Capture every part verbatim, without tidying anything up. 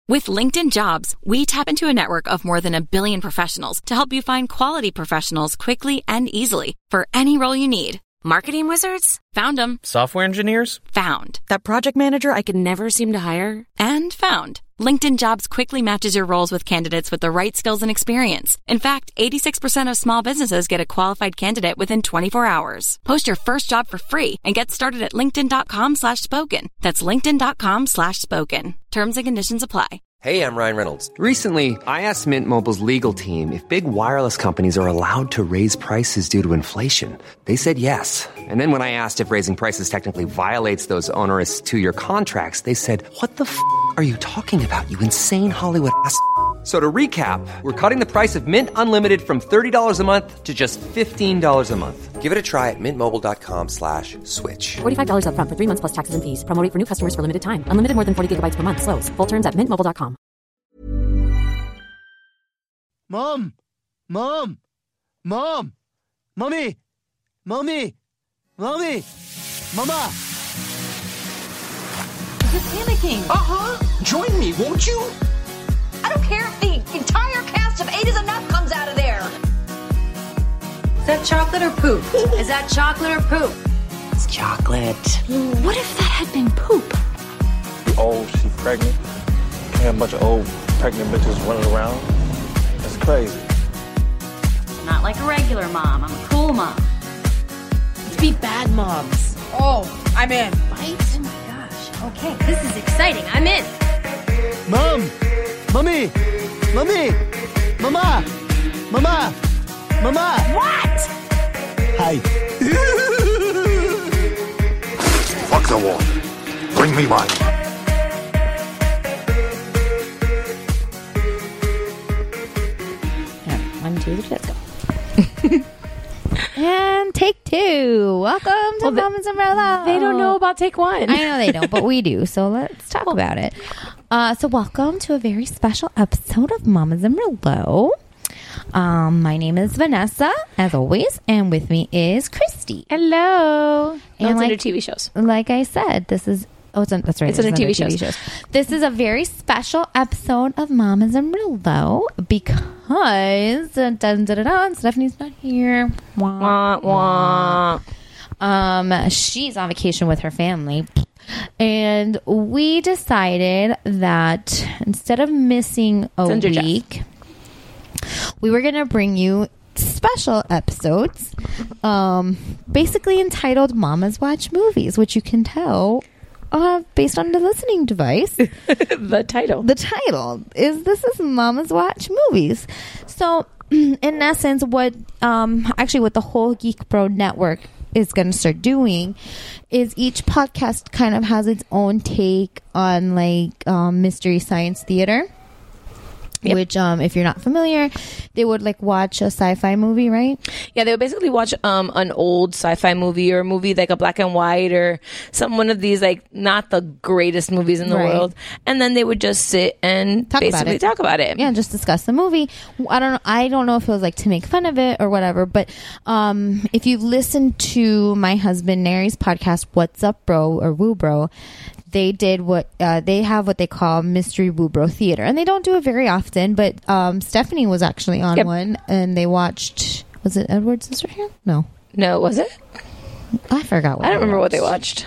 With LinkedIn Jobs, we tap into a network of more than a billion professionals to help you find quality professionals quickly and easily for any role you need. Marketing wizards? Found them. Software engineers? Found. That project manager I could never seem to hire? And found. LinkedIn Jobs quickly matches your roles with candidates with the right skills and experience. In fact, eighty-six percent of small businesses get a qualified candidate within twenty-four hours. Post your first job for free and get started at linkedin.com slash spoken. That's linkedin.com slash spoken. Terms and conditions apply. Hey, I'm Ryan Reynolds. Recently, I asked Mint Mobile's legal team if big wireless companies are allowed to raise prices due to inflation. They said yes. And then when I asked if raising prices technically violates those onerous two-year contracts, they said, what the f*** are you talking about, you insane Hollywood ass f- So to recap, we're cutting the price of Mint Unlimited from thirty dollars a month to just fifteen dollars a month. Give it a try at mintmobile.com slash switch. forty-five dollars up front for three months plus taxes and fees. Promo rate for new customers for limited time. Unlimited more than forty gigabytes per month. Slows full terms at mint mobile dot com. Mom! Mom! Mom! Mommy! Mommy! Mommy! Mama! You're panicking. Uh-huh. Join me, won't you? I don't care if the entire cast of Eight is Enough comes out of there. Is that chocolate or poop? Is that chocolate or poop? It's chocolate. What if that had been poop? Oh, she pregnant. Can't have a bunch of old pregnant bitches running around. That's crazy. Not like a regular mom. I'm a cool mom. Let's be bad moms. Oh, I'm in. Right? Oh my gosh. Okay, this is exciting. I'm in. Mom! Mommy! Mommy! Mama! Mama! Mama! What? Hi. Fuck the wall. Bring me wine. Yeah, one, two, three, let's go. And take two. Welcome to well, Mama's Umbrella. They don't know about take one. I know they don't, but we do. So let's talk about it. Uh, so welcome to a very special episode of Mama's Umbrella. Um, my name is Vanessa, as always, and with me is Christy. Hello. And no, it's like, under T V shows. Like I said, this is oh, it's on, that's right. It's under T V shows. T V shows. This is a very special episode of Mama's Umbrella because dun, dun, dun, dun, dun, Stephanie's not here. Wah, wah. Um, she's on vacation with her family. And we decided that instead of missing a week, we were going to bring you special episodes, um, basically entitled Mama's Watch Movies, which you can tell uh, based on the listening device. The title. The title is This is Mama's Watch Movies. So, in essence, what um, actually what the whole Geek Bro Network is going to start doing is each podcast kind of has its own take on like um, mystery science theater. Yep. Which, um, if you're not familiar, they would like watch a sci-fi movie, right? Yeah, they would basically watch um, an old sci-fi movie or a movie like a black and white or some one of these like not the greatest movies in the right. world, and then they would just sit and talk basically about it. talk about it. Yeah, just discuss the movie. I don't know. I don't know if it was like to make fun of it or whatever. But um, if you listen to my husband Nary's podcast, "What's Up, Bro" or "Woo Bro," they did what uh, they have what they call Mystery Woo Bro Theater, and they don't do it very often. But um, Stephanie was actually on yep. one, and they watched. Was it Edward Scissorhands? No, no, was it? I forgot. What I don't remember watched. what they watched.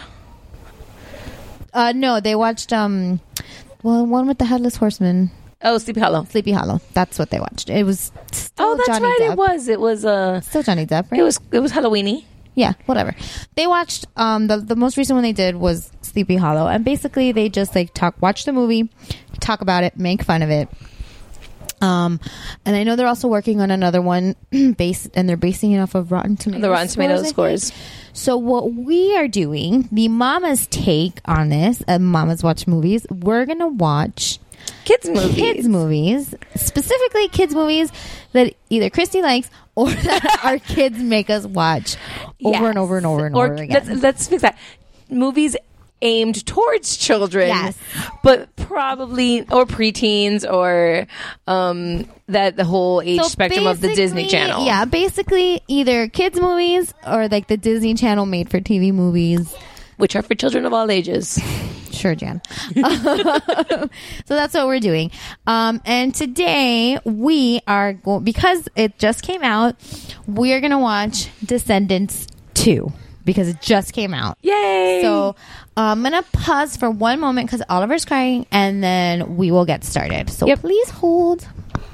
Uh, no, they watched um, well, one with the Headless Horseman. Oh, Sleepy Hollow. Sleepy Hollow. That's what they watched. It was. Still oh, that's Johnny right. Depp. It was. It was. Uh, still Johnny Depp. Right? It was. It was Halloweeny. Yeah, whatever. They watched um the the most recent one they did was Sleepy Hollow, and basically they just like talk, watch the movie, talk about it, make fun of it. Um, and I know they're also working on another one based, and they're basing it off of Rotten Tomatoes. The Rotten Tomatoes scores. scores. So what we are doing, the Mama's take on this, uh, Mama's Watch Movies, we're gonna watch kids movies, kids movies, specifically kids movies that either Christy likes or that our kids make us watch over yes. and over and over and or, over again. Let's, let's fix that. Movies aimed towards children, yes, but probably or preteens or um, that the whole age so spectrum of the Disney Channel. Yeah, basically either kids movies or like the Disney Channel made for T V movies. which are for children of all ages. Sure, Jan. So that's what we're doing. Um, and today we are going, because it just came out, we are going to watch Descendants two because it just came out. Yay! So uh, I'm going to pause for one moment because Oliver's crying and then we will get started. So yep. Please hold.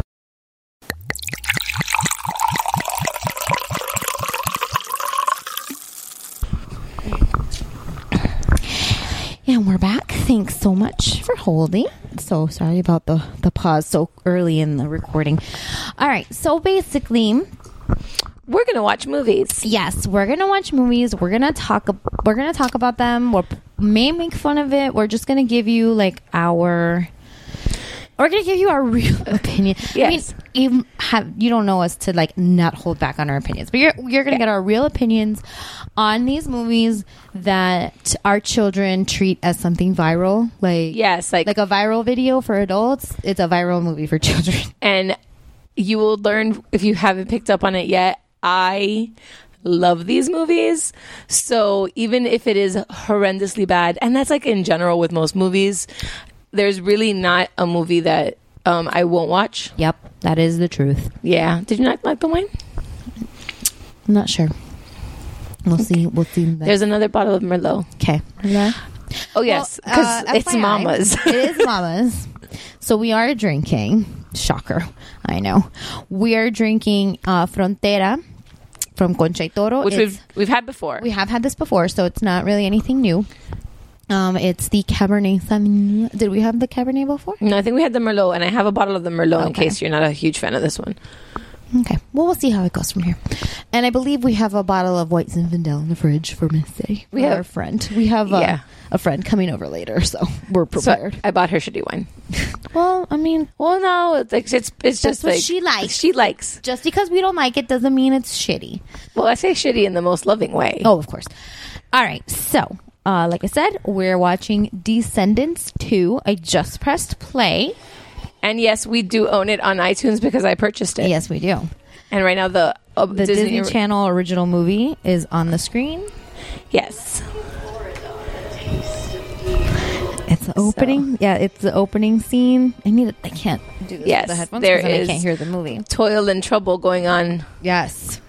And we're back. Thanks so much for holding. So sorry about the, the pause so early in the recording. All right. So basically, we're going to watch movies. Yes, we're going to watch movies. We're going to talk we're going to talk about them. We may make fun of it. We're just going to give you like our We're going to give you our real opinion. Yes. I mean, you have you don't know us to like not hold back on our opinions, but you're you're going to get our real opinions on these movies that our children treat as something viral. Like yes, like like a viral video for adults. It's a viral movie for children. And you will learn if you haven't picked up on it yet. I love these movies. So even if it is horrendously bad, and that's like in general with most movies, there's really not a movie that um, I won't watch. Yep, that is the truth. Yeah. Did you not like the wine? I'm not sure. We'll see. We'll see. That. There's another bottle of Merlot. Okay. Oh, yes. Because well, uh, it's F Y I, Mama's. It is Mama's. So we are drinking. Shocker. I know. We are drinking uh, Frontera from Concha y Toro. Which it's, we've, we've had before. We have had this before, so it's not really anything new. Um, it's the Cabernet Sauvignon. Did we have the Cabernet before? No, I think we had the Merlot, and I have a bottle of the Merlot okay. in case you're not a huge fan of this one. Okay. Well, we'll see how it goes from here. And I believe we have a bottle of White Zinfandel in the fridge for Missy. We have our friend. We have a, yeah. a friend coming over later, so we're prepared. So I bought her shitty wine. Well, I mean, well, no, it's like, it's, it's just what like she likes. She likes. Just because we don't like it doesn't mean it's shitty. Well, I say shitty in the most loving way. Oh, of course. All right. So, uh, like I said, we're watching Descendants two. I just pressed play. And yes, we do own it on iTunes because I purchased it. Yes, we do. And right now the uh, the Disney, Disney Channel original movie is on the screen. Yes. It's the opening. So. Yeah, it's the opening scene. I need it. I can't do this yes, with the headphones there because is I can't hear the movie. Toil and trouble going on. Yes.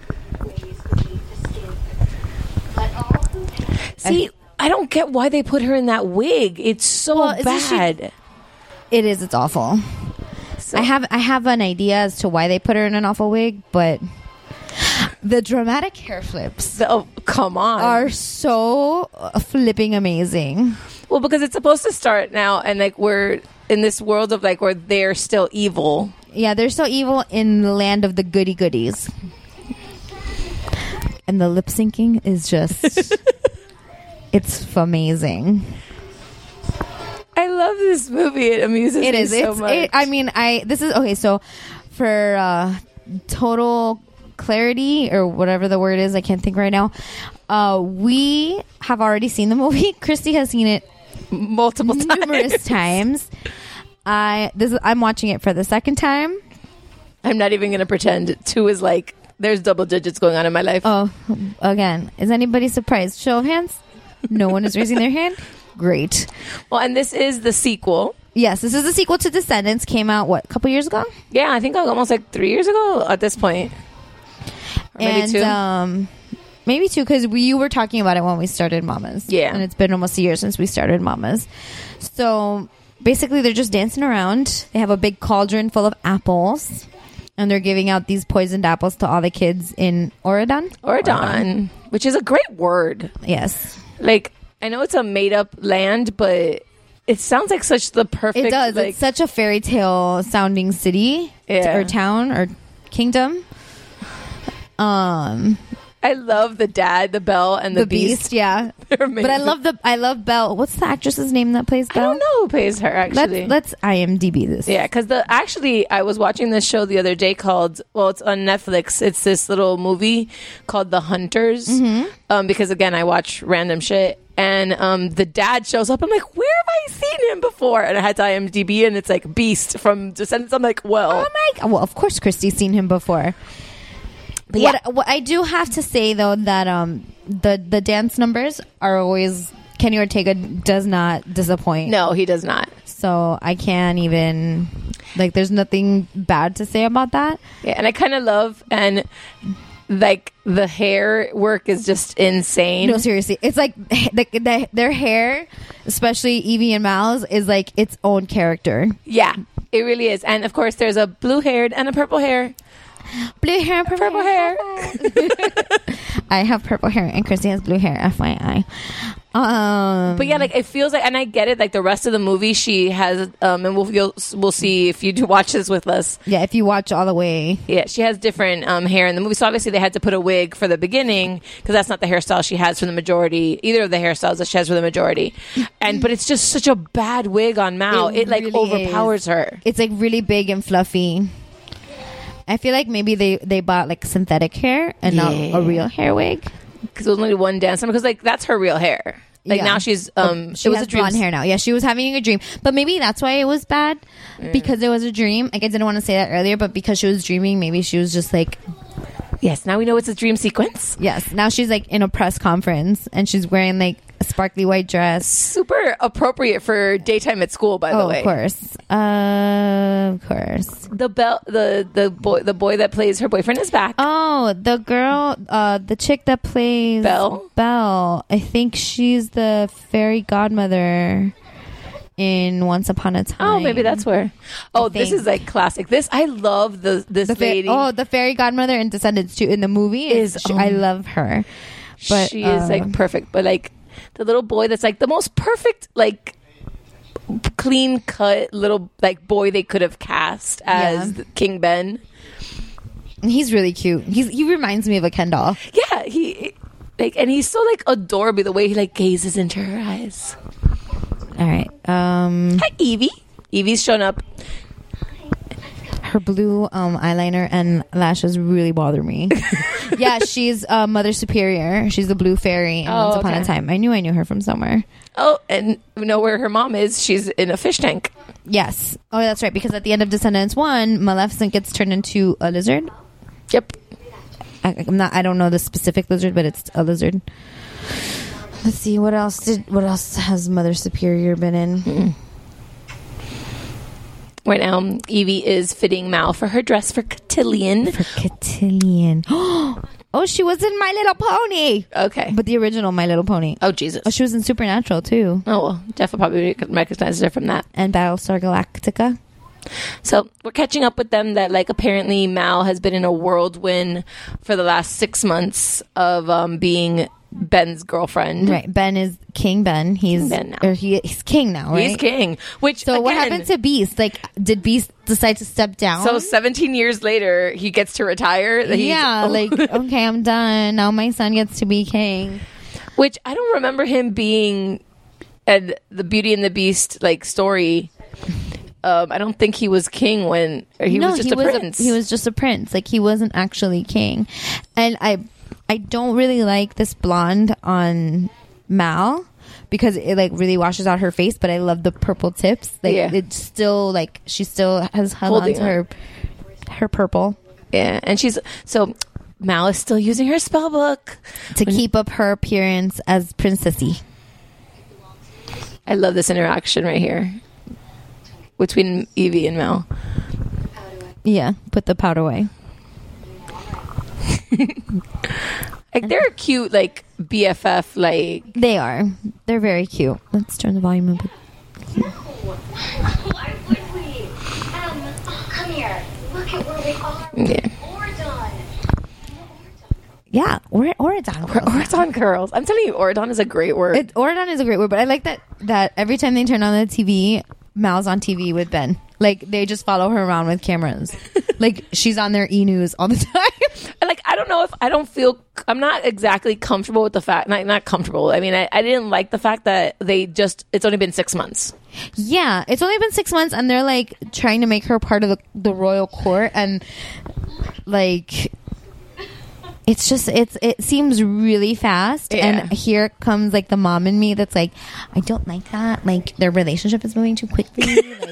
See, I, I don't get why they put her in that wig. It's so well, bad. She, it is. It's awful. So. I have I have an idea as to why they put her in an awful wig, but the dramatic hair flips the, oh, come on. are so flipping amazing. Well, because it's supposed to start now, and like we're in this world of like where they're still evil. Yeah, they're still evil in the land of the goody goodies. And the lip syncing is just it's amazing. I love this movie. It amuses it me is. so it's, much. It, I mean, I this is okay. So, for uh, total clarity or whatever the word is, I can't think right now. Uh, we have already seen the movie. Christy has seen it multiple times. numerous times. I this is, I'm watching it for the second time. I'm not even going to pretend. Two is like there's double digits going on in my life. Oh, again, is anybody surprised? Show of hands. No one is raising their hand. Great. Well, and this is the sequel. Yes, this is the sequel to Descendants. Came out, what, a couple years ago? Yeah, I think almost like three years ago at this point. Or maybe and, two. Um, maybe two, because we you were talking about it when we started Mamas. Yeah. And it's been almost a year since we started Mamas. So, basically, they're just dancing around. They have a big cauldron full of apples. And they're giving out these poisoned apples to all the kids in Oregon. Oregon, Oregon. Which is a great word. Yes. Like... I know it's a made-up land, but it sounds like such the perfect... It does. Like, it's such a fairy tale sounding city yeah. or town or kingdom. Um, I love the dad, the Belle, and the, the beast. beast yeah, but I love the I love Belle. What's the actress's name that plays Belle? I don't know who plays her actually. Let's, let's I M D B this. Yeah, because the actually I was watching this show the other day called well, it's on Netflix. It's this little movie called The Hunters. Mm-hmm. Um, because again, I watch random shit. And um, the dad shows up. I'm like, where have I seen him before? And I had to I M D B, and it's like Beast from Descendants. I'm like, well, oh my god! Well, of course, Christy's seen him before. But what, yeah. what I do have to say though that um the the dance numbers are always Kenny Ortega does not disappoint. No, he does not. So I can't even, like, there's nothing bad to say about that. Yeah, and I kind of love, and like the hair work is just insane. No, seriously, it's like the, the, their hair, especially Evie and Mal's, is like its own character. Yeah, it really is. And of course, there's a blue haired and a purple hair. Blue hair, purple, purple hair. hair. I have purple hair, and Christy has blue hair. F Y I. Um, but yeah, like it feels like, and I get it. Like the rest of the movie, she has, um, and we'll you'll, we'll see if you do watch this with us. Yeah, if you watch all the way. Yeah, she has different um, hair in the movie. So obviously they had to put a wig for the beginning because that's not the hairstyle she has for the majority. Either of the hairstyles that she has for the majority, and but it's just such a bad wig on Mal. It, it like really overpowers is. her. It's like really big and fluffy. I feel like maybe they, they bought like synthetic hair and yeah. not a real hair wig. Because it was only one dance because like that's her real hair. Like yeah. now she's um she it was has a dream blonde hair now. Yeah, she was having a dream, but maybe that's why it was bad mm. because it was a dream. Like I didn't want to say that earlier, but because she was dreaming, maybe she was just like, yes. Now we know it's a dream sequence. Yes. Now she's like in a press conference and she's wearing like a sparkly white dress. Super appropriate for daytime at school, by oh, the way. Of course, uh, of course. The bell, the the boy, the boy that plays her boyfriend is back. Oh, the girl, uh, the chick that plays Belle. Belle. I think she's the fairy godmother in Once Upon a Time. Oh, maybe that's where. Oh, this is like classic. This I love the this the fa- lady. Oh, the fairy godmother in Descendants too. In the movie, is she, um, I love her. But she uh, is like perfect. But like the little boy that's like the most perfect like clean cut little like boy they could have cast as yeah. King Ben. He's really cute. He's he reminds me of a Ken doll. Yeah, he like and he's so like adorable the way he like gazes into her eyes. All right. Um, Hi, Evie. Evie's shown up. Her blue um, eyeliner and lashes really bother me. Yeah, she's uh, Mother Superior. She's the blue fairy in Oh, Once Upon okay. a Time. I knew I knew her from somewhere. Oh, and we know where her mom is. She's in a fish tank. Yes. Oh, that's right. Because at the end of Descendants one, Maleficent gets turned into a lizard. Yep. I, I'm not. I don't know the specific lizard, but it's a lizard. Let's see what else did. What else has Mother Superior been in? Mm. Right now, Evie is fitting Mal for her dress for Cotillion. For Cotillion. Oh, she was in My Little Pony. Okay, but the original My Little Pony. Oh, Jesus. Oh, she was in Supernatural too. Oh well, Jeff will probably recognize her from that. And Battlestar Galactica. So we're catching up with them that like apparently Mal has been in a whirlwind for the last six months of um, being Ben's girlfriend. Right. Ben is King Ben. He's King Ben now. Or he, he's king now, right? He's king. Which so again, what happened to Beast? Like, did Beast decide to step down? So seventeen years later, he gets to retire. He's, yeah, like, okay, I'm done. Now my son gets to be king. Which I don't remember him being at the Beauty and the Beast like story. Um, I don't think he was king when or he no, was just he a wasn't- prince. He was just a prince. Like, he wasn't actually king. And I, I don't really like this blonde on Mal because it like really washes out her face. But I love the purple tips. Like, Yeah. it's still like she still has held on Holding to her, her purple. Yeah, and she's so Mal is still using her spell book to keep up her appearance as princessy. I love this interaction right here between Evie and Mal. Yeah, put the powder away. Like they're a cute, like B F F, like they are. They're very cute. Let's turn the volume up. Why would we? Um, come here. Look at where we are. Yeah. Ordon. Yeah, or Oridon girls. Oridon girls. I'm telling you, Oridon is a great word. It, Oridon is a great word, but I like that that every time they turn on the T V, Mal's on T V with Ben. Like, they just follow her around with cameras. Like, she's on their E-News all the time. And like, I don't know if I don't feel, I'm not exactly comfortable with the fact, not, not comfortable. I mean, I, I didn't like the fact that they just, it's only been six months. Yeah, it's only been six months, and they're like trying to make her part of the, the royal court, and like, it's just, it's it seems really fast. Yeah. And here comes like the mom in me that's like, I don't like that. Like, their relationship is moving too quickly. Like,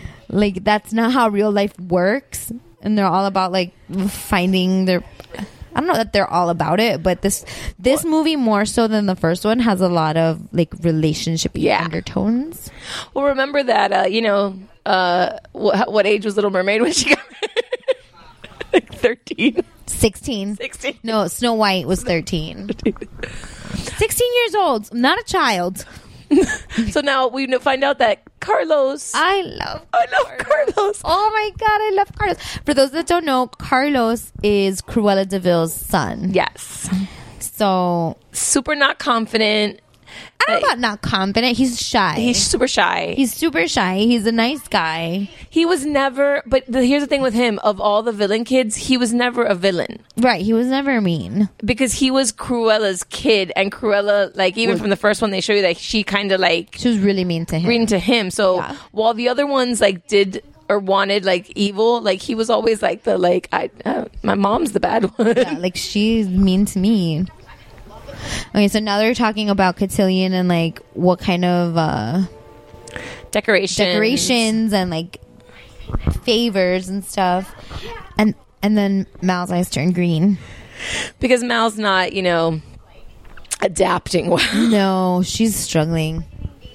like that's not how real life works. And they're all about like finding their I don't know that they're all about it, but this this movie more so than the first one has a lot of like relationship Yeah. undertones. Well, remember that, uh, you know, uh, wh- what age was Little Mermaid when she got like thirteen? sixteen. sixteen. No, Snow White was thirteen. sixteen years old, not a child. So now we kn- find out that Carlos. I love I love Carlos. Oh my god, I love Carlos. For those that don't know, Carlos is Cruella de Vil's son. Yes. So Super not confident. I don't know about not confident. He's shy. He's super shy. He's super shy. He's a nice guy. He was never, but the, here's the thing with him. Of all the villain kids, he was never a villain. Right. He was never mean. Because he was Cruella's kid. And Cruella, like, even Was- from the first one, they show you that she kind of, like... She was really mean to him. Mean to him. So, Yeah. while the other ones, like, did... or wanted like evil, like he was always like the like I uh, my mom's the bad one. Yeah, like she's mean to me. Okay, so now they're talking about Cotillion and like what kind of uh decorations decorations and like favors and stuff, and and then Mal's eyes turn green because Mal's not, you know, adapting well. No, she's struggling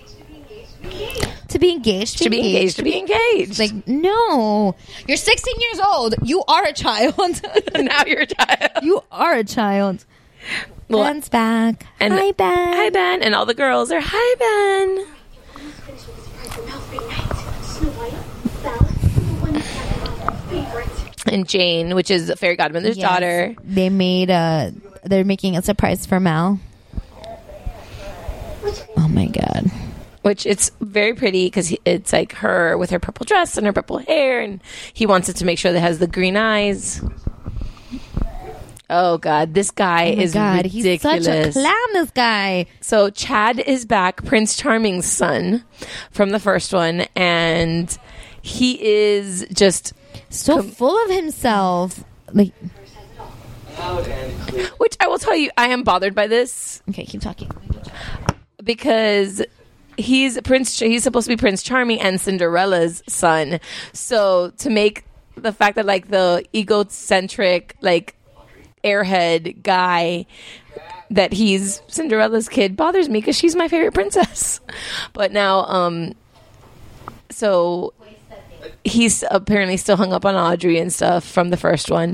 to be engaged. To be engaged. To be engaged. Like, no, you're sixteen years old. You are a child. Now you're a child. You are a child. Well, Ben's back. And Hi, Ben. Hi, Ben. And all the girls are, hi, Ben. And Jane, which is Fairy Godmother's Yes. daughter. They made a. They're making a surprise for Mal. Oh my god. Which it's very pretty because it's like her with her purple dress and her purple hair, and he wants it to make sure that it has the green eyes. Oh god, this guy Oh my is god, ridiculous. he's such a clown, this guy. So Chad is back, Prince Charming's son from the first one, and he is just so com- full of himself. Like, which I will tell you, I am bothered by this. Okay, keep talking. Because he's Prince. He's supposed to be Prince Charming and Cinderella's son. So to make the fact that like the egocentric like airhead guy that he's Cinderella's kid bothers me because she's my favorite princess. But now, um, so he's apparently still hung up on Audrey and stuff from the first one.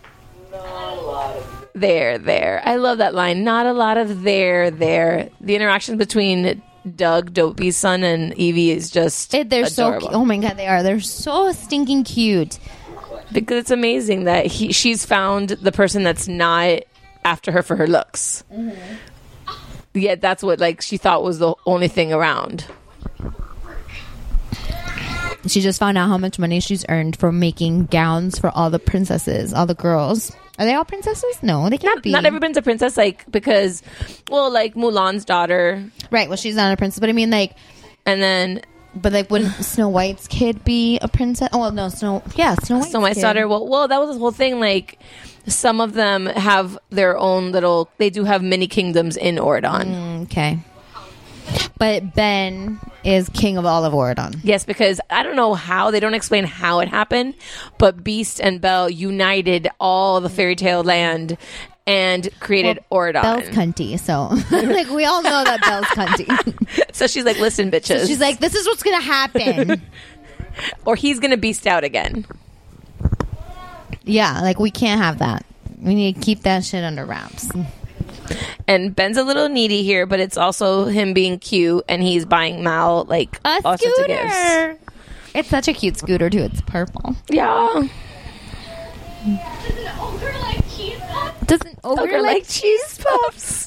There, there. I love that line. Not a lot of there, there. The interactions between Doug, Dopey's son, and Evie is just It, they're adorable. so. Oh my god, they are. They're so stinking cute. Because it's amazing that he, she's found the person that's not after her for her looks. Mm-hmm. Yet that's what like she thought was the only thing around. She just found out how much money she's earned from making gowns for all the princesses, all the girls. Are they all princesses? No, they can't Not, be. not everyone's a princess, like because, well, like Mulan's daughter, right? Well, she's not a princess, but I mean, like, and then, but like, wouldn't Snow White's kid be a princess? Oh, well, no, Snow, yeah, Snow White's, Snow White's kid. daughter. Well, well, that was the whole thing. Like, some of them have their own little. They do have mini kingdoms in Oridon. Mm, okay, but Ben is king of all of Oridon. Yes, because I don't know how, they don't explain how it happened, but Beast and Belle united all the fairy tale land and created well, Oridon. Belle's cunty, so like we all know that Belle's cunty. So she's like, listen, bitches. So she's like, this is what's gonna happen. Or he's gonna beast out again. Yeah, like we can't have that. We need to keep that shit under wraps. And Ben's a little needy here, but it's also him being cute, and he's buying Mal like A all sorts of scooter. gifts. It's such a cute scooter too. It's purple. Yeah. Does an ogre, Ogre like like cheese puffs?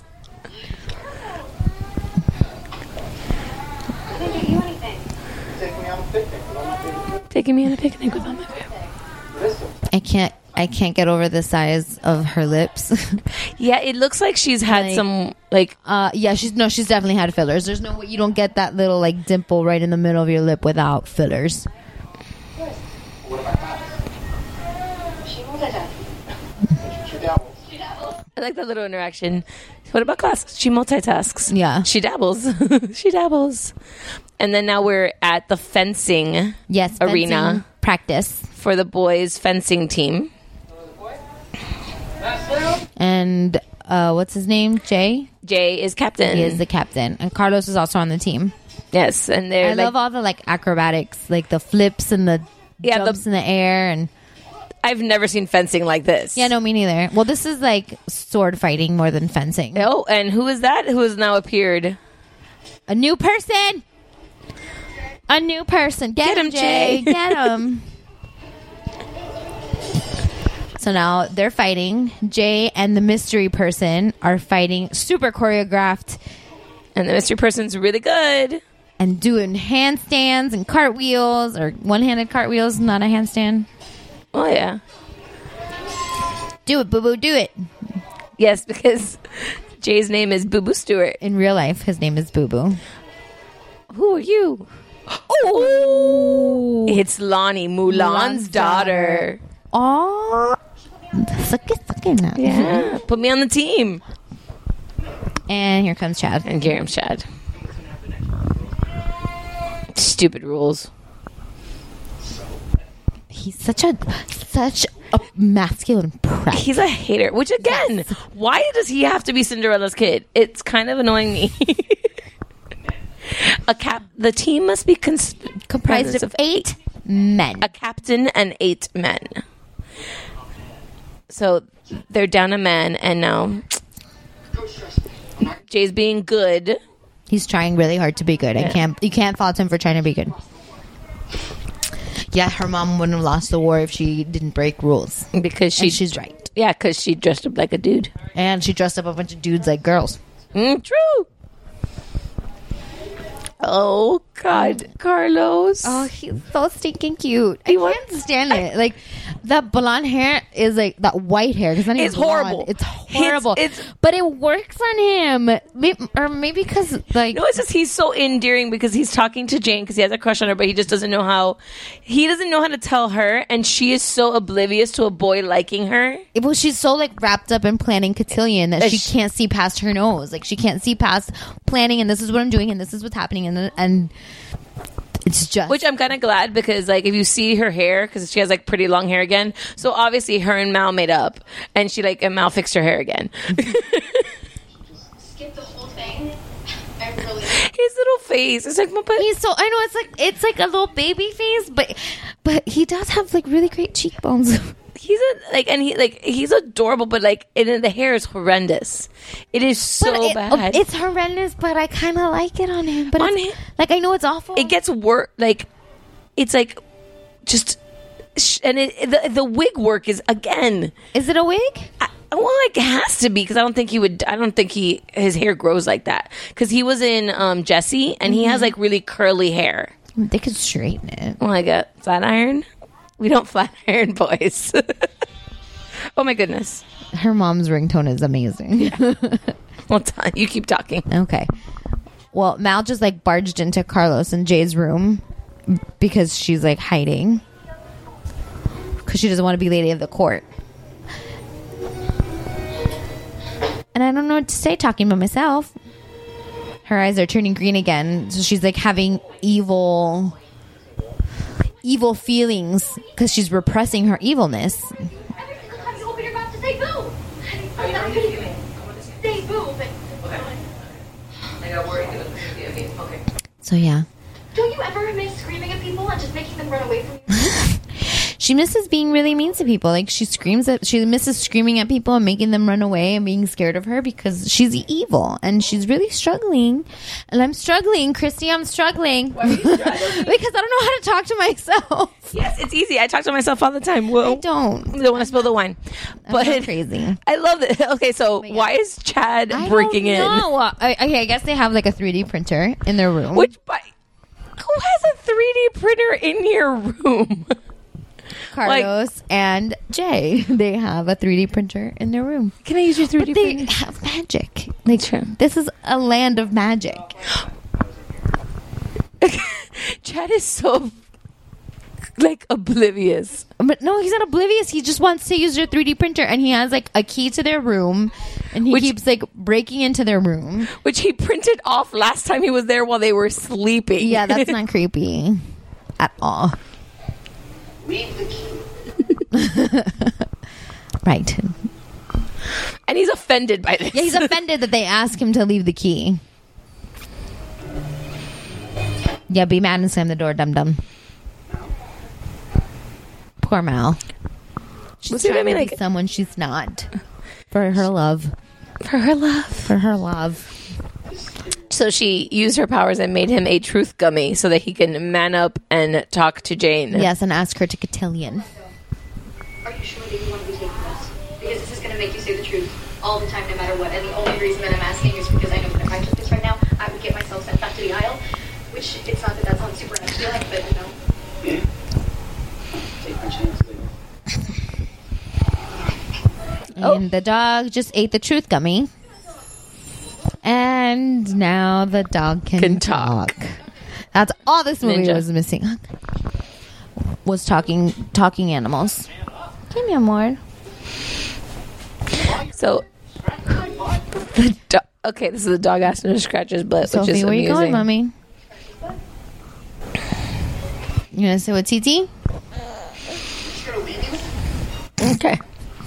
Taking me on a picnic with all my family. I can't. I can't get over the size of her lips. Yeah, it looks like she's had Like- some like uh, yeah, she's no. She's definitely had fillers. There's no way you don't get that little like dimple right in the middle of your lip without fillers. I like that little interaction. What about class? She multitasks. Yeah. She dabbles. She dabbles. And then now we're at the fencing Yes, arena fencing practice. for the boys fencing team. And uh, what's his name? Jay? Jay is captain. He is the captain. And Carlos is also on the team. Yes, and they're I like, love all the like acrobatics, like the flips and the Yeah, the- jumps in the air. And I've never seen fencing like this. yeah, no, me neither. Well, this is like sword fighting more than fencing. Oh, and who is that? Who has now appeared? A new person. A new person. Get, Get him, him, Jay. Jay. Get him. So now they're fighting. Jay and the mystery person are fighting, super choreographed, And the mystery person's really good. and doing handstands and cartwheels, or one-handed cartwheels, not a handstand. Oh, yeah. Do it, boo-boo, do it. Yes, because Jay's name is Boo Boo Stewart. In real life, his name is Boo Boo. Who are you? Oh, It's Lonnie, Mulan's, Mulan's daughter. Aw. Suck it, suck it now. Yeah. Put me on the team. And here comes Chad. And here comes Chad. Stupid rules. He's such a such a masculine prat. He's a hater. Which, again, Yes. why does he have to be Cinderella's kid? It's kind of annoying me. A cap. The team must be cons- comprised of eight men. A captain and eight men. So they're down a man, and now Jay's being good. He's trying really hard to be good. I Yeah. can't. You can't fault him for trying to be good. Yeah, her mom wouldn't have lost the war if she didn't break rules. Because she, And she's right. Yeah, because she dressed up like a dude. And she dressed up a bunch of dudes like girls. Mm, true. Oh, God, Carlos. Oh, he's so stinking cute. He I wa- can't stand it. Like, that blonde hair is like, that white hair. It's, not even It's horrible. blonde. It's horrible. It's- it's- but it works on him. Maybe, or maybe because, like, No, it's just he's so endearing because he's talking to Jane because he has a crush on her, but he just doesn't know how. He doesn't know how to tell her, and she is so oblivious to a boy liking her. well, she's so like wrapped up in planning cotillion that Uh, she sh- can't see past her nose. Like, she can't see past planning, and this is what I'm doing, and this is what's happening, and and it's just Which I'm kind of glad because, like, if you see her hair, because she has like pretty long hair again, so obviously her and Mal made up, and she like and Mal fixed her hair again. Skip the whole thing. I really. His little face, it's like, but he's so. I know it's like it's like a little baby face, but but he does have like really great cheekbones. he's a like, and he like he's adorable, but like, and then the hair is horrendous. It is so But it- bad. It's horrendous, but I kind of like it on him. But On it's, him- like I know it's awful. It gets worse. Like, it's like just, sh- and it, the the wig work is again. Is it a wig? I, well, like, it has to be because I don't think he would. I don't think he his hair grows like that because he was in um, Jesse and he has like really curly hair. They could straighten it. Oh, like a flat iron. We don't flat iron boys. Oh my goodness. Her mom's ringtone is amazing. Well, t- you keep talking. Okay. Well, Mal just like barged into Carlos and Jay's room because she's like hiding because she doesn't want to be lady of the court. And I don't know what to say talking by myself. Her eyes are turning green again, so she's like having evil evil feelings because she's repressing her evilness. Have you opened your mouth to say boo? I'm not gonna say boo, but. I got worried. Okay. So yeah. Don't you ever miss screaming at people and just making them run away from you? She misses being really mean to people. Like, she screams at, she misses screaming at people and making them run away and being scared of her because she's evil and she's really struggling. And I'm struggling, Christy. I'm struggling because I don't know how to talk to myself. Yes, it's easy. I talk to myself all the time. Well, I don't. I don't want to spill the wine, but I'm crazy. I love it. Okay, so why is Chad I breaking don't in? know. I, okay, I guess they have like a three D printer in their room. Which, by, who has a three D printer in your room? Carlos and Jay, they have a three D printer in their room. Can I use your three D But they printer? have magic. Like, this is a land of magic. Chad is so like oblivious. But no, he's not oblivious. He just wants to use their three D printer, and he has like a key to their room, and he Which- keeps like breaking into their room. Which he printed off last time he was there while they were sleeping. Yeah, that's not creepy at all. Leave the key. Right. And And he's offended by this. Yeah, he's offended that they ask him to leave the key. Yeah, be mad and slam the door, dum dum. Poor Mal. She's Well, see what trying I mean? to be Like- someone she's not. For her love. For her love. For her love. So she used her powers and made him a truth gummy so that he can man up and talk to Jane. Yes, and ask her to cotillion. Are you sure that you want to be taking this? Because this is going to make you say the truth all the time, no matter what. And the only reason that I'm asking is because I know that if I took this right now, I would get myself sent back to the aisle. Which, it's not that that sounds super masculine, but, you know. Yeah. Take my chance, baby. And the dog just ate the truth gummy. And now the dog can, Can talk. That's all this movie Ninja. was missing. Was talking talking animals. Okay, mi amor. So, the do- okay, this is the dog asking her to scratch his butt, which Sophie, is where amusing. you going, mommy? You gonna sit with Titi? Okay.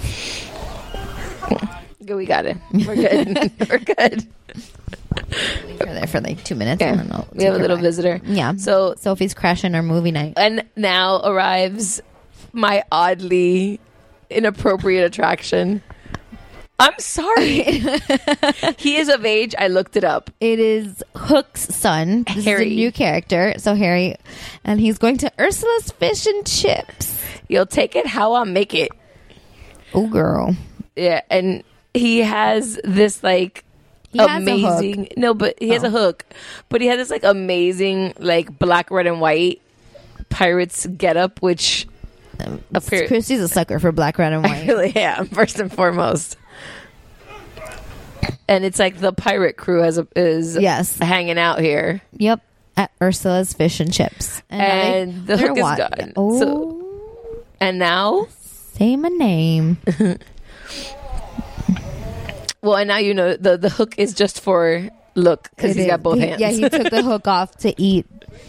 Good, we got it. We're good. We're good. We're there for like two minutes. Okay. And then I'll We have a take her little back. visitor. Yeah. So Sophie's crashing our movie night. And now arrives my oddly inappropriate attraction. I'm sorry. He is of age. I looked it up. It is Hook's son. This Harry. is a new character. So Harry, and he's going to Ursula's Fish and Chips. You'll take it how I make it. Oh, girl. Yeah, and he has this like He has a amazing. hook. No, but he has Oh. a hook. But he has this like amazing like black, red, and white pirates getup, which appear- Christy's a sucker for black, red, and I white. really am, first and foremost. And it's like the pirate crew has a, is Yes. hanging out here. Yep. At Ursula's Fish and Chips. now And they- the they're hook is wa- gone. Oh, So- And now, say my name. well, and now you know the, the hook is just for look because It he's is. got both He- hands. Yeah, he took the hook off to eat.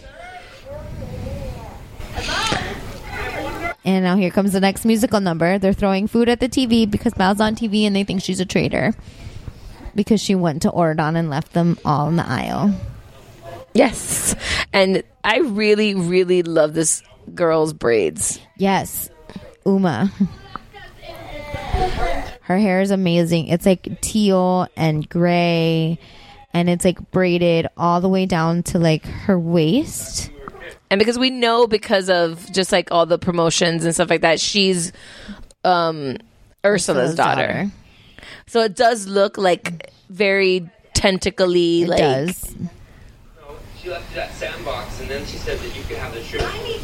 And now here comes the next musical number. They're throwing food at the T V because Mal's on T V and they think she's a traitor. Because she went to Ordon and left them all in the aisle. Yes. And I really, really love this girl's braids. Yes. Uma. Her hair is amazing. It's like teal and gray. And it's like braided all the way down to like her waist. And because we know because of just like all the promotions and stuff like that, she's um, Ursula's, Ursula's daughter. daughter. So it does look like very tentacly. It like, does. She left that sandbox, and then she said that you could have the shrimp.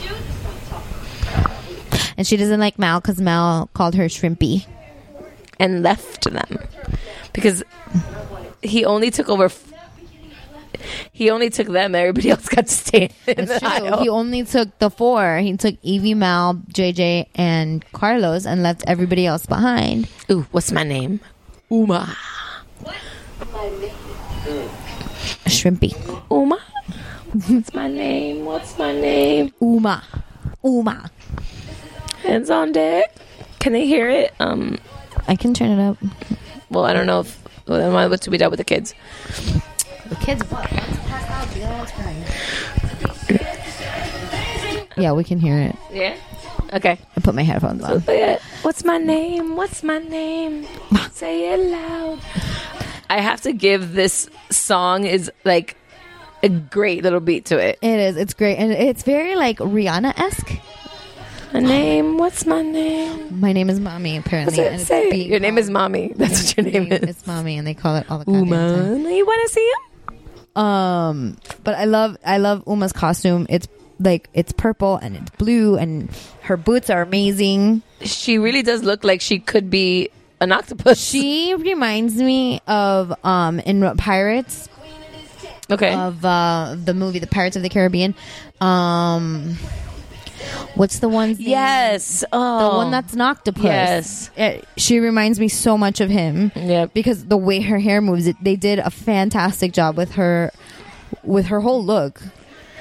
And she doesn't like Mal because Mal called her shrimpy. And left them. Because he only took over... F- he only took them. Everybody else got to stay in That's the true. aisle. He only took the four. He took Evie, Mal, J J, and Carlos and left everybody else behind. Ooh, what's my name? Uma. Shrimpy. Uma? What's my name? What's my name? Uma. Uma. Hands on deck. Can they hear it? Um, I can turn it up. Well, I don't know if well, I want to be done with the kids. The kids what? Yeah, we can hear it. Yeah. Okay. I put my headphones on. What's my name? What's my name? Say it loud. I have to give this song is like a great little beat to it. It is. It's great. And it's very like Rihanna-esque. My name? What's my name? My name is Mommy, apparently. What's it and it's say? being Your name called- is Mommy. That's what your name is. It's Mommy, and they call it all the goddamn Uma. time. You want to see him? Um, but I love I love Uma's costume. It's like it's purple and it's blue, and her boots are amazing. She really does look like she could be an octopus. She reminds me of um in Pirates. Okay. Of uh the movie The Pirates of the Caribbean. Um What's the one? Yes. Oh. The one that's an octopus. Yes. It, she reminds me so much of him. Yeah. Because the way her hair moves, it, they did a fantastic job with her, with her whole look.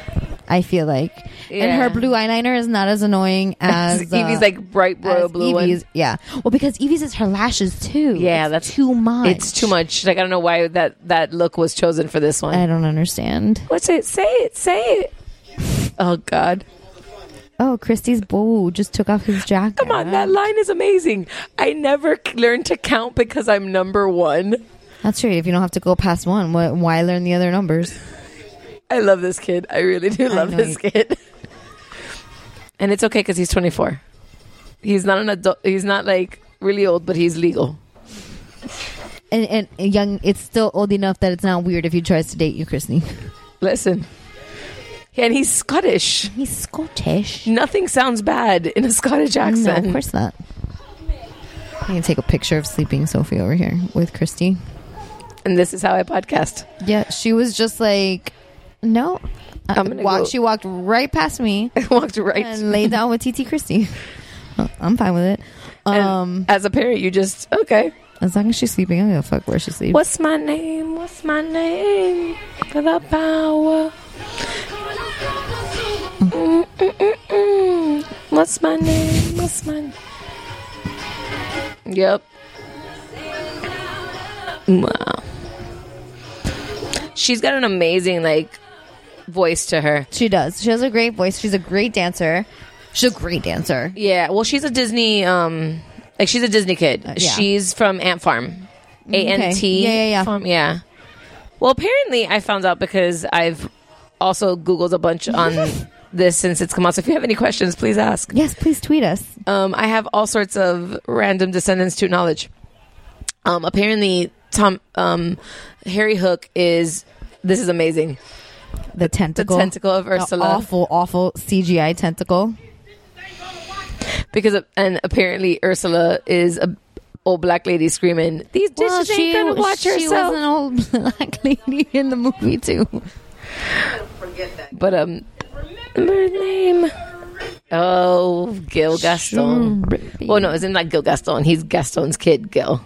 I feel like. Yeah. And her blue eyeliner is not as annoying as Evie's uh, like bright royal as blue Evie's. one. Yeah. Well, because Evie's is her lashes too. Yeah, It's that's too much. It's too much. Like I don't know why that that look was chosen for this one. I don't understand. What's it? Say it. Say it. Oh God. Oh, Christy's boo just took off his jacket. Come on, that line is amazing. I never c- learned to count because I'm number one. That's true. If you don't have to go past one, what, why learn the other numbers? I love this kid. I really do love know this you- kid. And it's okay because he's twenty-four. He's not an adult. He's not like really old, but he's legal. And, and young, it's still old enough that it's not weird if he tries to date you, Christy. Listen. And he's Scottish. He's Scottish. Nothing sounds bad in a Scottish accent. No, of course not. I can take a picture of sleeping Sophie over here with Christy. And this is how I podcast. Yeah, she was just like, no. I'm gonna walk, go. She walked right past me. I walked right and laid down with T T Christy. Well, I'm fine with it. Um, as a parent, you just, okay. As long as she's sleeping, I don't give a fuck where she sleeps. What's my name? What's my name? For the power. Mm, mm, mm, mm. What's my name? What's my name? Yep. Wow. She's got an amazing, like, voice to her. She does. She has a great voice. She's a great dancer. She's a great dancer. Yeah. Well, she's a Disney, um, like, she's a Disney kid. Uh, yeah. She's from Ant Farm. A N T. Yeah, yeah, yeah. Farm. Yeah. Well, apparently, I found out because I've also Googled a bunch on this since it's come out. So if you have any questions, please ask. Yes, please tweet us. Um, I have all sorts of random descendants to knowledge. Um, apparently, Tom um, Harry Hook is. This is amazing. The tentacle. The tentacle of The Ursula. awful, awful C G I tentacle. Because of, and apparently Ursula is a old black lady screaming, "These dishes Well, ain't she, gonna watch she herself." was an old black lady in the movie too. But um, remember his name? Oh, Gil Gaston. Well, no, isn't like Gil Gaston. He's Gaston's kid, Gil.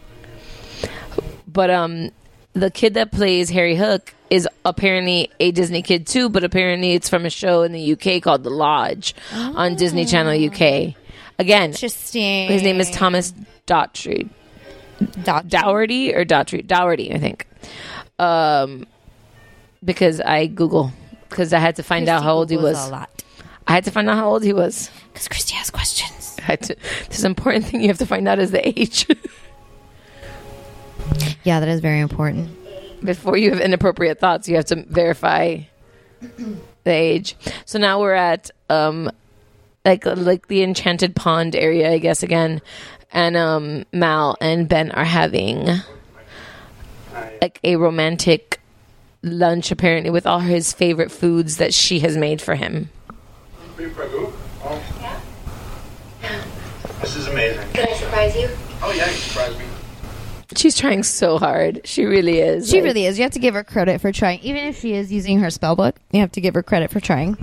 But um, the kid that plays Harry Hook is apparently a Disney kid too. But apparently, it's from a show in the U K called The Lodge on Disney Channel U K. Again, Interesting. his name is Thomas Daughtry. Daughtry. Dougherty or Daughtry? Dougherty, I think. Um, because I Google because I had to find out how old he Googles was. a lot. I had to find out how old he was. Because Christy has questions. I had to, this important thing you have to find out is the age Yeah, that is very important. before you have inappropriate thoughts. You have to verify the age. So now we're at um, like like the Enchanted Pond area, I guess again, and um, Mal and Ben are having like a romantic lunch apparently with all his favorite foods that she has made for him. This is amazing. Can I surprise you? Oh yeah, you surprised me. She's trying so hard. She really is. She Like, really is. You have to give her credit for trying. Even if she is using her spell book, you have to give her credit for trying.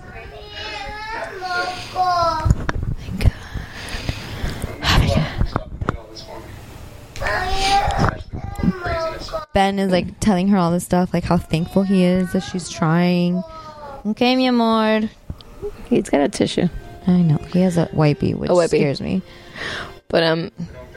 Ben is like telling her all this stuff, like how thankful he is that she's trying. Okay, mi amor. He's got a tissue. I know. He has a wipey, which A wipey. scares me. But um,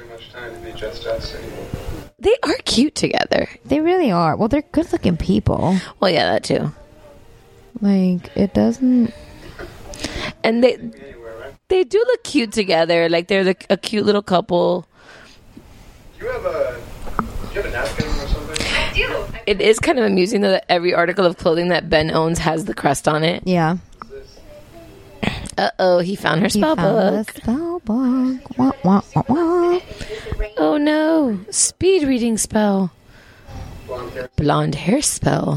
they are cute together. They really are. Well, they're good looking people. Well, yeah, that too. Like, it doesn't. And they they do look cute together. Like they're the, a cute little couple. Do you have a do you have a napkin or something? I do. It is kind of amusing though that every article of clothing that Ben owns has the crest on it. Yeah. Uh oh, he found her He spell found book. the spell book. Wah, wah, wah, wah. Oh no, speed reading spell. Blonde hair spell.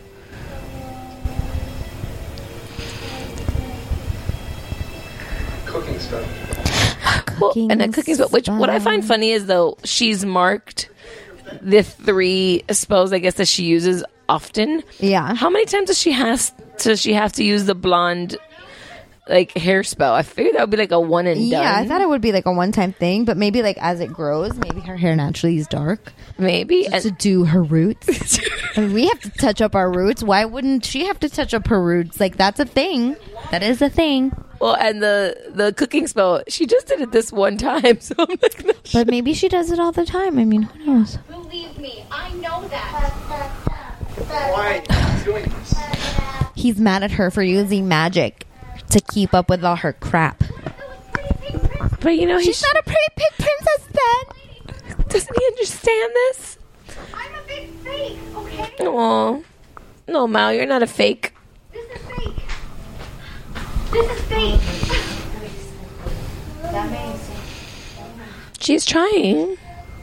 Cooking stuff. Well, and a cooking spell. Which what I find funny is though she's marked the three spells I guess that she uses often. Yeah. How many times does she has does she have to use the blonde like hairspell. I figured that would be like a one and done. Yeah, I thought it would be like a one-time thing, but maybe like as it grows, maybe her hair naturally is dark. Maybe. Just to do her roots. And we have to touch up our roots. Why wouldn't she have to touch up her roots? Like, that's a thing. That is a thing. Well, and the the cooking spell, she just did it this one time, so I'm like, no, but maybe she does it all the time. I mean, who knows? Believe me, I know that. Why are you doing this? He's mad at her for using magic to keep up with all her crap. But you know, she's he's not a pretty pink princess, Ben. Doesn't he understand this? I'm a big fake, okay? No, no, Mal, you're not a fake. This is fake. This is fake. That makes She's trying.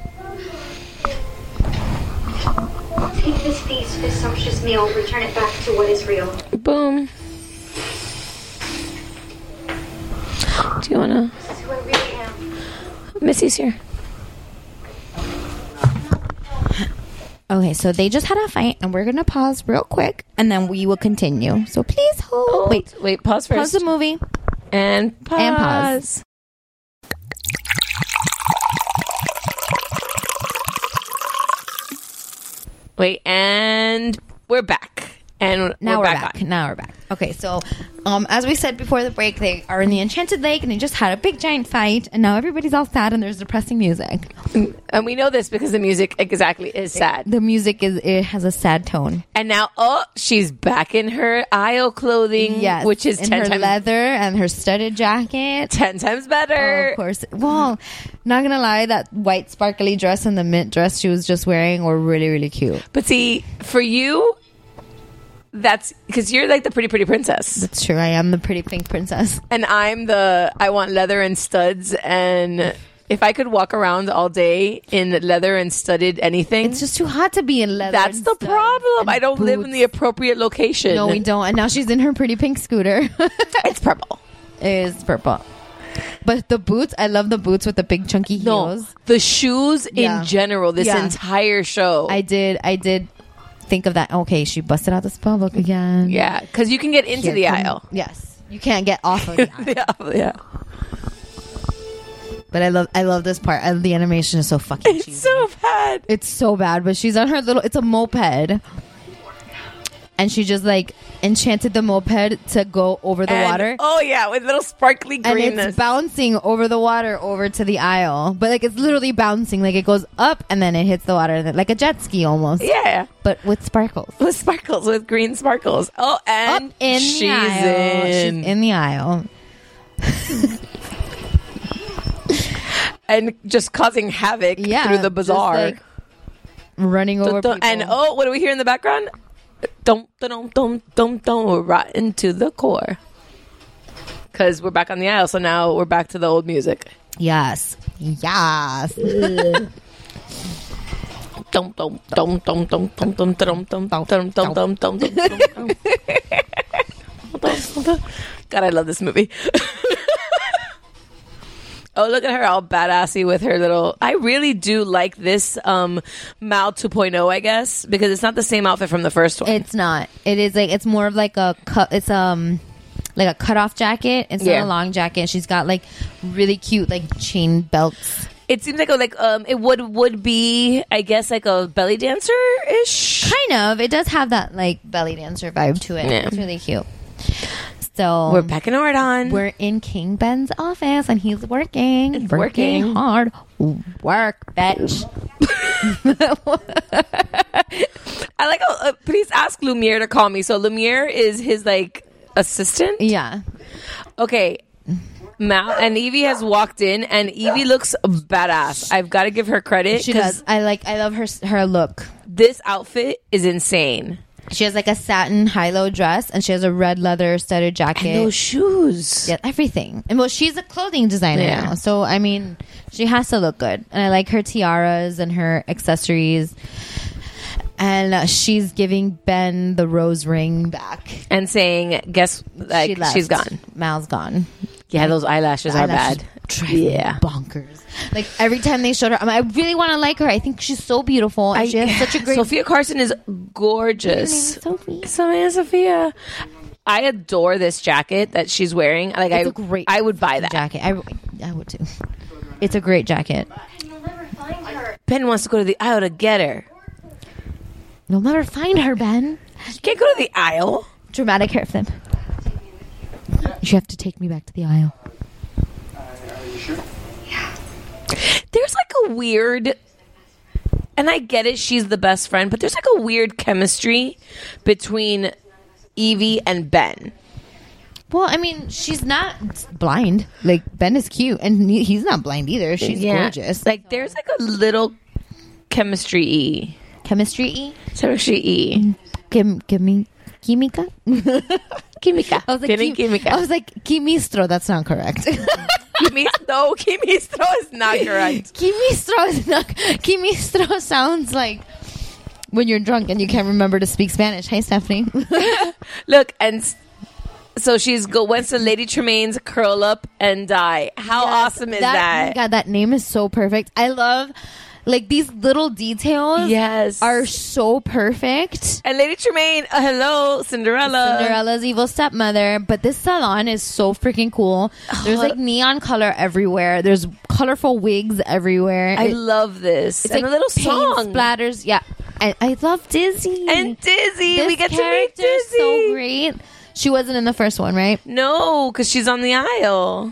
Take this feast, this sumptuous meal, return it back to what is real. Boom. Do you wanna? This is who I really am. Missy's here. Okay, so they just had a fight, and we're gonna pause real quick, and then we will continue. So please hold. Oh, wait, wait, pause first. Pause the movie and pause. And pause. Wait, and we're back. And now we're, we're back. back. Now we're back. Okay, so um, as we said before the break, they are in the Enchanted Lake, and they just had a big giant fight, and now everybody's all sad, and there's depressing music. And we know this because the music exactly is sad. The music is it has a sad tone. And now, oh, she's back in her Io clothing, yes, which is in ten her times leather and her studded jacket, ten times better. Oh, of course. Well, not gonna lie, that white sparkly dress and the mint dress she was just wearing were really, really cute. But see, for you, that's because you're like the pretty, pretty princess. That's true. I am the pretty pink princess. And I'm the, I want leather and studs. And if I could walk around all day in leather and studded anything. It's just too hot to be in leather. That's the problem. I don't boots. live in the appropriate location. No, we don't. And now she's in her pretty pink scooter. It's purple. It is purple. But the boots, I love the boots with the big chunky heels. No, the shoes yeah. in general, this yeah. entire show. I did, I did. Think of that. Okay, she busted out the spell book again. Yeah, because you can get into Here, the come, aisle. Yes, you can't get off of the aisle. yeah, yeah. But I love, I love this part. I, the animation is so fucking. It's cheesy. so bad. It's so bad. But she's on her little. It's a moped, and she just like enchanted the moped to go over the and, water. Oh yeah, with little sparkly greenness. And it's bouncing over the water over to the aisle. But like it's literally bouncing. Like it goes up and then it hits the water. Like a jet ski almost. Yeah. But with sparkles. With sparkles. With green sparkles. Oh, and up in she's the aisle. in. She's in the aisle. And just causing havoc yeah, through the bazaar. Like running over dun, dun, people. And oh, what do we hear in the background? Don't, don't, don't, don't, don't. We're rotten to the core. Because we're back on the aisle, so now we're back to the old music. Yes. Yes. Dum dum dum dum dum dum dum dum dum dum dum dum dum. God, I love this movie. Oh, look at her all badassy with her little... I really do like this um, Mal two point oh, I guess, because it's not the same outfit from the first one. It's not. It is like... It's more of like a... Cut, it's um like a cut-off jacket. It's yeah. not a long jacket. She's got like really cute like chain belts. It seems like a, like um it would would be, I guess, like a belly dancer ish. Kind of. It does have that like belly dancer vibe to it. Yeah. It's really cute. So we're back in Ordon. We're in King Ben's office, and he's working, it's working, working hard. Work, bitch. I like. How, uh, please ask Lumiere to call me. So Lumiere is his like assistant. Yeah. Okay. Mal and Evie has walked in, and Evie looks badass. I've got to give her credit. She does. I like. I love her. Her look. This outfit is insane. She has like a satin high-low dress, and she has a red leather studded jacket. And those shoes. Yeah, everything. And well, she's a clothing designer yeah. now, so I mean, she has to look good. And I like her tiaras and her accessories. And uh, she's giving Ben the rose ring back and saying, "Guess like she she's gone. Mal's gone." Yeah, those eyelashes, eyelashes are bad. Yeah, bonkers. Like every time they showed her, I, mean, I really want to like her. I think she's so beautiful. And I, she has such a great. Sophia Carson is gorgeous. Sophia. So is Sophia. I adore this jacket that she's wearing. Like It's I, a great I would buy that jacket. I, I would too. It's a great jacket. You'll never find her. Ben wants to go to the aisle to get her. You'll never find her, Ben. You can't go to the aisle. Dramatic hair flip. You have to take me back to the aisle. Are you sure? There's like a weird, and I get it, she's the best friend, but there's like a weird chemistry between Evie and Ben. Well, I mean, she's not blind. Like, Ben is cute, and he- he's not blind either. She's Yeah. gorgeous. Like there's like a little chemistry E. Chemistry E? Chemistry E. Give, give me... Química? Química. I was like, Tienen quim- química. I was like, quimistro. That's not correct. Quimi- no, quimistro is not correct. Quimistro is not... Quimistro sounds like when you're drunk and you can't remember to speak Spanish. Hey, Stephanie. Look, and s- so she's go went to Lady Tremaine's curl up and die. How Yes, awesome is that? that? Oh my God, that name is so perfect. I love... Like, these little details Yes. are so perfect. And Lady Tremaine, uh, hello, Cinderella. Cinderella's evil stepmother. But this salon is so freaking cool. There's like neon color everywhere. There's colorful wigs everywhere. I It- love this. It's and like a little paint song. splatters. Yeah. I, I love Dizzy. And Dizzy. This We get to meet character is Dizzy. so great. She wasn't in the first one, right? No, because she's on the aisle.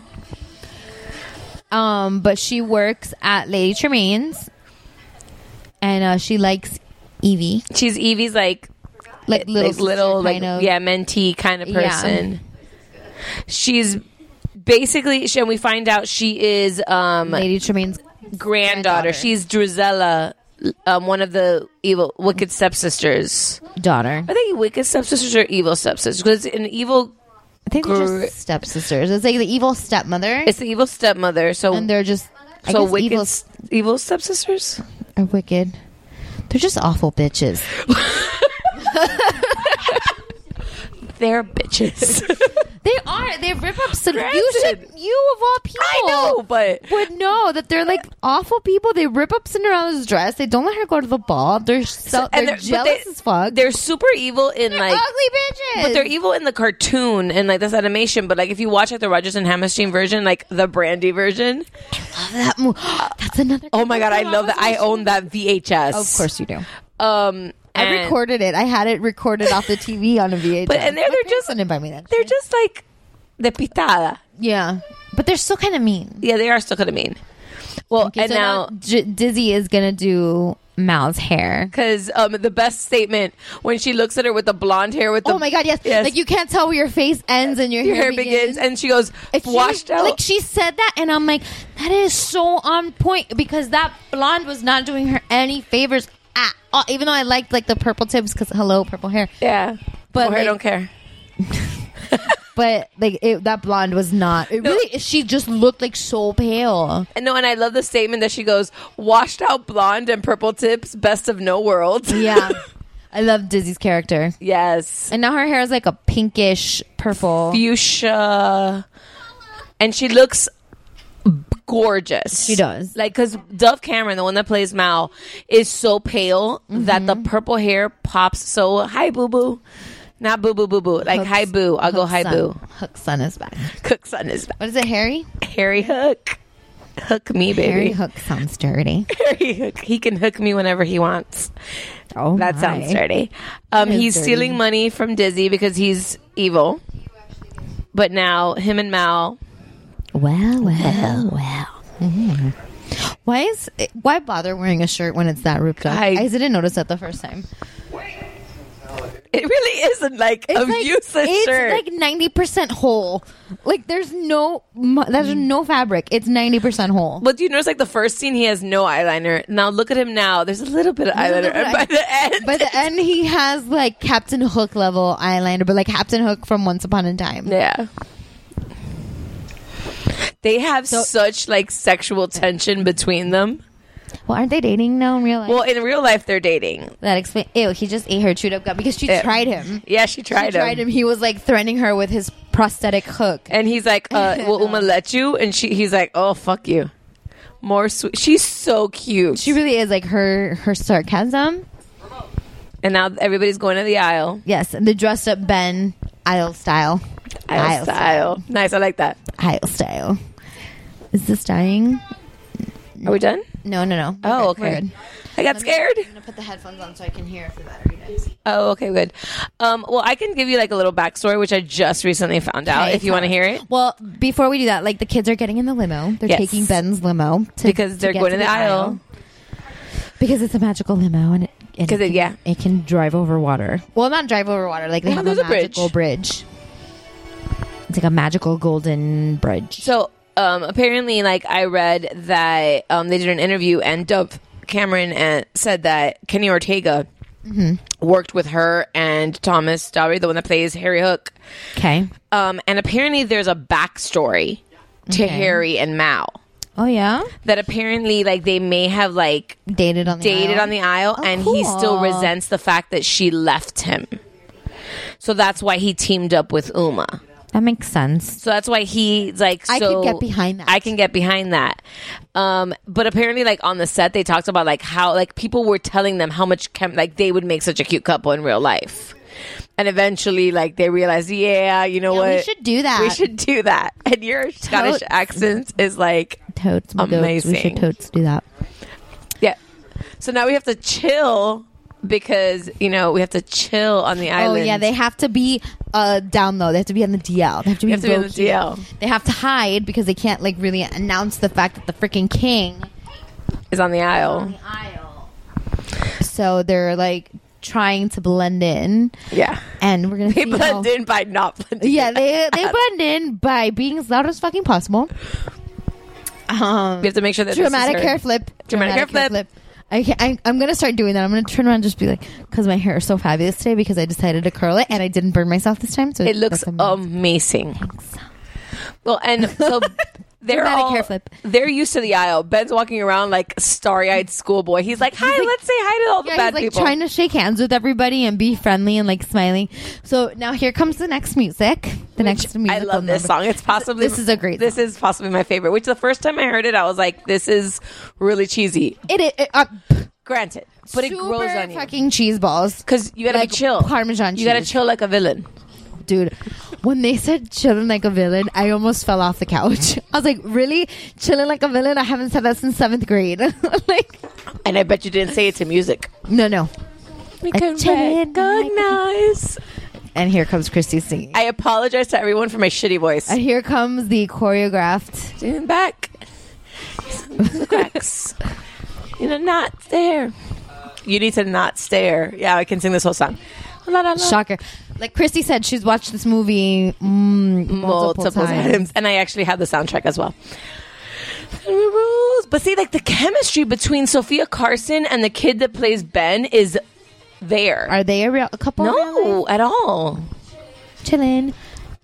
Um, but she works at Lady Tremaine's. And uh, she likes Evie. She's Evie's like, Like little, like little, like kind of. yeah, mentee kind of Yeah. person. She's basically, she, and we find out she is um, Lady Tremaine's granddaughter. granddaughter. She's Drusilla, um, one of the evil, wicked stepsisters. daughter. Are they wicked stepsisters or evil stepsisters? Because an evil, I think they're gr- just stepsisters. It's like the evil stepmother. it's the evil stepmother. So and they're just I so guess wicked, evil s- evil stepsisters. are wicked. They're just awful bitches. They're bitches. They are. They rip up. Cin- you Granted. should. You of all people. I know, but would know that they're like awful people. They rip up Cinderella's dress. They don't let her go to the ball. They're so and they're, but jealous they- as fuck. They're super evil in like ugly bitches. But they're evil in the cartoon and like this animation. But like if you watch like the Rodgers and Hammerstein version, like the Brandy version, love that movie. That's another. oh my god, I love that. I own that V H S. Of course you do. Um, I and- recorded it. I had it recorded off the T V on a V H S. But and they're, My they're parents just didn't buy me that. they're just like depitada. Yeah, but they're still kind of mean. Yeah, they are still kind of mean. Well, Okay, and so now J- Dizzy is gonna do Mal's hair. because um, the best statement when she looks at her with the blonde hair with the Oh my god, yes. yes. Like you can't tell where your face ends and your, your hair, hair begins, and she goes If she- washed out. Like she said that, and I'm like, that is so on point because that blonde was not doing her any favors at all. Even though I liked like the purple tips because hello, purple hair. yeah, But, but I like- don't care. But like it, that blonde was not. It No. really, she just looked like so pale. And no, and I love the statement that she goes, washed out blonde and purple tips, best of no worlds. Yeah, I love Dizzy's character. Yes. And now her hair is like a pinkish purple. Fuchsia. And she looks gorgeous. She does. Like, because Dove Cameron, the one that plays Mal, is so pale that the purple hair pops so, hi, boo-boo. Not boo-boo, boo-boo. Like, Hook's- hi, boo. I'll go, Hook's hi, son. boo. Hook's son is back. Cook's son is back. What is it, Harry? Harry Hook. Hook me, baby. Harry Hook sounds dirty. Harry Hook. He can hook me whenever he wants. Oh, That my. sounds dirty. Um, That is he's dirty. stealing money from Dizzy because he's evil. But now him and Mal. Well, well, well. Mhm. Why is why bother wearing a shirt when it's that ripped up? I- I, didn't notice that the first time. It really isn't like a like, useless it's shirt. like ninety percent whole. Like there's no mu- there's no fabric. It's ninety percent whole. But do you notice, like, the first scene, he has no eyeliner. Now look at him now. There's a little bit of eyeliner. And by the end, By the end, he has like Captain Hook level eyeliner, but like Captain Hook from Once Upon a Time. yeah. They have such, like, sexual tension between them. Well, aren't they dating now in real life? Well, in real life, they're dating. that explain. Ew, he just ate her chewed up gum because she Ew. tried him. Yeah, she tried she him. tried him. He was like threatening her with his prosthetic hook. And he's like, uh, will Uma let you? And she, he's like, oh, fuck you. More sweet. She's so cute. She really is like her her sarcasm. And now everybody's going to the aisle. Yes, and they dressed up Ben aisle style. Aisle, Aisle style. style. Nice. I like that. Aisle style. Is this dying? Are we done? No, no, no. We're Oh, good. We're okay. good. I got Let me- scared. I'm gonna put the headphones on so I can hear if the battery dies. Oh, okay, good. Um, well, I can give you like a little backstory, which I just recently found out. Okay, If you want to tell hear us. it, Well, before we do that, like the kids are getting in the limo. They're Yes. taking Ben's limo to, because to they're get going to in the aisle. because it's a magical limo and it, and 'Cause it, it- can- yeah. it can drive over water. Well, not drive over water. Like they Yeah, have a there's a bridge. magical bridge. It's like a magical golden bridge. So um, apparently, like I read that um, they did an interview and Dove Cameron and said that Kenny Ortega Mhm. worked with her and Thomas Dowry, the one that plays Harry Hook. Okay. Um, and apparently, there's a backstory to Okay. Harry and Mao. Oh yeah, That apparently, like they may have like dated on the dated aisle. on the aisle, Oh, and he still cool. resents the fact that she left him. So that's why he teamed up with Uma. That makes sense. So that's why he's like, so I could get behind that. I can get behind that. Um, but apparently, like on the set, they talked about like how like people were telling them how much chem- like they would make such a cute couple in real life. And eventually, like they realized, yeah, you know Yeah, what, we should do that. We should do that. And your Scottish Totes. accent is like Totes, my goats. amazing. We should totes do that. Yeah. So now we have to chill because you know we have to chill on the island. Oh yeah, they have to be uh, down low. They have to be on the D L. They have to be, They have to be on the low-key. D L. They have to hide because they can't like really announce the fact that the freaking king is on the aisle. So they're like trying to blend in. Yeah. And we're gonna They see blend how- in by not blending. Yeah, in. they they blend in by being as loud as fucking possible. Um, We have to make sure that this dramatic is her- hair flip. Dramatic hair flip. I can, I, I'm gonna start doing that. I'm gonna turn around and just be like, because my hair is so fabulous today because I decided to curl it and I didn't burn myself this time. So It looks that's amazing. amazing. Well, and so they're Dramatic all, hair flip. they're used to the aisle. Ben's walking around like a starry-eyed schoolboy. He's like, "Hi, let's say hi to all the Yeah, bad he's like people." trying to shake hands with everybody and be friendly and like smiling. So now here comes the next music. The next music. I love this song. It's possibly This is a great This is possibly my favorite. Which the first time I heard it, I was like, "This is really cheesy." It is. It, uh, Granted, but it grows on you fucking cheese balls because you gotta like be chill. Parmesan You gotta cheese. chill like a villain. Dude, when they said chilling like a villain, I almost fell off the couch. I was like, really? Chilling like a villain? I haven't said that since seventh grade. Like, and I bet you didn't say it to music. No, no. We I can chilling recognize. And here comes Christy singing. I apologize to everyone for my shitty voice. And here comes the choreographed. Stand back. The cracks. You know, not stare. You need to not stare. Yeah, I can sing this whole song. La, la, la. Shocker. Like Christy said, she's watched this movie mm, multiple, Multiple times. times. And I actually have the soundtrack as well. Rules. But see, like the chemistry between Sophia Carson and the kid that plays Ben is there. Are they a real a couple? No, at all. Chilling.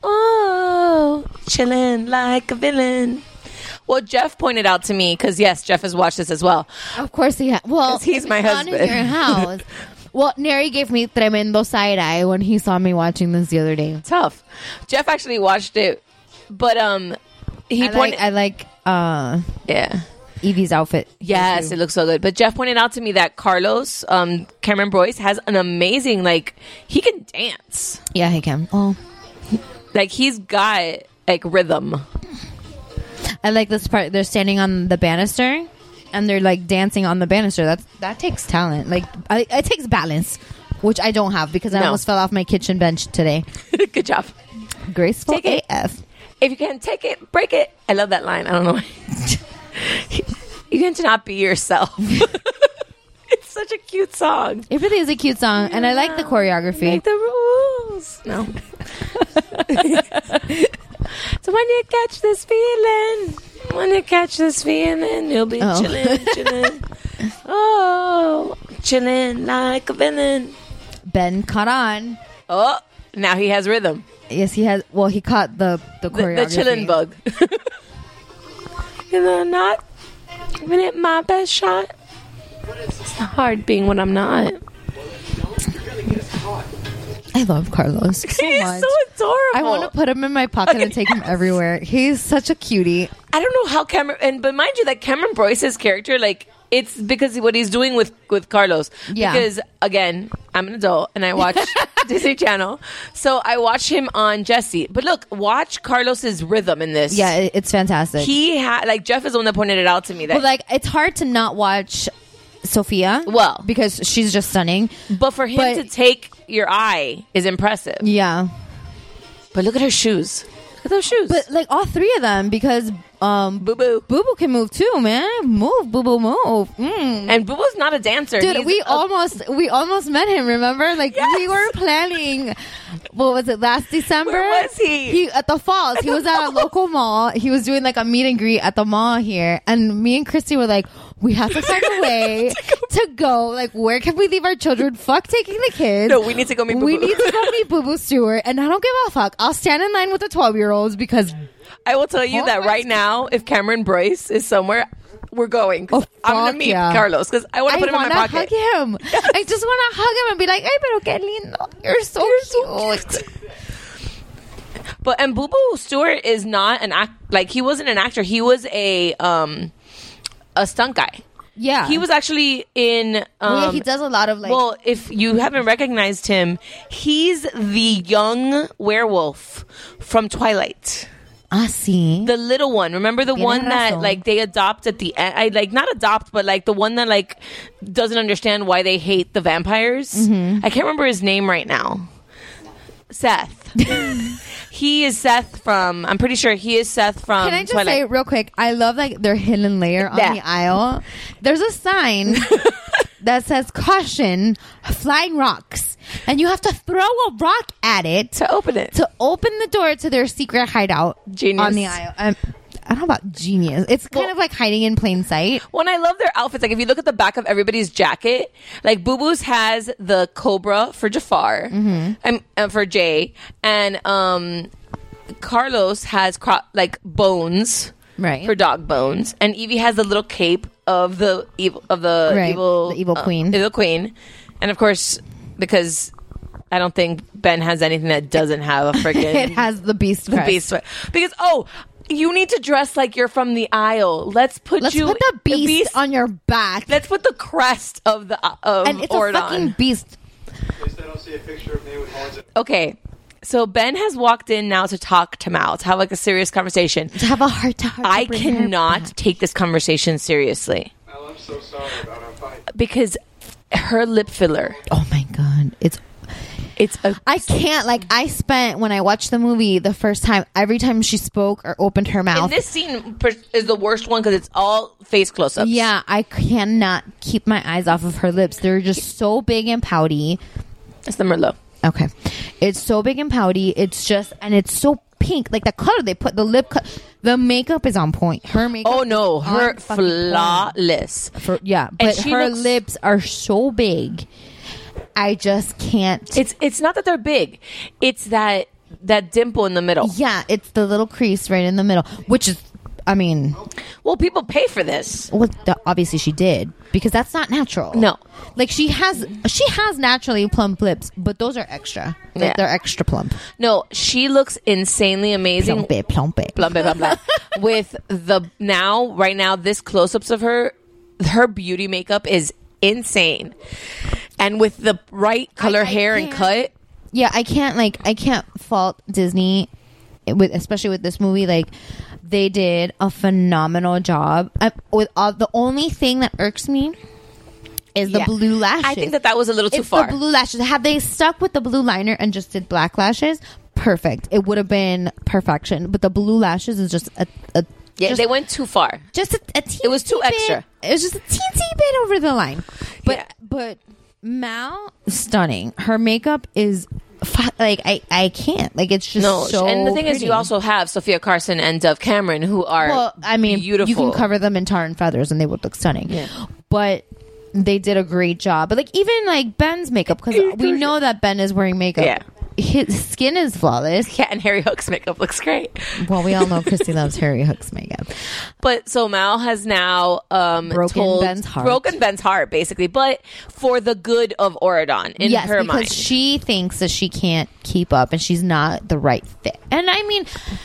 Oh, chilling like a villain. Well, Jeff pointed out to me because yes, Jeff has watched this as well. Of course he has. Well, 'Cause he's if my it's not in husband. your house. Well, Neri gave me tremendo side eye when he saw me watching this the other day. Tough. Jeff actually watched it, but um, he I pointed. like, I like uh, yeah, Evie's outfit. yes, it looks so good. But Jeff pointed out to me that Carlos, um, Cameron Boyce has an amazing like he can dance. Yeah, he can. Oh, Like he's got like rhythm. I like this part. They're standing on the banister, and they're like dancing on the banister. That's that takes talent. Like I, it takes balance, which I don't have because I No. almost fell off my kitchen bench today. Good job. Graceful Take it. A F. If you can take it, break it. I love that line. I don't know why. You can not be yourself. It's such a cute song. It really is a cute song, and I like the choreography. Make the rules. No. So when you catch this feeling, when you catch this feeling, you'll be Oh. chilling, chilling. Oh, chilling like a villain. Ben caught on. Oh, now he has rhythm. Yes, he has. Well, he caught the the The, choreography. the chilling bug. You know, not even it my best shot. It's hard being when I'm not. I love Carlos so He's much. so adorable. I want to put him in my pocket and take him everywhere. He's such a cutie. I don't know how Cameron, and but mind you, that Cameron Boyce's character, like It's because what he's doing with, with Carlos. Yeah. Because, again, I'm an adult and I watch Disney Channel. So I watch him on Jessie. But look, watch Carlos's rhythm in this. Yeah, it- it's fantastic. He had, like, Jeff is the one that pointed it out to me. That But like, it's hard to not watch Sophia. Well, because she's just stunning. But for him But- to take your eye is impressive. Yeah. But look at her shoes. Look at those shoes. But like all three of them, because um, Boo Boo, Boo Boo can move too, man. Move, Boo Boo, move. Mm. And Boo Boo's not a dancer, dude. He's we a- almost we almost met him. Remember, like Yes! we were planning. What was it? Last December. Where was he? He at the falls. At he the was at a falls. local mall. He was doing like a meet and greet at the mall here, and me and Christy were like, we have to find a way to go. Like, where can we leave our children? Fuck taking the kids. No, we need to go meet Boo We Boo. need to go meet Boo Boo Stewart, and I don't give a fuck. I'll stand in line with the twelve year olds because I will tell you Oh that my right now, if Cameron Bryce is somewhere, we're going. 'Cause Oh, I'm going fuck to meet yeah. Carlos because I want to put him in my wanna pocket. hug him. I just want to hug him and be like, "Ay, pero qué lindo. You're so cute." But and Boo Boo Stewart is not an act. Like he wasn't an actor. He was a um a stunt guy. Yeah, He was actually in. Um, Well, yeah, he does a lot of like. well, if you haven't recognized him, he's the young werewolf from Twilight. I see. The little one. Remember the Tienes one that razón. like they adopt at the end? I like not adopt, but like the one that like doesn't understand why they hate the vampires. Mm-hmm. I can't remember his name right now. Seth. He is Seth from. I'm pretty sure he is Seth from. Can I just Twilight. say real quick? I love like their hidden layer on Yeah. the aisle. There's a sign that says "Caution: Flying Rocks," and you have to throw a rock at it to open it to open the door to their secret hideout Genius. on the aisle. Um, I don't know about genius. It's kind of like hiding in plain sight. When I love their outfits, like if you look at the back of everybody's jacket, like Boo Boo's has the cobra for Jafar, Mm-hmm. and, and for Jay, and um, Carlos has cro- like bones, right, for dog bones, and Evie has the little cape of the evil of the Right, evil the evil uh, queen. evil queen, and of course because I don't think Ben has anything that doesn't have a freaking It has the beast the crest. beast because oh. You need to dress like you're from the aisle. Let's put Let's you put the beast, on your back. Let's put the crest of the of and it's Ordon. a fucking beast. At least I don't see a picture of me with horns. Okay, so Ben has walked in now to talk to Mal, to have like a serious conversation. To have a heart to heart. I cannot take this conversation seriously Al, I'm so sorry about our fight. because her lip filler. Oh my god, it's it's a. I can't like I spent when I watched the movie the first time. Every time she spoke or opened her mouth, And this scene per- is the worst one because it's all face close-ups. yeah, I cannot keep my eyes off of her lips. They're just so big and pouty. It's the Merlot. Okay, it's so big and pouty. It's just and it's so pink, like the color they put the lip. Co- the makeup is on point. Her makeup. Oh no, is her on fucking point. flawless. For, yeah, And but she her looks- lips are so big. I just can't. It's it's not that they're big. It's that that dimple in the middle. Yeah, it's the little crease right in the middle, which is, I mean, well, people pay for this. Well, the, obviously she did because that's not natural. No, like she has, she has naturally plump lips, but those are extra. Like, Yeah. they're extra plump. No, she looks insanely amazing. Plumpe, plumpe. Plumpe, plumpe. With the now, right now, this close-ups of her, her beauty makeup is insane, and with the right color I hair and can't- cut. Yeah, I can't like I can't fault Disney with especially with this movie. Like they did a phenomenal job. I, with all, the only thing that irks me is the Yeah. blue lashes. I think that that was a little too it's far. The blue lashes. Had they stuck with the blue liner and just did black lashes, perfect. It would have been perfection. But the blue lashes is just a, a Yeah, just, they went too far. just a, a teensy It was too bit- extra. It was just a teensy bit over the line. But Yeah. but Mal, stunning. Her makeup is fi- like I I can't like it's just No, so. and the thing is, pretty. you also have Sophia Carson and Dove Cameron, who are well, I mean, beautiful. you can cover them in tar and feathers, and they would look stunning. Yeah. But they did a great job. But like even like Ben's makeup, because we know that Ben is wearing makeup. Yeah. His skin is flawless. Yeah, and Harry Hook's makeup looks great. Well, we all know Christy loves Harry Hook's makeup. But so Mal has now um, Broken told, Ben's heart. broken Ben's heart, basically, but for the good of Oradon in yes, her because mind. she thinks that she can't keep up and she's not the right fit. And I mean,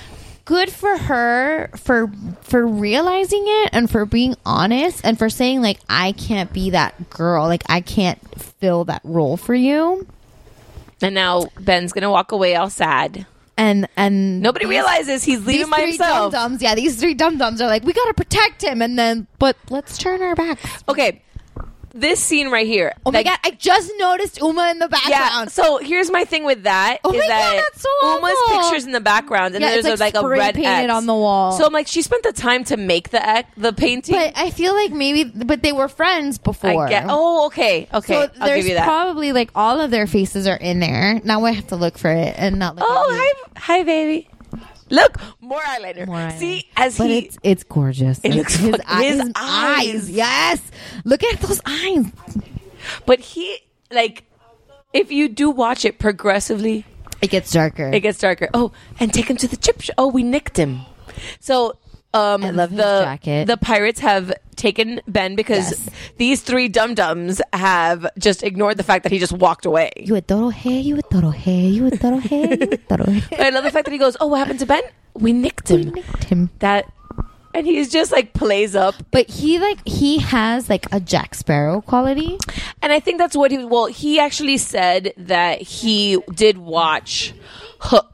good for her for for realizing it and for being honest and for saying like I can't be that girl, like I can't fill that role for you. And now Ben's gonna walk away all sad. And and nobody these, realizes he's leaving these by three himself. Dum-dums, yeah, these three dum-dums are like, we gotta protect him, and then but let's turn our backs. Okay. This scene right here. Oh like, my god, I just noticed Uma in the background. Yeah, so here's my thing with that. Oh is my that god, that's so Uma's awful. pictures in the background, and Yeah, there's it's a, like like a spray red painted X on the wall. So I'm like, she spent the time to make the X, the painting. But I feel like maybe, but they were friends before. I get, oh, okay, okay. So I'll there's give you that. probably like all of their faces are in there. Now I have to look for it and not look oh, at you. hi, hi, baby. Look, more eyeliner. More eyeliner. See, as but he, it's it's gorgeous. It Like, looks his, fuck- eye- his his eyes. eyes. Yes, look at those eyes. But he, like, if you do watch it progressively, it gets darker. It gets darker. Oh, and take him to the chip shop. Oh, we nicked him. So, um, I love his the jacket. the pirates have taken Ben because Yes. these three dum dums have just ignored the fact that he just walked away. You adoro hey, you adoro hey, you adoro hey, you adoro hey. I love the fact that he goes, "Oh, what happened to Ben? We nicked him." We nicked him. That, and he's just like plays up. But he like he has like a Jack Sparrow quality. And I think that's what he, well, he actually said that he did watch Hook.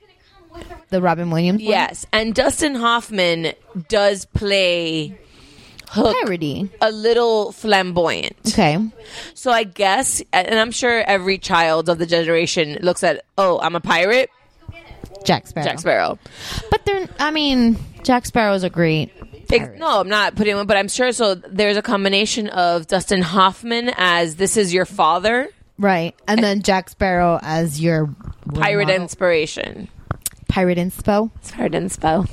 The Robin Williams one? Yes. And Dustin Hoffman does play Hook Parody. a little flamboyant. Okay. So I guess, and I'm sure every child of the generation looks at, oh, I'm a pirate. Jack Sparrow. Jack Sparrow. But they're, I mean, Jack Sparrows are great. Ex- No, I'm not putting him, but I'm sure. So there's a combination of Dustin Hoffman as this is your father, Right. And then Jack Sparrow as your role pirate model. inspiration. Pirate inspo. It's pirate inspo.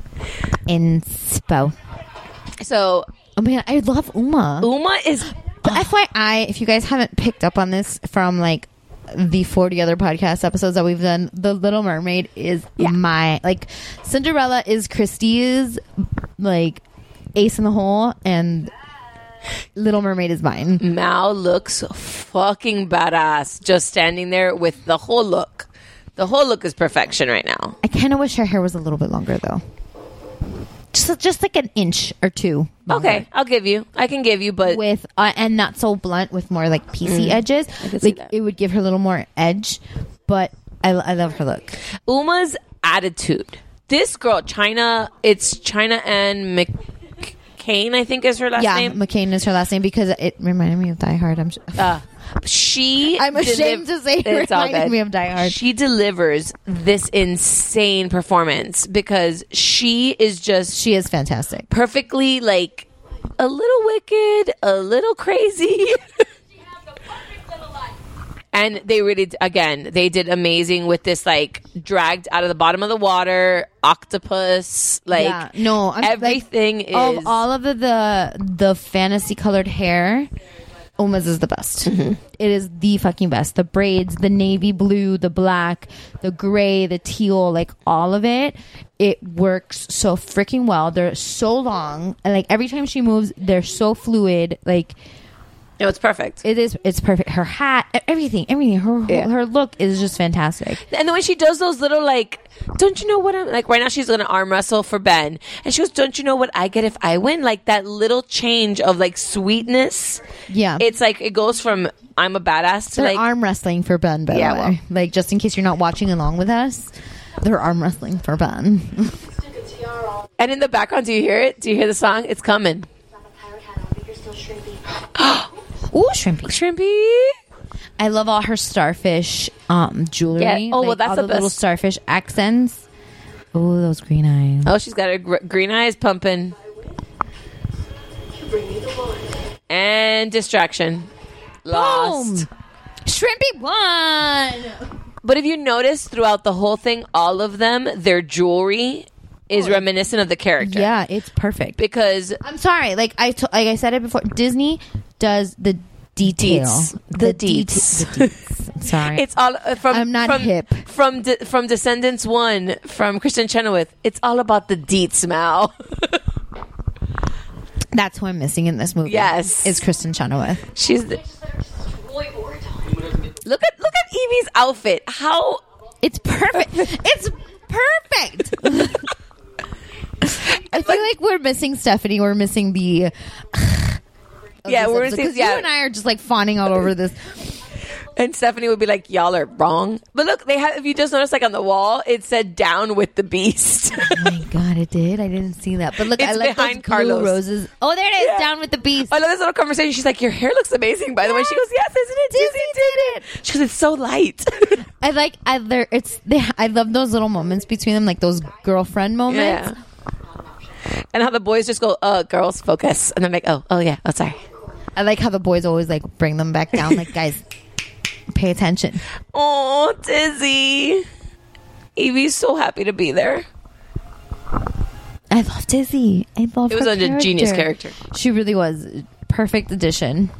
Inspo. So, oh man, I love Uma. Uma is. But F Y I, if you guys haven't picked up on this from like the forty other podcast episodes that we've done, The Little Mermaid is Yeah. my, like, Cinderella is Christie's, like, ace in the hole, and Little Mermaid is mine. Mal looks fucking badass just standing there with the whole look. The whole look is perfection right now. I kind of wish her hair was a little bit longer, though. Just, just like an inch or two. longer. Okay, I'll give you. I can give you, but With uh, and not so blunt, with more like piecey Mm, edges. I can see Like that. it would give her a little more edge, but I, I love her look. Uma's attitude. This girl, China, it's China Ann McCain, I think is her last yeah, name. McCain is her last name because it reminded me of Die Hard. I'm. Sh- Uh, she I'm ashamed to say it it's all reminded good. me of Die Hard. She delivers this insane performance because she is just she is fantastic. perfectly like a little wicked, a little crazy. And they really, again, they did amazing with this, like, dragged out of the bottom of the water, octopus, like, yeah, no, I'm, everything like, is... of all of the the, the fantasy colored hair. Uma's is the best. Mm-hmm. It is the fucking best. The braids, the navy blue, the black, the gray, the teal, like all of it. It works so freaking well. They're so long, and like every time she moves, they're so fluid. Like, no, it's perfect. It is. It's perfect. Her hat, everything, everything. Her Yeah. her look is just fantastic. And the way she does those little, like, don't you know what I'm, like, right now she's going to arm wrestle for Ben. And she goes, don't you know what I get if I win? Like, that little change of, like, sweetness. Yeah. It's like, it goes from, I'm a badass to, They're like, arm wrestling for Ben, by Yeah, the way. well. Like, just in case you're not watching along with us, they're arm wrestling for Ben. and in the background, do you hear it? Do you hear the song? It's coming. Ooh, shrimpy. Shrimpy. I love all her starfish um, jewelry. Yeah. Oh, well, that's all the the little best. starfish accents. Oh, those green eyes. Oh, she's got her gr- green eyes pumping. And distraction. Lost. Boom. Shrimpy won. But if you notice throughout the whole thing, all of them, their jewelry is reminiscent of the character. Yeah, it's perfect. Because I'm sorry, like I to- like I said it before, Disney does the detail, Deets. The det- deets. the deets. Sorry, it's all uh, from I'm not from, hip. from De- from Descendants one from Kristen Chenoweth. It's all about the deets, Mal. That's who I'm missing in this movie. Yes. is Kristen Chenoweth. She's the- look at look at Evie's outfit. How It's perfect. It's perfect. I feel like we're missing Stephanie. We're missing the. Yeah, we're missing. Because Yeah. you and I are just like fawning all over this. And Stephanie would be like, y'all are wrong. But look, they have, if you just notice, like on the wall, it said down with the beast. Oh my God, it did. I didn't see that. But look, It's I like behind those blue Carlos. roses. Oh, there it is. Yeah. Down with the beast. I love this little conversation. She's like, your hair looks amazing, by the way. She goes, yes, isn't it? Disney Disney did it. She goes, it's so light. I like, I, there, it's, they, I love those little moments between them, like those girlfriend moments. Yeah. And how the boys just go, uh, girls, focus. And they're like, oh, oh yeah, oh, sorry. I like how the boys always like bring them back down. Like, guys, pay attention. Oh, Dizzy. Evie's so happy to be there. I love Dizzy. I love It was her a character. genius character. She really was. Perfect addition.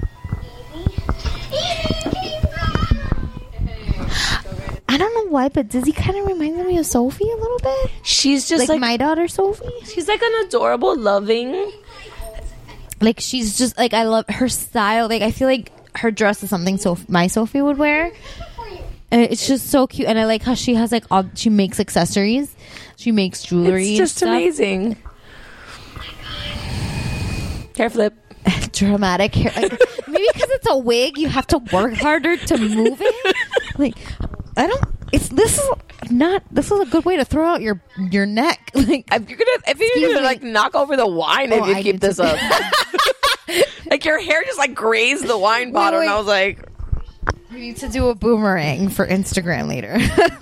I don't know why, but Dizzy kind of reminds me of Sophie a little bit. She's just like, like, my daughter Sophie. she's like an adorable, loving. Like she's just like I love her style. Like I feel like her dress is something so my Sophie would wear. And it's just so cute, and I like how she has like all, she makes accessories, she makes jewelry. It's just and stuff. amazing. Hair flip. Dramatic hair. Like, maybe because it's a wig, you have to work harder to move it. Like I don't. It's this is not. This is a good way to throw out your your neck. Like If you're gonna, if you're Excuse gonna me. like knock over the wine Oh, if you I keep need to- this up. Like your hair just like grazed the wine bottle, wait. and I was like, we need to do a boomerang for Instagram later.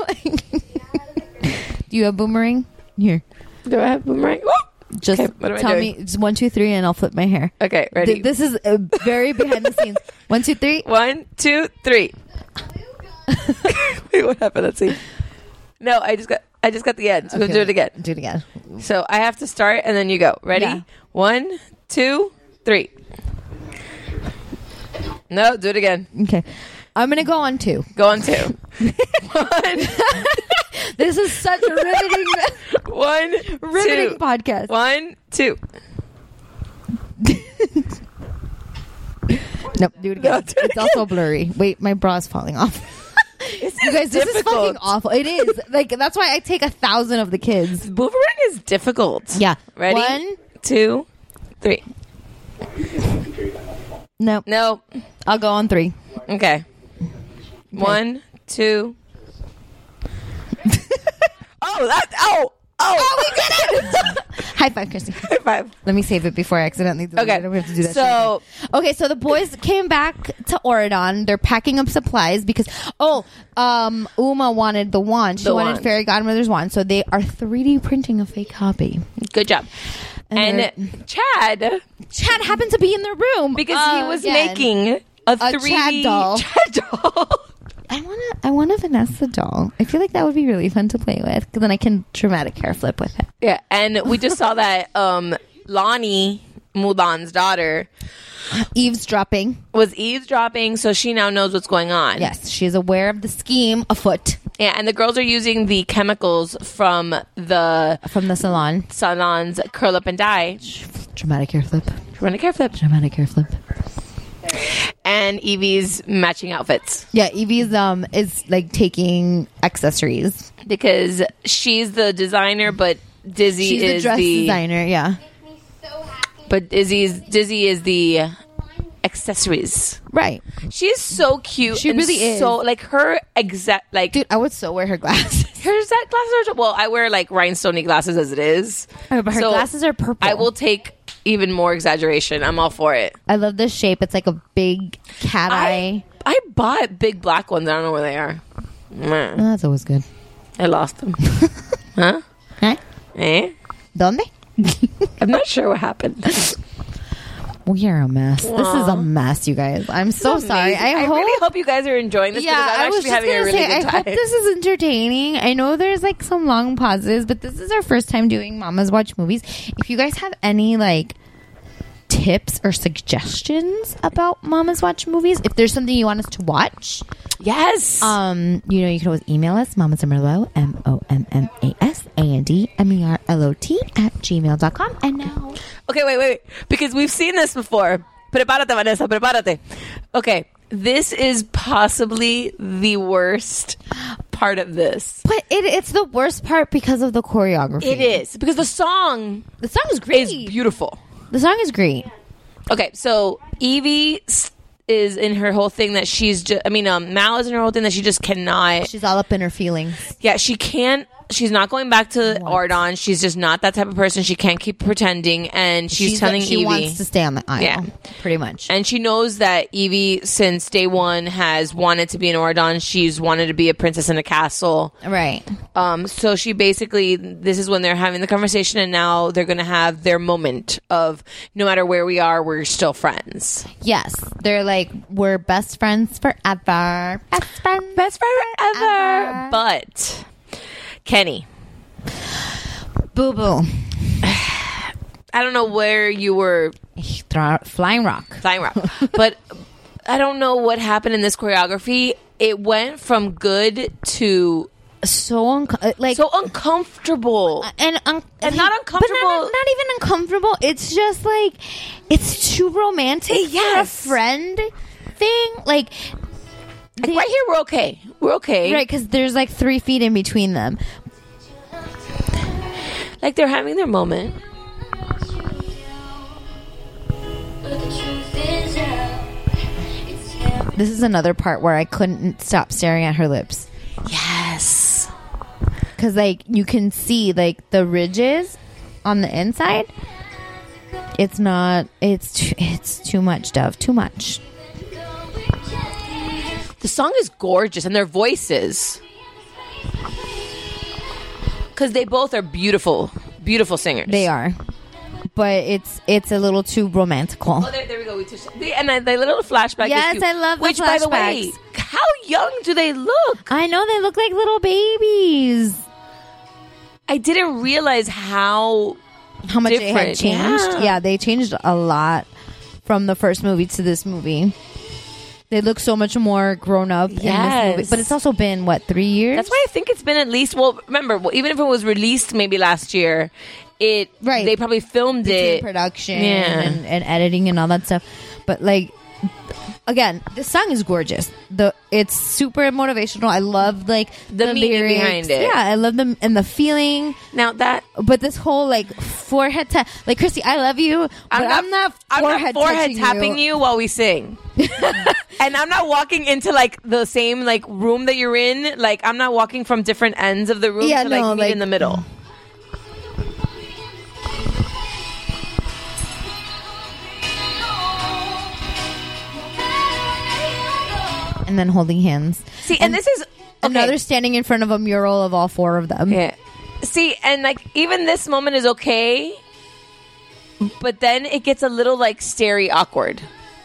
Do you have boomerang? Here. do I have boomerang? Woo! Just Okay, what am I tell doing? me it's one, two, three, and I'll flip my hair. Okay, ready? Th- This is uh, very behind the scenes. One, two, three. One, two, three. Wait, what happened? Let's see. No, I just got, I just got the end. So we'll Okay, do it again. Do it again. So I have to start, and then you go. Ready? Yeah. One, two, three. No, do it again. Okay. I'm going to go on two. Go on two. One, This is such a riveting, one, riveting two. podcast. One, two. Nope, do it again. No, do it It's also blurry. Wait, my bra's falling off. This You guys, this is difficult. fucking awful. It is. Like, that's why I take a thousand of the kids. Boomerang is difficult. Yeah. Ready? One. two, three. Nope. No. I'll go on three. Okay. One, two. Oh, that. Oh, oh. Oh, we did it! High five, Christy. High five. Let me save it before I accidentally delete Okay. it. We have to do that. So- shit again. okay, so the boys came back to Oridon. They're packing up supplies because oh, um, Uma wanted the wand. She The wanted wand. Fairy Godmother's wand. So they are three D printing a fake copy. Good job. And And Chad, Chad happened to be in the room because uh, he was again. making a, A three Chad D doll. Chad doll. I wanna, I want a Vanessa doll. I feel like that would be really fun to play with because then I can dramatic hair flip with it. Yeah, and we just saw that um, Lonnie, Mulan's daughter, Eavesdropping. was eavesdropping, so she now knows what's going on. Yes, she's aware of the scheme afoot Yeah, and the girls are using the chemicals from the from the salon. salon's curl up and dye. Dramatic hair flip. Dramatic hair flip. Dramatic hair flip. And Evie's matching outfits. Yeah, Evie's um is like taking accessories. Because she's the designer, but Dizzy She's the is dress the designer. Yeah, but Dizzy's Dizzy is the accessories. right. She's so cute. She and really is. So like her exact like Dude, I would so wear her glasses. her exact glasses. Are, well, I wear like rhinestoney glasses as it is. Oh, but her So glasses are purple. I will take even more exaggeration. I'm all for it. I love this shape. It's like a big cat eye. I I bought big black ones. I don't know where they are. Meh. Oh, that's always good. I lost them. Huh? Huh? Eh? Donde? I'm not sure what happened. We are a mess. This is a mess, you guys. I'm so This is sorry. amazing. I, hope. really hope you guys are enjoying this Yeah, because I'm I was actually just having a gonna really say, good I time. hope this is entertaining. I know there's like some long pauses, but this is our first time doing Mama's Watch Movies. If you guys have any like tips or suggestions about Mama's Watch Movies, if there's something you want us to watch, yes, um, you know, you can always email us, Mamas and Merlot, M O M M A S A N D M E R L O T at gmail dot com. And now, Okay, wait, wait, wait. Because we've seen this before. Prepárate, Vanessa, prepárate. Okay, this is possibly the worst part of this. But it, it's the worst part because of the choreography. It is because the song, the song is great. Is beautiful. The song is great. Okay, so Evie is in her whole thing that she's just. I mean, um, Mal is in her whole thing that she just cannot. She's all up in her feelings. Yeah, she can't. She's not going back to what? Ardon. She's just not that type of person. She can't keep pretending, and she's, she's telling she Evie wants to stay on the aisle. Yeah, pretty much. And she knows that Evie, since day one, has wanted to be an Ardon. She's wanted to be a princess in a castle. Right. Um. So she basically, this is when they're having the conversation, and now they're going to have their moment of no matter where we are, we're still friends. Yes, they're like we're best friends forever. Best friends, best friend forever. Ever. But. Kenny. Boo boo. I don't know where you were. Flying Rock. Flying Rock. But I don't know what happened in this choreography. It went from good to so un- like so uncomfortable and un- and not uncomfortable. But not, not even uncomfortable. It's just like it's too romantic yes. for a friend thing. Like. Like right here, we're okay. We're okay. Right, because there's like three feet in between them. Like they're having their moment. This is another part where I couldn't stop staring at her lips. Yes. Because like you can see like the ridges on the inside. It's not, it's too, it's too much, Dove. Too much. The song is gorgeous, and their voices, because they both are beautiful, beautiful singers. They are, but it's it's a little too romantical. Oh, there, there we go. We touched, they, and the little flashback. Yes, I love the which, flashbacks. By the way, how young do they look? I know they look like little babies. I didn't realize how how much different. it had changed. Yeah. yeah, they changed a lot from the first movie to this movie. They look so much more grown up yes. in this movie. But it's also been, what, three years? That's why I think it's been at least, well, remember, well, even if it was released maybe last year, it right. they probably filmed Between it. production yeah. and, and editing and all that stuff. But, like, again, the song is gorgeous. The It's super motivational. I love, like, the, the meaning lyrics. behind it. Yeah, I love them and the feeling. Now that... But this whole, like, forehead tap. Like, Christy, I love you, but I'm not, I'm not forehead, I'm not forehead tapping you. you while we sing. And I'm not walking into like the same like room that you're in. Like I'm not walking from different ends of the room yeah, to like no, meet like, in the middle. And then holding hands. See, and, and this is okay. Another standing in front of a mural of all four of them. Yeah. See, and like even this moment is okay, but then it gets a little like starey awkward.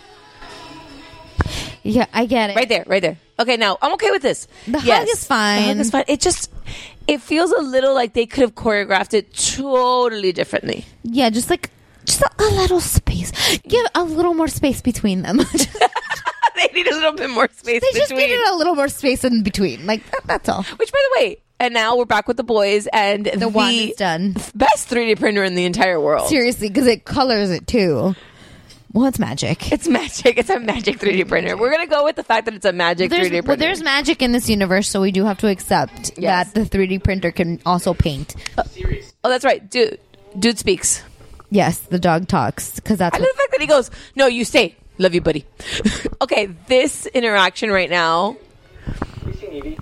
Yeah, I get it. Right there, right there. Okay, now I'm okay with this. The yes, hug is fine. The hug is fine. It just, it feels a little like they could have choreographed it totally differently. Yeah, just like, just a, a little space. Give a little more space between them. They need a little bit more space they between. They just needed a little more space in between. Like, that, that's all. Which, by the way, and now we're back with the boys, and the, the one is done. Best three D printer in the entire world. Seriously, because it colors it too. Well, it's magic. It's magic. It's a magic three D printer. We're going to go with the fact that it's a magic there's, three D printer. Well, there's magic in this universe, so we do have to accept yes. that the three D printer can also paint. Uh, oh, that's right. Dude, dude speaks. Yes, the dog talks. Because that's I love the fact that he goes, no, you stay. Love you, buddy. Okay, this interaction right now. We seen Evie.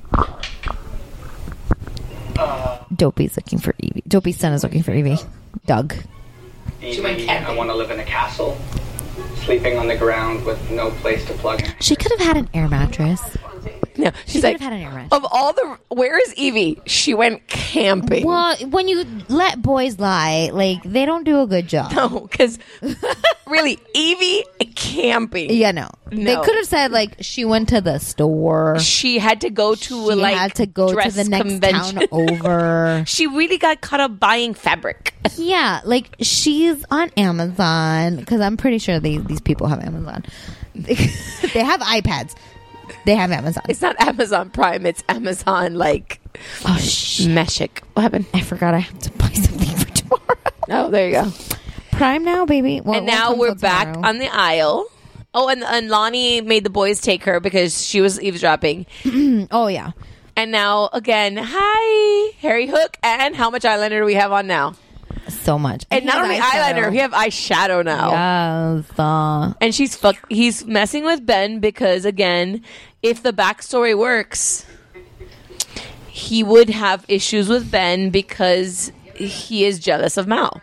Uh, Dopey's looking for Evie. Dopey's son is looking for Evie. Doug. Evie, I want to live in a castle, sleeping on the ground with no place to plug in. She could have had an air mattress. No, she's she like, could have had an air mattress. Of all the, where is Evie? She went camping. Well, when you let boys lie, like they don't do a good job. No, because really, Evie camping. Yeah, no. no. They could have said like she went to the store. She had to go to she like had to go dress to the next convention. town over. She really got caught up buying fabric. Yeah, like she's on Amazon because I'm pretty sure they, these people have Amazon. They have iPads. They have Amazon. It's not Amazon Prime. It's Amazon like oh shit. Meshik. What happened? I forgot I have to buy something for tomorrow. Oh, there you go. Prime now, baby. Well, and now we're back on the aisle. Oh, and and Lonnie made the boys take her because she was eavesdropping. Oh yeah. And now, again, hi, Harry Hook. And how much eyeliner do we have on now? So much. And not only eyeliner, we have eyeshadow now. Yes. Uh, and she's fuck. He's messing with Ben because, again, if the backstory works, he would have issues with Ben because he is jealous of Mal.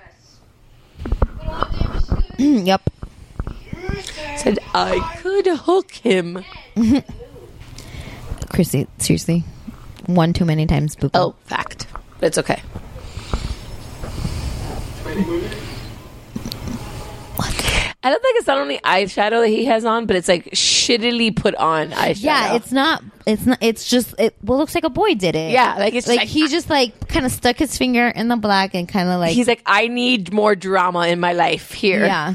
Yep. Said I could hook him. Chrissy, seriously, one too many times. Boo-boo. Oh, fact. But it's okay. I don't think it's not only eyeshadow that he has on, but it's like shittily put on eyeshadow. Yeah, it's not. It's not. It's just. It well looks like a boy did it. Yeah, like it's like, like he just like kind of stuck his finger in the black and kind of like he's like, I need more drama in my life here. Yeah.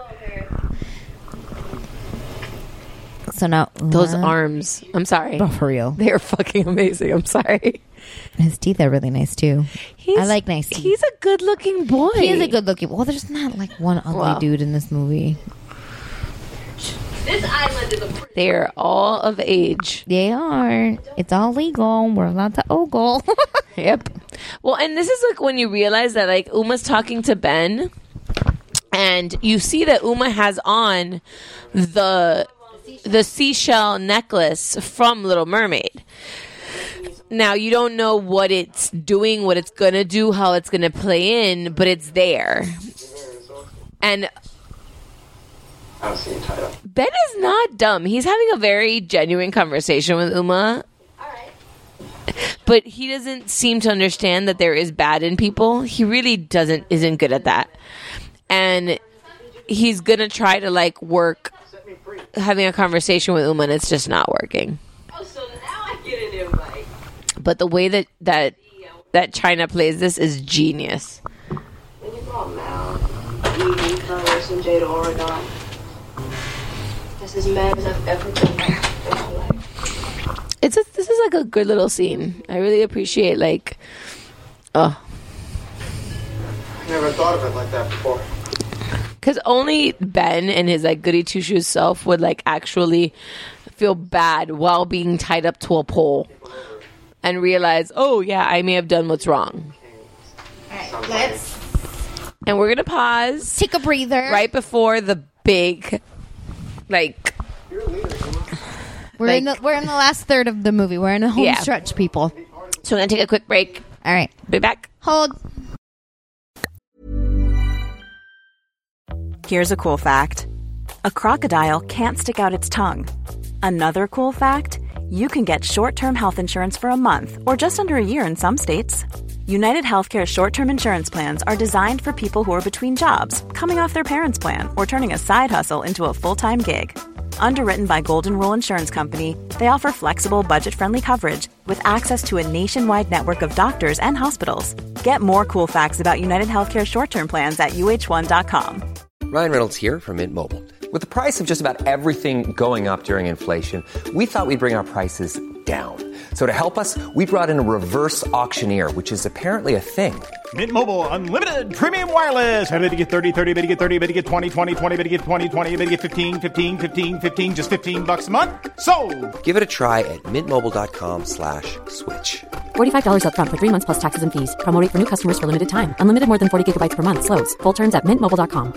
So now those uh, arms. I'm sorry. Oh, for real. They are fucking amazing. I'm sorry. His teeth are really nice too. He's, I like nice teeth. He's a good looking boy. He is a good looking. Well, there's not like one ugly Well. dude in this movie. This island is a They are all of age. They are. It's all legal. We're allowed to ogle. Yep. Well, and this is like when you realize that like Uma's talking to Ben, and you see that Uma has on the the seashell necklace from Little Mermaid. Now, you don't know what it's doing, what it's going to do, how it's going to play in, but it's there. And Ben is not dumb. He's having a very genuine conversation with Uma. But he doesn't seem to understand that there is bad in people. He really doesn't, isn't good at that. And he's going to try to, like, work having a conversation with Uma, and it's just not working. Oh, so now I get an invite. But the way that that that China plays this is genius. When you brought Mal, Evie, Carlos, and Jada Oregon, that's as mad as I've ever been in my life. It's a, this is like a good little scene. I really appreciate like, oh, I never thought of it like that before. because only Ben and his like goody two shoes self would like actually feel bad while being tied up to a pole and realize, oh yeah, I may have done what's wrong. All right, let's And we're gonna pause, take a breather right before the big, like. We're like, in the we're in the last third of the movie. We're in the home Yeah. stretch, people. So we're gonna take a quick break. All right, Be back. hold. Here's a cool fact. A crocodile can't stick out its tongue. Another cool fact, you can get short-term health insurance for a month or just under a year in some states. United Healthcare short-term insurance plans are designed for people who are between jobs, coming off their parents' plan, or turning a side hustle into a full-time gig. Underwritten by Golden Rule Insurance Company, they offer flexible, budget-friendly coverage with access to a nationwide network of doctors and hospitals. Get more cool facts about United Healthcare short-term plans at U H one dot com. Ryan Reynolds here from Mint Mobile. With the price of just about everything going up during inflation, we thought we'd bring our prices down. So to help us, we brought in a reverse auctioneer, which is apparently a thing. Mint Mobile Unlimited Premium Wireless. How to get thirty, thirty, how to get thirty, how to get twenty, twenty, twenty, how to get twenty, twenty, how to get fifteen, fifteen, fifteen, fifteen, just fifteen bucks a month? Sold! Give it a try at mintmobile.com slash switch. forty-five dollars up front for three months plus taxes and fees. Promo rate for new customers for limited time. Unlimited more than forty gigabytes per month. Slows full terms at mint mobile dot com.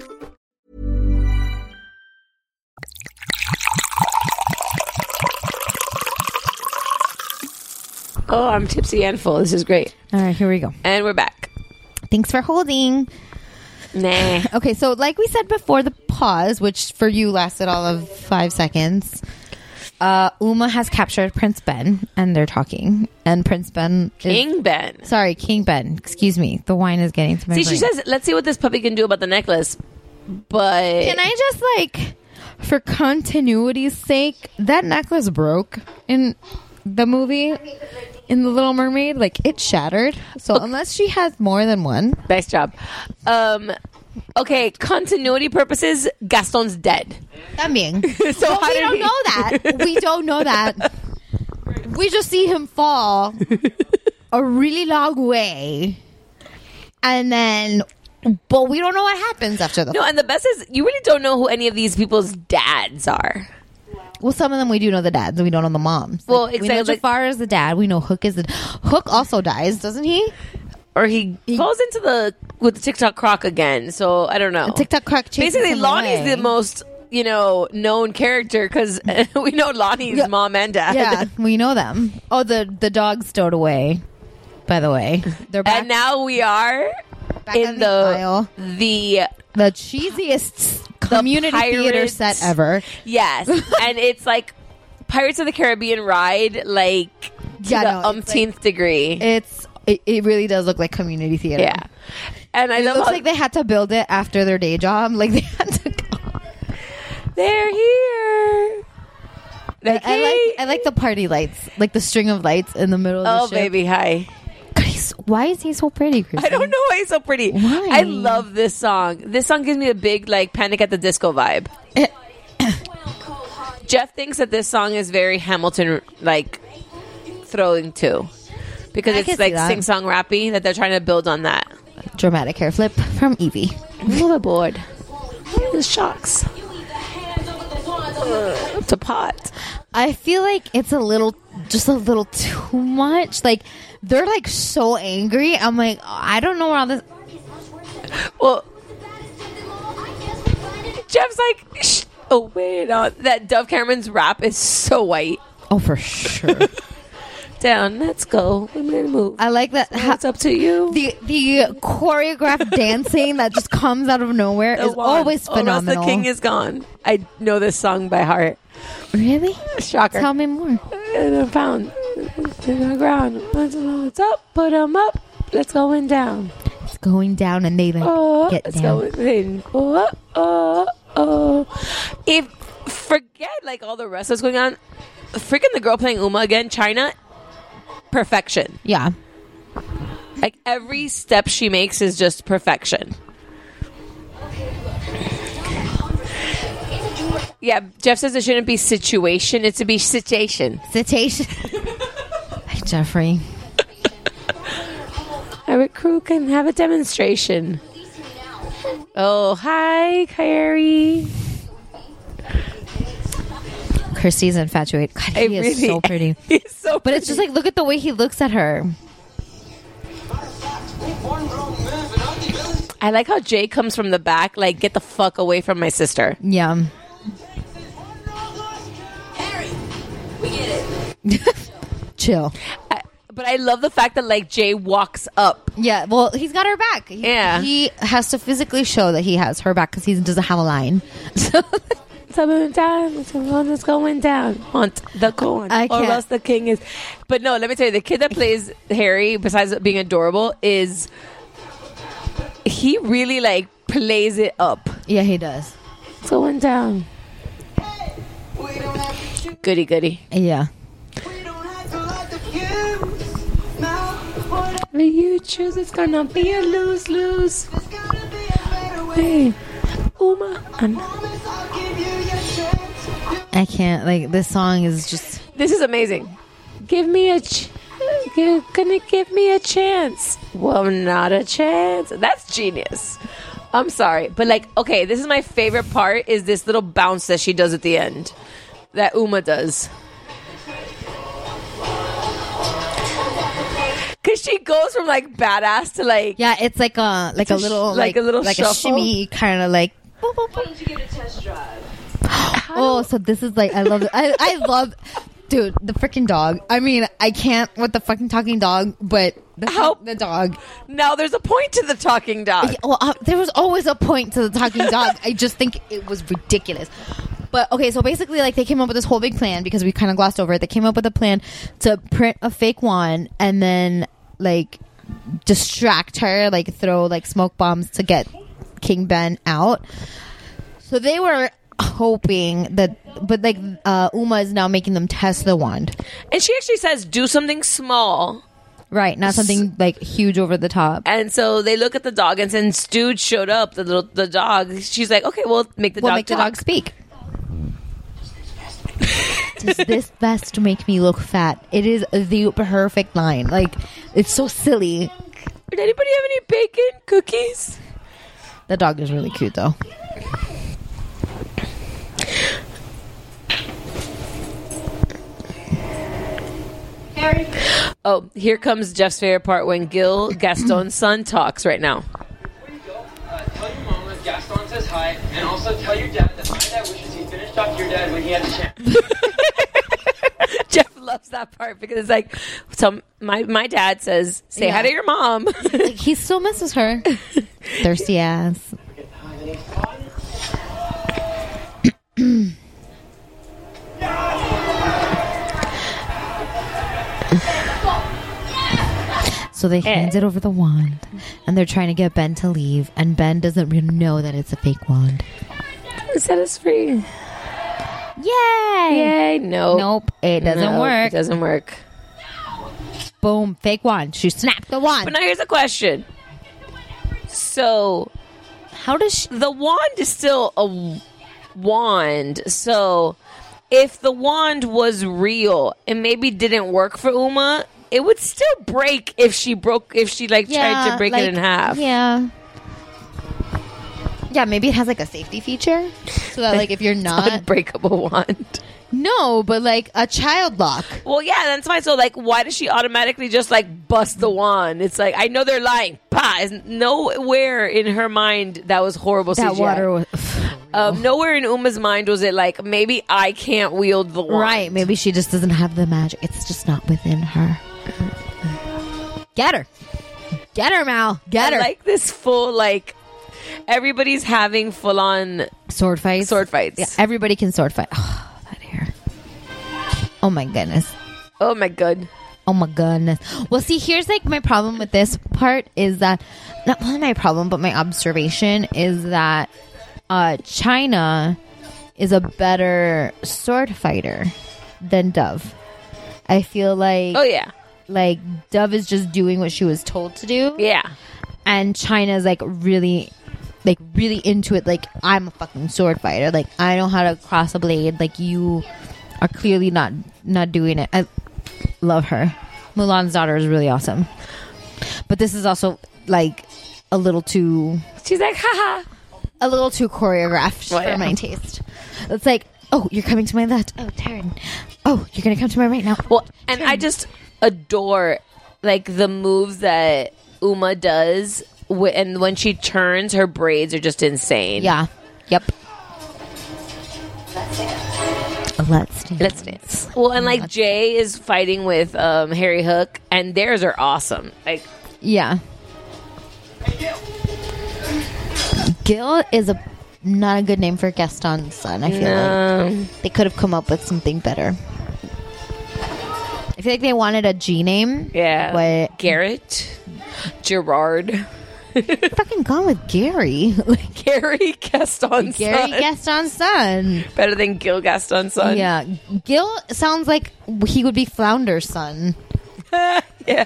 Oh, I'm tipsy and full. This is great. All right, here we go. And we're back. Thanks for holding. Nah. Okay, so like we said before the pause, which for you lasted all of five seconds, uh, Uma has captured Prince Ben, and they're talking. And Prince Ben is, King Ben. Sorry, King Ben. Excuse me. The wine is getting to my See, brain. she says, let's see what this puppy can do about the necklace. But Can I just, like, for continuity's sake, that necklace broke in the movie, in The Little Mermaid. Like, it shattered. So unless she has more than one. Nice job. Um, okay, continuity purposes, Gaston's dead. También. So But how we did don't he- know that. We don't know that. We just see him fall a really long way. And then, but we don't know what happens after the No, and the best is, you really don't know who any of these people's dads are. Well, some of them we do know the dads. We don't know the moms. Well, like, we know exactly. Jafar is the dad. We know Hook is the Hook also dies, doesn't he? Or he, he falls into the with the TikTok croc again. So I don't know. TikTok croc chases Basically, him Lonnie's away. the most you know known character because we know Lonnie's Yeah. mom and dad. Yeah, we know them. Oh, the the dog's stowed away. By the way, they're back. And now we are Back in on the the aisle. the the cheesiest community theater Pirates- set ever. Yes, and it's like Pirates of the Caribbean ride, like to Yeah, the no, it's umpteenth degree. It's it, it really does look like community theater. Yeah, and I It love looks how like they had to build it after their day job. Like they had to. Go. they're here. Like, I hey. like I like the party lights, like the string of lights in the middle of the Oh, ship. baby, hi. God, he's, why is he so pretty, Kristen? I don't know why he's so pretty. Why? I love this song. This song gives me a big like Panic at the Disco vibe. Jeff thinks that this song is very Hamilton like throwing to because I can it's see like that. sing song rappy that they're trying to build on that. Dramatic hair flip from Evie. Motherboard. The shocks. Uh, to pot. I feel like it's a little, just a little too much. Like they're like so angry. I'm like, I don't know where all this. Well, Jeff's like, Shh. oh wait, no, that Dove Cameron's rap is so white. Oh, for sure. Down, let's go. We're gonna move. I like that. So it's up to you. The the choreographed dancing that just comes out of nowhere The is one. always Oh, Russ phenomenal. the King is gone. I know this song by heart. Really? Shocker. Tell me more. In a pound. To the ground. It's up. Put 'em up. Let's going down. It's going down, and they like Oh, get it's down. going. Oh, oh, oh. If forget like all the rest that's going on, freaking the girl playing Uma again, China. Perfection. Yeah. Like every step she makes is just perfection. Yeah, Jeff says it shouldn't be situation, it's to be situation. Situation. Hey, Jeffrey. Our crew can have a demonstration. Oh, hi, Kyrie. Kirsty's infatuated. God, he I is really- so pretty. He's so But it's just like, look at the way he looks at her. I like how Jay comes from the back, like, get the fuck away from my sister. Yeah. Chill. I, but I love the fact that, like, Jay walks up. Yeah, well, he's got her back. He, Yeah. He has to physically show that he has her back because he doesn't have a line. So Something down, someone is going down. Hunt the corn. I Or can't. else the king is. But no, let me tell you, the kid that plays Harry, besides being adorable, is. He really, like, plays it up. yeah, he does. It's going down. Goody, goody. Yeah. When you choose, it's gonna be a lose lose. Hey, Uma. and- I can't. Like, this song is just. This is amazing. Give me a. Ch- you're gonna give me a chance. Well, not a chance. That's genius. I'm sorry, but like, okay, this is my favorite part. Is this little bounce that she does at the end, that Uma does. Cause she goes from like badass to like Yeah, it's like a like It's a a sh- little like like, a little like shuffle. a shimmy kind of like. Why don't you give it a test drive? Oh, so this is like I love it. I I love, dude, the freaking dog. I mean, I can't with the fucking talking dog, but the Help. the dog. now there's a point to the talking dog. Yeah, well, uh, there was always a point to the talking dog. I just think it was ridiculous. But okay, so basically, like they came up with this whole big plan because we kind of glossed over it. They came up with a plan to print a fake wand and then like distract her, like throw like smoke bombs to get King Ben out. So they were hoping that, but like uh, Uma is now making them test the wand, And she actually says, "Do something small." right? Not something like huge over the top. And so they look at the dog, and since Dude showed up, the little the dog, she's like, "Okay, we'll make the We'll dog make the talk." dog speak. Does this vest make me look fat? It is the perfect line. Like, it's so silly. Did anybody have any bacon cookies? The dog is really cute, though. Harry. Oh, here comes Jeff's favorite part when Gil Gaston's son talks right now. Uh, tell your mama Gaston says hi, and also tell your dad that my dad wishes he finished off your dad when he had the chance. Jeff loves that part because it's like, so my my dad says, "Say Yeah. hi to your mom." Like, he still misses her. Thirsty ass. So they hand it over the wand, and they're trying to get Ben to leave, and Ben doesn't really know that it's a fake wand. Set us free. Yay! Yay! No. Nope. It doesn't No, work. It doesn't work. Boom. Fake wand. She snapped the wand. But now here's a question. So, how does she... the wand is still a w- wand? So, if the wand was real and maybe didn't work for Uma, it would still break if she broke. If she like tried to break like, it in half. Yeah. Yeah, maybe it has like a safety feature, so that like if you're not unbreakable wand. No, but like a child lock. Well, yeah, that's fine. So, like, why does she automatically just like bust the wand? It's like I know they're lying. Pa! Is nowhere in her mind that was horrible. That C G I. water was um, nowhere in Uma's mind was it like maybe I can't wield the wand. right. Maybe she just doesn't have the magic. It's just not within her. Get her, get her, Mal. Get I her. like this full like. Everybody's having full on sword fights. Sword fights. Yeah, everybody can sword fight. Oh, that hair. Oh my goodness. Oh my god. Oh my goodness. Well, see, here's like my problem with this part is that not only my problem, but my observation is that uh, China is a better sword fighter than Dove. I feel like oh yeah, like Dove is just doing what she was told to do. Yeah, and China's like really. Like really into it. Like I'm a fucking sword fighter. Like I know how to cross a blade. Like you are clearly not not doing it. I love her. Mulan's daughter is really awesome. But this is also like a little too. She's like, haha, a little too choreographed well, for yeah. my taste. It's like, oh, you're coming to my left. Oh, turn. Oh, you're gonna come to my right now. Well, and turn. I just adore like the moves that Uma does. And when she turns, her braids are just insane. Yeah. Yep. Let's dance. Let's dance. Let's dance. Well, and like Jay is fighting with um, Harry Hook, and theirs are awesome. Like, yeah. Gil is a not a good name for Gaston's son. I feel no. like they could have come up with something better. I feel like they wanted a G name. Yeah. But Garrett, Gerard. Fucking gone with Gary. Gary Gaston's Gary son. Gaston's son. Better than Gil Gaston's son. Yeah. Gil sounds like he would be Flounder's son. Yeah.